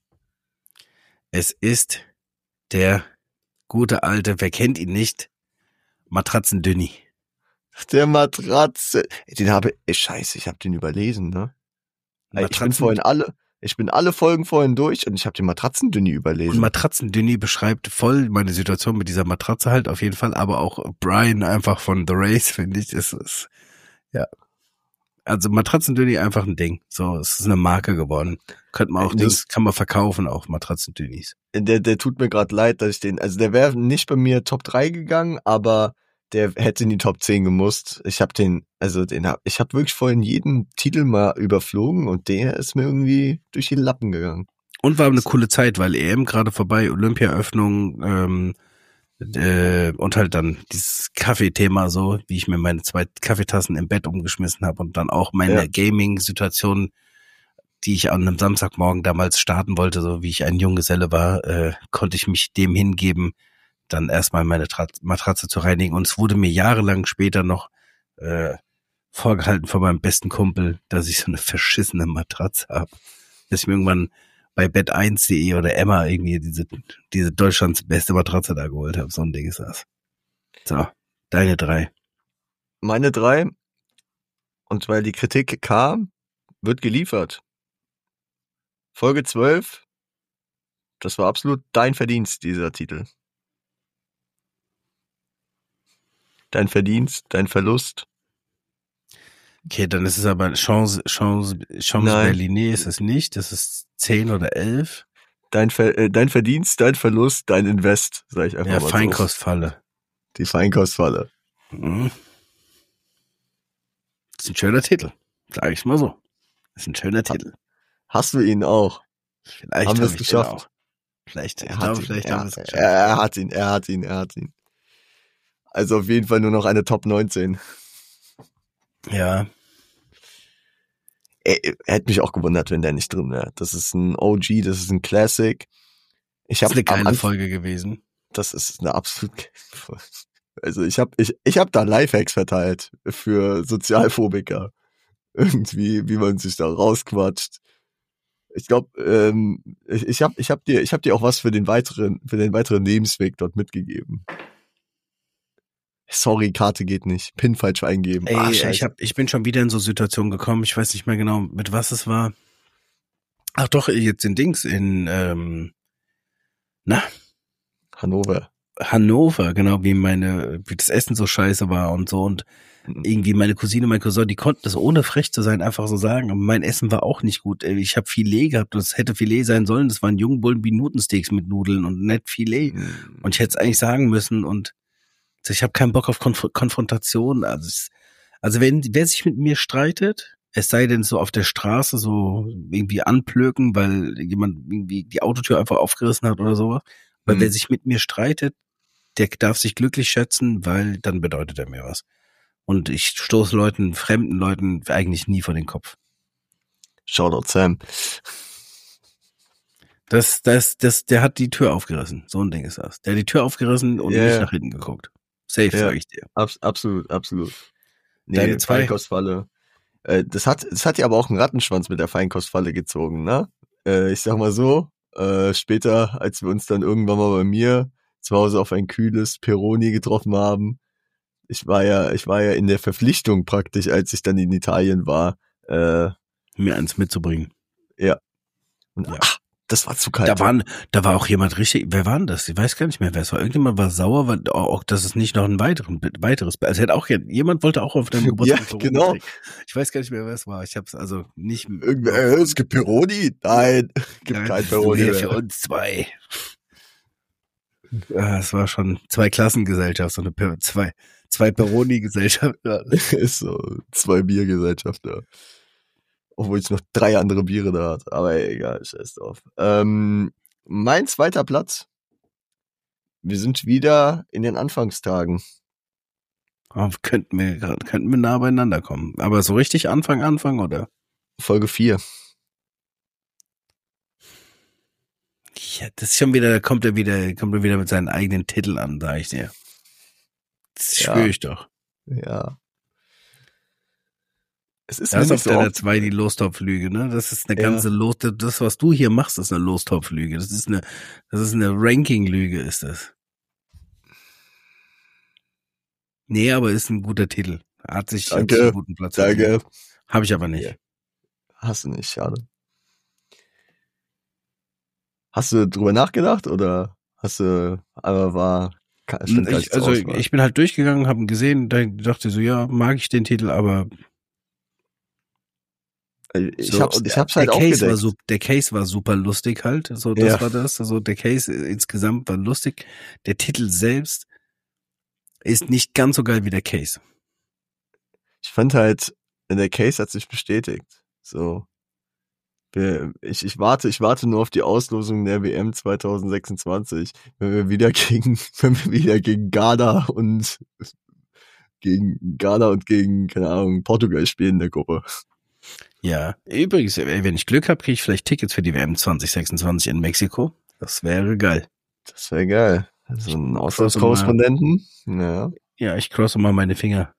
Es ist der gute alte, wer kennt ihn nicht, Matratzendünni. Der Matratze. Den habe ich, scheiße, ich habe den überlesen, ne? Ey, Ich bin Matratzen- vorhin alle, ich bin alle Folgen vorhin durch und ich habe den Matratzendünni Und überlesen. Matratzendünni beschreibt voll meine Situation mit dieser Matratze halt auf jeden Fall, aber auch Brian einfach von The Race, finde ich, ist es, ja. Also Matratzendünni einfach ein Ding. So, es ist eine Marke geworden. Könnte man auch, Das- Dings kann man verkaufen, auch Matratzendünnis. Der, der tut mir gerade leid, dass ich den, also der wäre nicht bei mir Top drei gegangen, aber der hätte in die Top zehn gemusst. Ich habe den, also den hab, ich habe wirklich vorhin jeden Titel mal überflogen und der ist mir irgendwie durch die Lappen gegangen. Und war eine coole Zeit, weil E M gerade vorbei, Olympia-Öffnung, ähm, äh, und halt dann dieses Kaffeethema so, wie ich mir meine zwei Kaffeetassen im Bett umgeschmissen habe und dann auch meine Ja. Gaming-Situation, die ich an einem Samstagmorgen damals starten wollte, so wie ich ein Junggeselle war, äh, konnte ich mich dem hingeben, dann erstmal meine Tra- Matratze zu reinigen. Und es wurde mir jahrelang später noch äh, vorgehalten von meinem besten Kumpel, dass ich so eine verschissene Matratze habe. Dass ich mir irgendwann bei bett eins punkt de oder Emma irgendwie diese, diese Deutschlands beste Matratze da geholt habe. So ein Ding ist das. So, deine drei. Meine drei, und weil die Kritik kam, wird geliefert. Folge zwölf, das war absolut dein Verdienst, dieser Titel. Dein Verdienst, dein Verlust. Okay, dann ist es aber Chance, Chance, Chance Nein. Berliner ist es nicht. Das ist zehn oder elf. Dein, Ver, äh, dein Verdienst, dein Verlust, dein Invest, sag ich einfach Ja, mal so. Feinkostfalle. Die Feinkostfalle. Mhm. Das ist ein schöner Titel. Sag ich mal so. Das ist ein schöner Titel. Hast du ihn auch? Vielleicht Haben wir es hab ich den geschafft? auch. Vielleicht, ich Er hat glaube, ihn, vielleicht er, haben wir es geschafft. er, er hat ihn, er hat ihn, er hat ihn. Also auf jeden Fall nur noch eine Top neunzehn. Ja, Er, er hätte mich auch gewundert, wenn der nicht drin wäre. Das ist ein O G, das ist ein Classic. Ich das habe ist eine geile Folge gewesen. Das ist eine absolut geile Folge. Also ich habe ich, ich hab da Lifehacks verteilt für Sozialphobiker. Irgendwie, wie man sich da rausquatscht. Ich glaube, ähm, ich, ich habe ich hab dir, ich hab dir auch was für den weiteren, für den weiteren Lebensweg dort mitgegeben. Sorry, Karte geht nicht. Pin falsch eingeben. Ey, ah, ich, scheiße. hab, ich bin schon wieder in so Situationen gekommen. Ich weiß nicht mehr genau, mit was es war. Ach doch, jetzt in Dings, in ähm, na, Hannover. Hannover, genau, wie meine, wie das Essen so scheiße war und so. Und irgendwie meine Cousine, mein Cousin, die konnten das ohne frech zu sein einfach so sagen. Aber mein Essen war auch nicht gut. Ich habe Filet gehabt und es hätte Filet sein sollen. Das waren Jungbullen wie Nutensteaks mit Nudeln und nicht Filet. Und ich hätte es eigentlich sagen müssen und ich habe keinen Bock auf Konf- Konfrontation. Also, es, also wenn wer sich mit mir streitet, Es sei denn so auf der Straße so irgendwie anplöken, weil jemand irgendwie die Autotür einfach aufgerissen hat oder sowas. Weil Hm. wer sich mit mir streitet, der darf sich glücklich schätzen, weil dann bedeutet er mir was. Und ich stoße Leuten, fremden Leuten eigentlich nie vor den Kopf. Shoutout Sam. Das, das, das, der hat die Tür aufgerissen. So ein Ding ist das. Der hat die Tür aufgerissen und Ja, nicht ja. nach hinten geguckt. Safe, Ja. sag ich dir. Abs- absolut, absolut. Nee, Deine zwei? Feinkostfalle. Äh, das hat, das hat ja aber auch einen Rattenschwanz mit der Feinkostfalle gezogen, ne? Äh, ich sag mal so, äh, später, als wir uns dann irgendwann mal bei mir zu Hause auf ein kühles Peroni getroffen haben, ich war ja, ich war ja in der Verpflichtung praktisch, als ich dann in Italien war, äh, Mir eins mitzubringen. ja. Und Ja. ach, das war zu kalt. Da waren, da war auch jemand richtig, wer war denn das? Ich weiß gar nicht mehr, wer es war. Irgendjemand war sauer, weil auch, dass es nicht noch ein weiteren, weiteres, also hätte auch, jemand wollte auch auf deinem Geburtstag Ja, Peroni genau. trinken. Ich weiß gar nicht mehr, wer es war. Ich hab's also nicht. Irgendwer, äh, es gibt Peroni? Nein, gibt Nein, kein du Peroni hier mehr. für uns zwei. Ja, es war schon zwei Klassengesellschaft, so eine Per- zwei, zwei Peroni-Gesellschaft. Ja. Ist so, zwei Biergesellschafter. Obwohl ich noch drei andere Biere da hatte. Aber egal, scheiß drauf. Ähm, mein zweiter Platz. Wir sind wieder in den Anfangstagen. Oh, könnten wir, grad- könnten wir nah beieinander kommen. Aber so richtig Anfang, Anfang, oder? Folge vier. Ja, das ist schon wieder, da kommt er wieder, kommt er wieder mit seinen eigenen Titeln an, sag ich dir. Das Ja. spüre ich doch. Ja. Es ist Das ist mir auf nicht so deiner oft- zwei die Lostopflüge, ne? Das ist eine Ja. ganze Los, das, was du hier machst, ist eine Lostopflüge. Das ist eine, das ist eine Ranking-Lüge, ist das. Nee, aber ist ein guter Titel. Hat sich, hat Danke, sich einen guten Platz verdient. Danke. Habe ich aber nicht. Ja. Hast du nicht, schade. Hast du drüber nachgedacht oder hast du, aber war, stand gar Ich, nicht zur also Auswahl? ich bin halt durchgegangen, habe ihn gesehen, da dachte so, ja, mag ich den Titel, aber Ich so, hab's, und ich hab's halt der Case war aufgedeckt. so, der Case war super lustig halt, so das Ja. war das, also der Case insgesamt war lustig. Der Titel selbst ist nicht ganz so geil wie der Case. Ich fand halt, der Case hat sich bestätigt. So. Wir, ich, ich warte, ich warte nur auf die Auslosung der W M zwanzig sechsundzwanzig, wenn wir wieder gegen, wenn wir wieder gegen Ghana und gegen Ghana und gegen, keine Ahnung, Portugal spielen in der Gruppe. Ja, übrigens, ey, wenn ich Glück habe, kriege ich vielleicht Tickets für die W M zwanzig sechsundzwanzig in Mexiko. Das wäre geil. Das wäre geil. So ein crosse Auslandskorrespondenten. Ja. Ja, ich crosse mal meine Finger.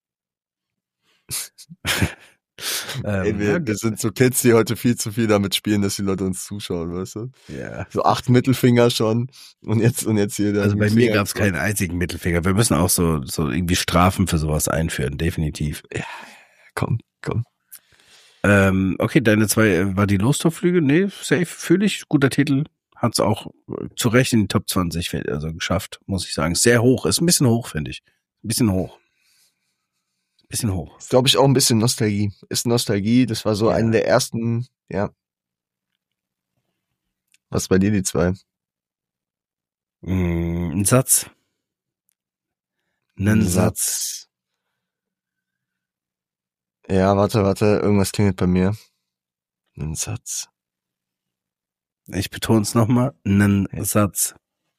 Ey, ähm, wir, ja, wir sind so Kids, die heute viel zu viel damit spielen, dass die Leute uns zuschauen, weißt du? ja. So acht Mittelfinger schon und jetzt und jetzt hier der Also bei mir Finger. gab es keinen einzigen Mittelfinger. Wir müssen auch so so irgendwie Strafen für sowas einführen, definitiv. Komm, komm. Ähm, okay, deine zwei äh, war die Lostopflüge? Nee, safe, fühle ich, guter Titel. Hat's auch äh, zu Recht in die Top zwanzig also geschafft, muss ich sagen. Sehr hoch, ist ein bisschen hoch, finde ich. Ein bisschen hoch. Ein bisschen hoch. Ist, glaube ich, auch ein bisschen Nostalgie. Ist Nostalgie, das war so Ja. eine der ersten, ja. Was bei dir die zwei? Mm, ein Satz. Einen Satz. Ja, warte, warte, irgendwas klingelt bei mir. Ein Satz. Ich betone es nochmal. Einen Ja. Satz.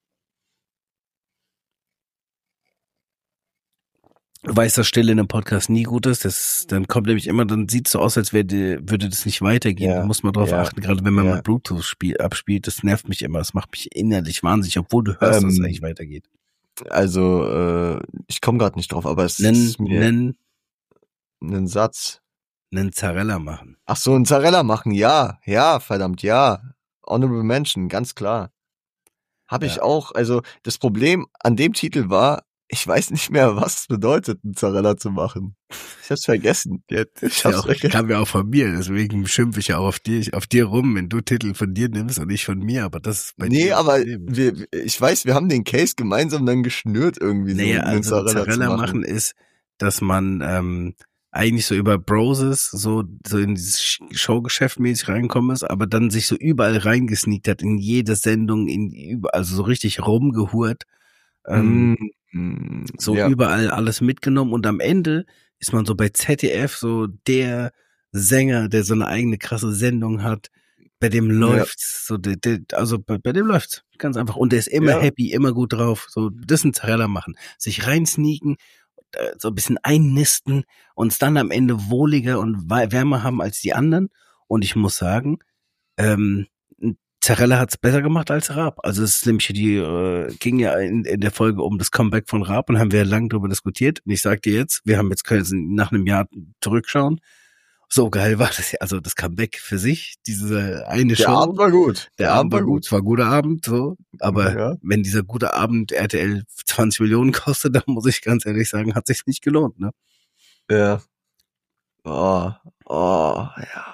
Du weißt, dass Stille in einem Podcast nie gut ist. Das, dann kommt nämlich immer, dann sieht es so aus, als wäre die, würde das nicht weitergehen. Ja, Da muss man drauf ja, achten, gerade wenn man ja. mit Bluetooth spiel, abspielt. Das nervt mich immer. Das macht mich innerlich wahnsinnig, obwohl du hörst, dass es Ähm, eigentlich weitergeht. Also, äh, ich komme gerade nicht drauf, aber es Nen, ist mir nen, ein Satz. nen Zarella machen. Ach so, ein Zarella machen, ja, ja, verdammt, ja. Honorable Mention, ganz klar. Habe ich Ja. auch, also das Problem an dem Titel war, ich weiß nicht mehr, was es bedeutet, einen Zarella zu machen. Ich hab's vergessen. Ja, das Ich ja hab's auch, vergessen. kam ja auch von mir, deswegen schimpfe ich ja auch auf dir, auf dir rum, wenn du Titel von dir nimmst und nicht von mir, aber das ist bei Nee, dir. das aber Problem. wir, ich weiß, wir haben den Case gemeinsam dann geschnürt irgendwie so, Naja, einen also Zarella zu Zarella machen. machen ist, dass man ähm, eigentlich so über Broses so, so in dieses Sh- Showgeschäft mäßig reinkommen ist, aber dann sich so überall reingesneakt hat, in jede Sendung, in über, also so richtig rumgehurt, ähm, Mm, so ja. überall alles mitgenommen und am Ende ist man so bei Z D F so der Sänger, der so eine eigene krasse Sendung hat. Bei dem läuft's, so, der, der, also bei, bei dem läuft's, ganz einfach. Und der ist immer Ja. happy, immer gut drauf. So, das ein Zarella machen. Sich reinsneaken, äh, so ein bisschen einnisten, uns dann am Ende wohliger und wärmer haben als die anderen. Und ich muss sagen, ähm, Zarella hat's besser gemacht als Raab. Also es ist nämlich die äh, ging ja in, in der Folge um das Comeback von Raab und haben wir lang darüber diskutiert. Und ich sag dir jetzt, wir haben jetzt können nach einem Jahr zurückschauen. So geil war das ja, also das Comeback für sich, diese eine Der Show. Abend war gut. Der Abend war gut, es war ein guter Abend, so. Aber Ja. wenn dieser gute Abend R T L zwanzig Millionen kostet, dann muss ich ganz ehrlich sagen, hat sich's nicht gelohnt, ne? Ja. Oh, oh, ja.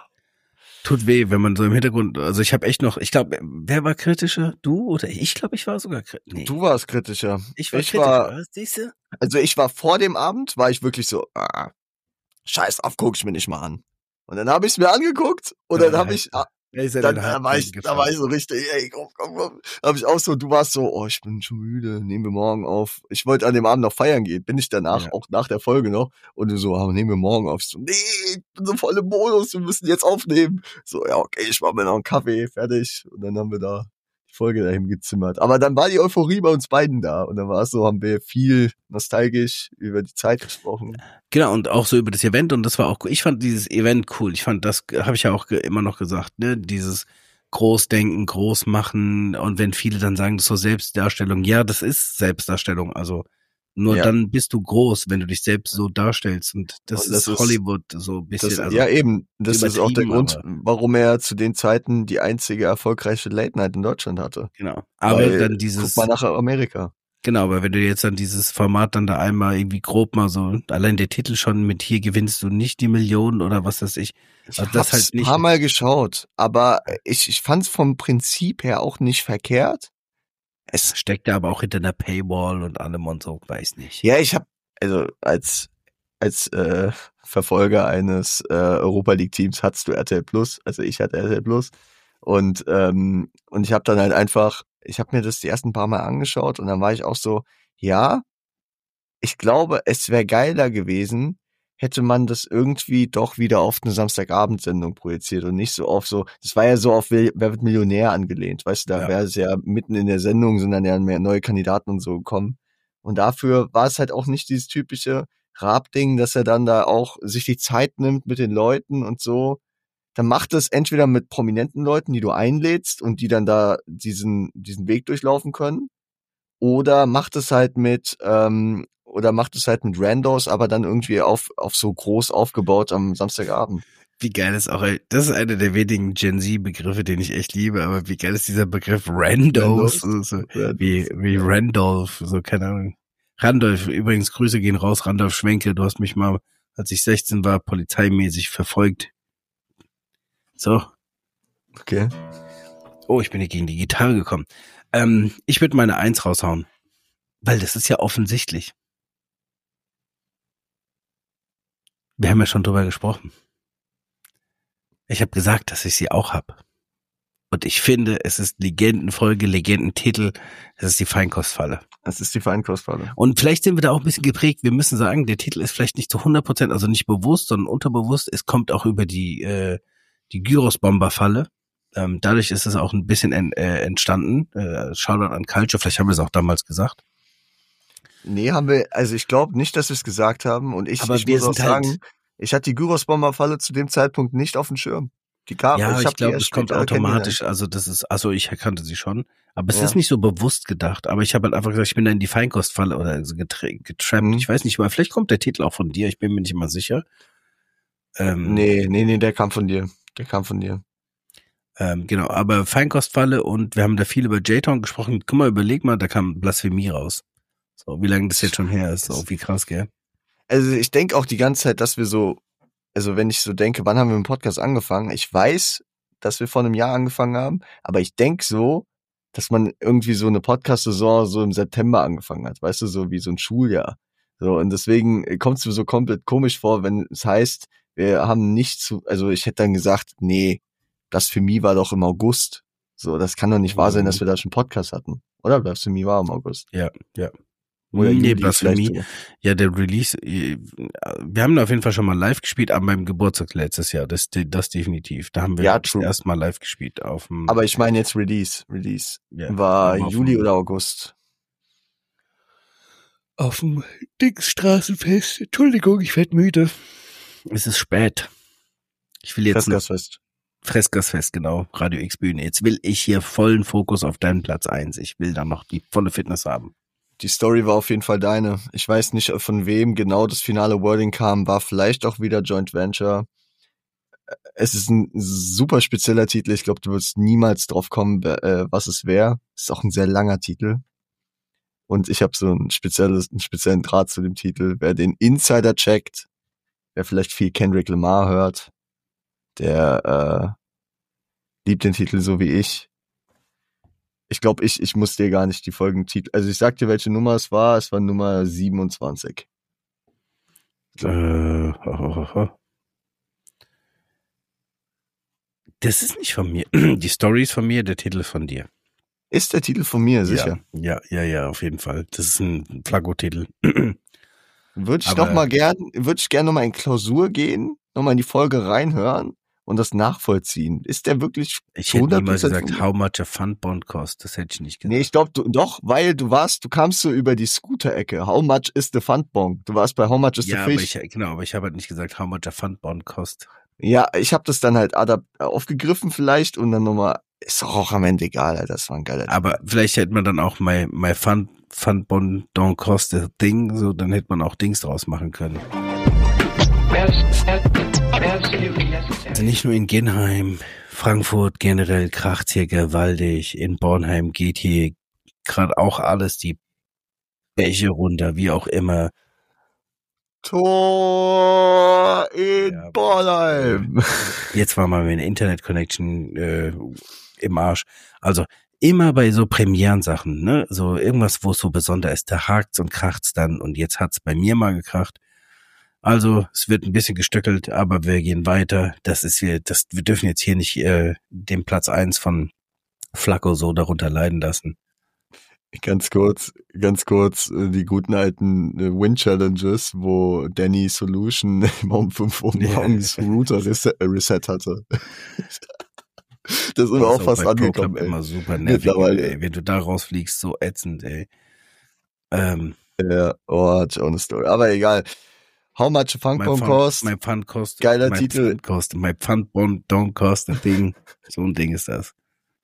Tut weh, wenn man so im Hintergrund, also ich habe echt noch, ich glaube, wer war kritischer? Du oder ich? Ich glaube, ich war sogar kritisch. Nee, Du warst kritischer. ich war ich kritischer, war- was, siehst du? Also ich war vor dem Abend, war ich wirklich so, ah, scheiß drauf, guck ich mir nicht mal an. Und dann habe ich es mir angeguckt und dann Ja, habe ich, Alter. Er ist ja dann den da war ich, da war ich so richtig, ey, komm, komm, komm. Habe ich auch so, du warst so, oh, ich bin schon müde, nehmen wir morgen auf. Ich wollte an dem Abend noch feiern gehen, bin ich danach, Ja. auch nach der Folge noch. Und du so, ah, nehmen wir morgen auf. Ich so, nee, ich bin so voll im Modus, wir müssen jetzt aufnehmen. So, ja, okay, ich mach mir noch einen Kaffee, fertig. Und dann haben wir da die Folge dahin gezimmert. Aber dann war die Euphorie bei uns beiden da. Und dann war es so, haben wir viel nostalgisch über die Zeit gesprochen. Genau, und auch so über das Event, und das war auch cool. Ich fand dieses Event cool. Ich fand, das habe ich ja auch ge- immer noch gesagt, ne, dieses Großdenken, Großmachen, und wenn viele dann sagen, das ist so Selbstdarstellung, ja, das ist Selbstdarstellung, also nur Ja. dann bist du groß, wenn du dich selbst so darstellst, und das, Und das ist ist- Hollywood so ein bisschen, Das, also ja, eben. Das ist auch der übertrieben, Grund, aber- warum er zu den Zeiten die einzige erfolgreiche Late Night in Deutschland hatte. genau. Aber Weil, dann dieses, Guck mal nach Amerika. genau, aber wenn du jetzt dann dieses Format dann da einmal irgendwie grob mal so, allein der Titel schon mit hier gewinnst du nicht die Millionen oder was weiß ich. Ich Also hab's das halt ein nicht- paar Mal geschaut, aber ich, ich fand's vom Prinzip her auch nicht verkehrt. Es, Steckt ja aber auch hinter einer Paywall und allem und so, weiß nicht. ja, ich hab, also als, als äh, Verfolger eines äh, Europa League Teams hattest du R T L Plus, also ich hatte R T L Plus. Und, ähm, und ich habe dann halt einfach, ich habe mir das die ersten paar Mal angeschaut und dann war ich auch so, ja, ich glaube, es wäre geiler gewesen, hätte man das irgendwie doch wieder auf eine Samstagabendsendung projiziert und nicht so auf so, das war ja so auf Wer Wer wird Millionär angelehnt, weißt du, da Ja. wäre es ja mitten in der Sendung, sind dann ja mehr neue Kandidaten und so gekommen. Und dafür war es halt auch nicht dieses typische Raab-Ding, dass er dann da auch sich die Zeit nimmt mit den Leuten und so. Dann macht es entweder mit prominenten Leuten, die du einlädst und die dann da diesen, diesen Weg durchlaufen können, oder macht es halt mit, ähm, oder macht es halt mit Randos, aber dann irgendwie auf, auf so groß aufgebaut am Samstagabend. Wie geil ist auch, ey, das ist einer der wenigen Gen Z-Begriffe, den ich echt liebe, aber wie geil ist dieser Begriff Randos, Randos. so, so, wie, wie Randolph, so, keine Ahnung. Randolph, übrigens, Grüße gehen raus, Randolph Schwenke, du hast mich mal, als ich sechzehn war, polizeimäßig verfolgt. So. Okay. Oh, ich bin hier gegen die Gitarre gekommen. Ähm, ich würde meine Eins raushauen. Weil das ist ja offensichtlich. Wir haben ja schon drüber gesprochen. Ich habe gesagt, dass ich sie auch hab. Und ich finde, es ist Legendenfolge, Legendentitel. Es ist die Feinkostfalle. Das ist die Feinkostfalle. Und vielleicht sind wir da auch ein bisschen geprägt. Wir müssen sagen, der Titel ist vielleicht nicht zu hundert Prozent, also nicht bewusst, sondern unterbewusst. Es kommt auch über die äh, die Gyros-Bomber-Falle. Ähm, dadurch ist es auch ein bisschen en, äh, entstanden. Äh, Shoutout an Culture, vielleicht haben wir es auch damals gesagt. Nee, haben wir, also ich glaube nicht, dass wir es gesagt haben. Und ich, Aber ich wir muss auch sind halt- sagen, ich hatte die Gyros-Bomber-Falle zu dem Zeitpunkt nicht auf dem Schirm. Die kam, Ja, ich, ich, hab die glaube, erst es kommt später automatisch. Also das ist, also ich erkannte sie schon, aber es Ja. ist nicht so bewusst gedacht. Aber ich habe halt einfach gesagt, ich bin da in die Feinkostfalle oder so getra- getrappt. Mhm. Ich weiß nicht mal, vielleicht kommt der Titel auch von dir. Ich bin mir nicht mal sicher. Ähm, Nee, nee, nee, der kam von dir. Der kam von dir. Ähm, genau, aber Feinkostfalle, und wir haben da viel über J-Town gesprochen. Guck mal, überleg mal, da kam Blasphemie raus. So, wie lange das jetzt schon her ist, so wie krass, gell? Also ich denke auch die ganze Zeit, dass wir so, also wenn ich so denke, wann haben wir mit dem Podcast angefangen? Ich weiß, dass wir vor einem Jahr angefangen haben, aber ich denke so, dass man irgendwie so eine Podcast-Saison so im September angefangen hat, weißt du, so wie so ein Schuljahr. So, und deswegen kommt es mir so komplett komisch vor, wenn es heißt, wir haben nicht zu, also ich hätte dann gesagt, nee, Blasphemie war doch im August. So, das kann doch nicht wahr sein, dass wir da schon Podcast hatten. Oder? Blasphemie war im August. Ja, ja. Oder nee, Juli Blasphemie. vielleicht. Ja, der Release, äh, wir haben da auf jeden Fall schon mal live gespielt an meinem Geburtstag letztes Jahr. Das, das definitiv. Da haben wir Ja, das true. erste Mal live gespielt auf dem. Aber ich meine jetzt Release. Release. Ja, War aber auf Juli dem- oder August? Auf dem Dingsstraßenfest. Entschuldigung, ich werd müde. Es ist spät. Ich will jetzt noch Festgasfest. Fressgasfest, genau. Radio X Bühne. Jetzt will ich hier vollen Fokus auf deinen Platz eins. Ich will da noch die volle Fitness haben. Die Story war auf jeden Fall deine. Ich weiß nicht, von wem genau das finale Wording kam. War vielleicht auch wieder Joint Venture. Es ist ein super spezieller Titel. Ich glaube, du wirst niemals drauf kommen, äh, was es wäre. Ist auch ein sehr langer Titel. Und ich habe so ein spezielles, einen speziellen Draht zu dem Titel. Wer den Insider checkt, wer vielleicht viel Kendrick Lamar hört, der äh, liebt den Titel so wie ich. Ich glaube, ich ich muss dir gar nicht die Folgentitel. Also ich sag dir, welche Nummer es war. Es war Nummer siebenundzwanzig. Äh, ho, ho, ho. Das ist nicht von mir. Die Story ist von mir, der Titel ist von dir. Ist der Titel von mir, sicher. Ja, ja, ja, ja, auf jeden Fall. Das ist ein Flaggo-Titel. Würde ich Aber- noch mal gern, würde ich gern noch mal in Klausur gehen, noch mal in die Folge reinhören und das nachvollziehen. Ist der wirklich Ich zu hätte hundert niemals Prozent gesagt, von mir? how much a fun bond cost. Das hätte ich nicht gesagt. Nee, ich glaube, du, doch, weil du warst, du kamst so über die Scooter-Ecke. How much is the Fundbong? Du warst bei How much is ja, the aber fish? ich, genau, aber ich habe halt nicht gesagt, how much a fun bond cost. Ja, ich habe das dann halt adap- aufgegriffen vielleicht und dann nochmal, ist doch auch am Ende egal, Alter, das war ein geiler Aber vielleicht hätte man dann auch my, my fun, fun bond don't cost a thing, so, dann hätte man auch Dings draus machen können. Abs- ab- Absolutely necessary. Also nicht nur in Genheim, Frankfurt generell kracht's hier gewaltig, in Bornheim geht hier gerade auch alles die Bäche runter, wie auch immer. Tor in Ja, Bornheim. Jetzt war mal meine Internet-Connection äh, im Arsch. Also immer bei so Premierensachen, ne, so irgendwas, wo es so besonders ist, da hakt's und kracht's dann und jetzt hat's bei mir mal gekracht. Also es wird ein bisschen gestöckelt, aber wir gehen weiter. Das ist hier, das, wir dürfen jetzt hier nicht äh, den Platz eins von Flacco so darunter leiden lassen. Ganz kurz, ganz kurz, äh, die guten alten äh, Win-Challenges, wo Danny Solution immer um fünf Uhr Ja. morgens Router Reset, äh, Reset hatte. Das sind wir Das auch ist fast bei angekommen, ProClub ey. immer super nervig, Mittlerweile. ey. Wenn du da rausfliegst, so ätzend, ey. Ähm, Ja, oh, hat auch eine Story. Aber egal. How much a My Funkbomb Fun- cost? My Fun Cost. Geiler my Titel. Fun cost, my Fun Bond don't cost a thing. So ein Ding ist das.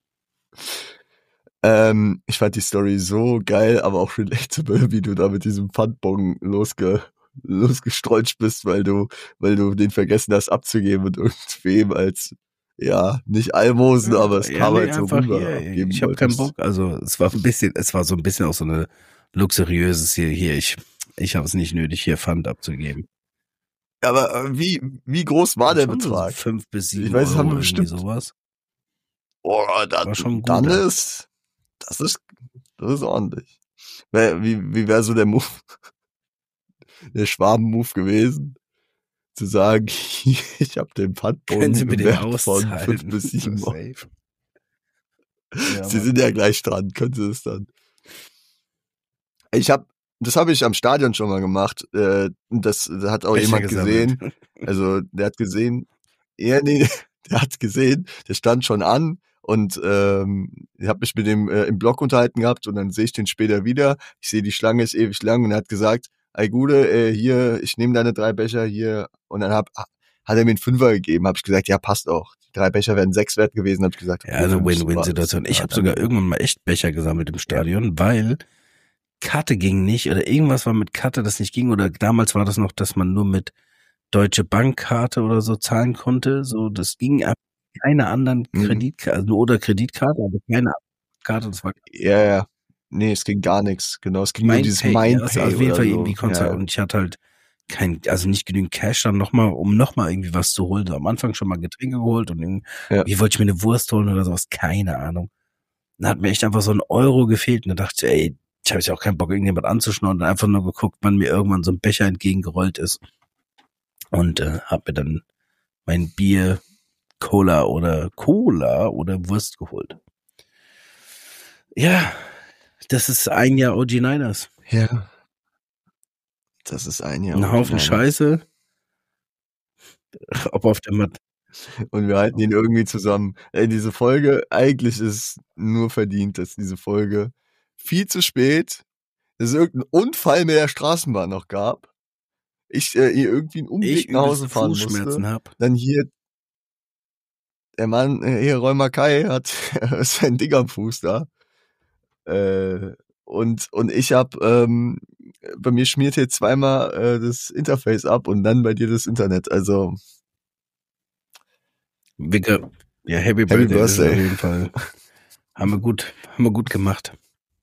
Ähm, ich fand die Story so geil, aber auch relatable, wie du da mit diesem Pfandbon losge losgestrollt bist, weil du, weil du den vergessen hast abzugeben und irgendwem als, ja, nicht Almosen, aber es Ja, kam nee, halt so einfach rüber. hier, abgeben ich habe keinen wolltest. Bock. Also es war ein bisschen, es war so ein bisschen auch so eine luxuriöses hier, hier, ich, ich habe es nicht nötig, hier Pfand abzugeben. Aber äh, wie, wie groß war der Schon so Betrag? Fünf bis sieben Ich weiß, das Euro, haben wir irgendwie bestimmt. sowas. Oh, da, War schon ein dann guter. ist, das ist, das ist ordentlich. Wär, wie, wie wäre so der Move, der Schwaben-Move gewesen? Zu sagen, ich habe den Pfandbon Können Sie mir den Wert von auszahlen? fünf bis sieben So Euro. safe. Ja, Sie Mann. sind ja gleich dran, können Sie es dann. Ich habe, das habe ich am Stadion schon mal gemacht. Äh, das hat auch Becher jemand gesammelt. gesehen. Also der hat gesehen, ja, nee, der hat gesehen, der stand schon an und ähm, ich habe mich mit dem äh, im Block unterhalten gehabt und dann sehe ich den später wieder. Ich sehe, die Schlange ist ewig lang und er hat gesagt, ey Gude, äh, hier, ich nehme deine drei Becher hier und dann hab, hat er mir einen Fünfer gegeben. Habe ich gesagt, ja, passt auch. Die drei Becher wären sechs wert gewesen. Habe ich gesagt, Ja, also fünf war das. Win-Win-Situation. Ich Ja, habe dann- sogar irgendwann mal echt Becher gesammelt im Stadion, weil Karte ging nicht oder irgendwas war mit Karte, das nicht ging oder damals war das noch, dass man nur mit Deutsche Bankkarte oder so zahlen konnte. So, das ging ab keine anderen Mhm. Kreditkarte, also nur oder Kreditkarte, aber keine Karte. Das war Ja, ja. Nee, es ging gar nichts. Genau, es ging nur dieses Mindpay. Mindpay Also auf jeden oder Fall so. irgendwie konntest Ja, du- ja. und ich hatte halt kein, also nicht genügend Cash dann nochmal, um nochmal irgendwie was zu holen. So am Anfang schon mal Getränke geholt und irgendwie Ja. wie wollte ich mir eine Wurst holen oder sowas, keine Ahnung. Dann hat mir echt einfach so ein Euro gefehlt und da dachte ich, ey, ich habe ja auch keinen Bock, irgendjemand anzuschnorren und einfach nur geguckt, wann mir irgendwann so ein Becher entgegengerollt ist. Und äh, hab mir dann mein Bier, Cola oder Cola oder Wurst geholt. Ja, das ist ein Jahr O G Niners. Ja. Das ist ein Jahr. Ein und Haufen einer. Scheiße. Ob auf der Matte. Und wir halten ihn irgendwie zusammen. Ey, diese Folge, eigentlich ist nur verdient, dass diese Folge viel zu spät, dass es irgendeinen Unfall mit der Straßenbahn noch gab. Ich äh, hier irgendwie einen Ich Umweg nach Hause übelste fahren Fußschmerzen musste. hab. Dann hier, der Mann, äh, hier Roy Mackay hat sein Ding am Fuß da. Äh, und, und ich hab, ähm, bei mir schmiert hier zweimal äh, das Interface ab und dann bei dir das Internet. Also, Wicke. Ja, Happy, Happy Birthday, das ist auf Birthday. jeden Fall. Haben wir gut, haben wir gut gemacht.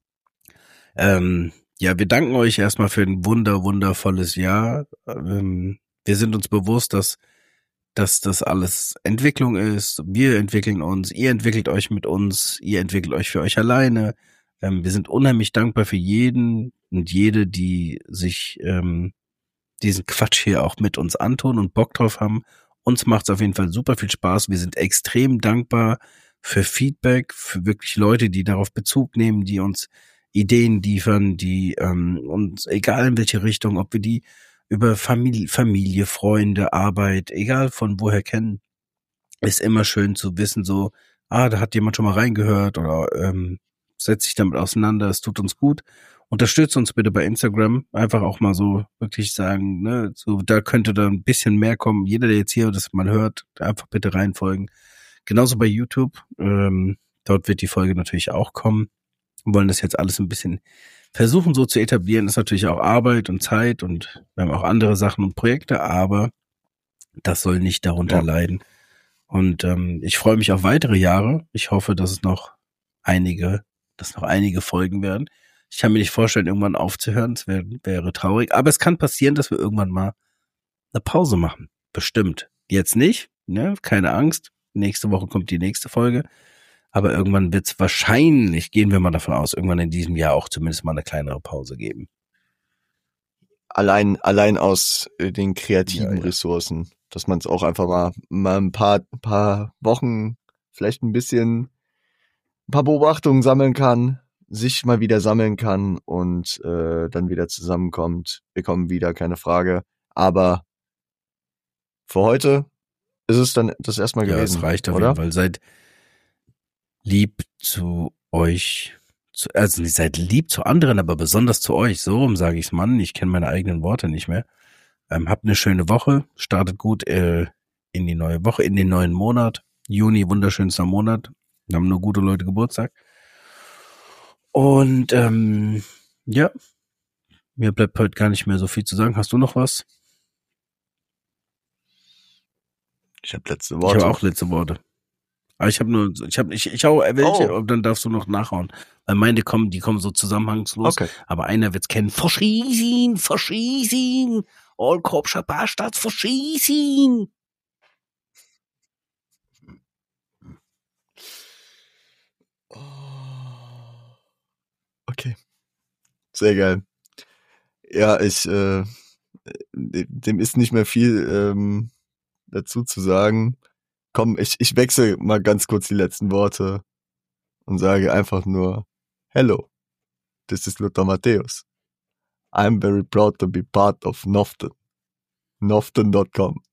Ähm, ja, wir danken euch erstmal für ein wunder, wundervolles Jahr. Ähm, wir sind uns bewusst, dass, dass das alles Entwicklung ist. Wir entwickeln uns, ihr entwickelt euch mit uns, ihr entwickelt euch für euch alleine. Ähm, wir sind unheimlich dankbar für jeden und jede, die sich ähm, diesen Quatsch hier auch mit uns antun und Bock drauf haben. Uns macht's auf jeden Fall super viel Spaß. Wir sind extrem dankbar für Feedback, für wirklich Leute, die darauf Bezug nehmen, die uns Ideen liefern, die ähm, uns, egal in welche Richtung, ob wir die über Familie, Familie, Freunde, Arbeit, egal von woher kennen, ist immer schön zu wissen, so, ah, da hat jemand schon mal reingehört oder ähm, setzt sich damit auseinander, es tut uns gut. Unterstützt uns bitte bei Instagram, einfach auch mal so wirklich sagen, ne, so da könnte da ein bisschen mehr kommen. Jeder, der jetzt hier das mal hört, einfach bitte reinfolgen. Genauso bei YouTube, ähm, dort wird die Folge natürlich auch kommen. Wir wollen das jetzt alles ein bisschen versuchen so zu etablieren. Ist natürlich auch Arbeit und Zeit und wir haben auch andere Sachen und Projekte, aber das soll nicht darunter Ja. leiden. Und ähm, ich freue mich auf weitere Jahre. Ich hoffe, dass es noch einige, dass noch einige Folgen werden. Ich kann mir nicht vorstellen, irgendwann aufzuhören. Es wär, wäre traurig. Aber es kann passieren, dass wir irgendwann mal eine Pause machen. Bestimmt. Jetzt nicht, ne? Keine Angst. Nächste Woche kommt die nächste Folge. Aber irgendwann wird es wahrscheinlich, gehen wir mal davon aus, irgendwann in diesem Jahr auch zumindest mal eine kleinere Pause geben. Allein, allein aus äh, den kreativen Ja, ja. Ressourcen, dass man es auch einfach mal, mal ein paar, paar Wochen, vielleicht ein bisschen, ein paar Beobachtungen sammeln kann, sich mal wieder sammeln kann und äh, dann wieder zusammenkommt. Wir kommen wieder, keine Frage. Aber für heute ist es dann das erstmal Ja, gewesen, es reicht auf oder? jeden Fall. Seid lieb zu euch. Zu, also nicht seid lieb zu anderen, aber besonders zu euch. So rum sage ich's, Mann. Ich kenne meine eigenen Worte nicht mehr. Ähm, habt eine schöne Woche. Startet gut äh, in die neue Woche, in den neuen Monat. Juni, wunderschönster Monat. Da haben nur gute Leute Geburtstag. Und ähm, ja, mir bleibt heute gar nicht mehr so viel zu sagen. Hast du noch was? Ich habe letzte Ich Worte. habe auch letzte Worte. Aber ich habe nur, ich habe, ich, ich hau welche, Oh. und dann darfst du noch nachhauen. Weil meine kommen, die kommen so zusammenhangslos. Okay. Aber einer wird's kennen. Verschießen, verschießen. All Korpscher Bastards, verschießen. Okay. Sehr geil. Ja, ich, äh, dem ist nicht mehr viel ähm, dazu zu sagen. Komm, ich, ich wechsle mal ganz kurz die letzten Worte und sage einfach nur, hello, this is Lothar Matthäus. I'm very proud to be part of Noften. Noften dot com.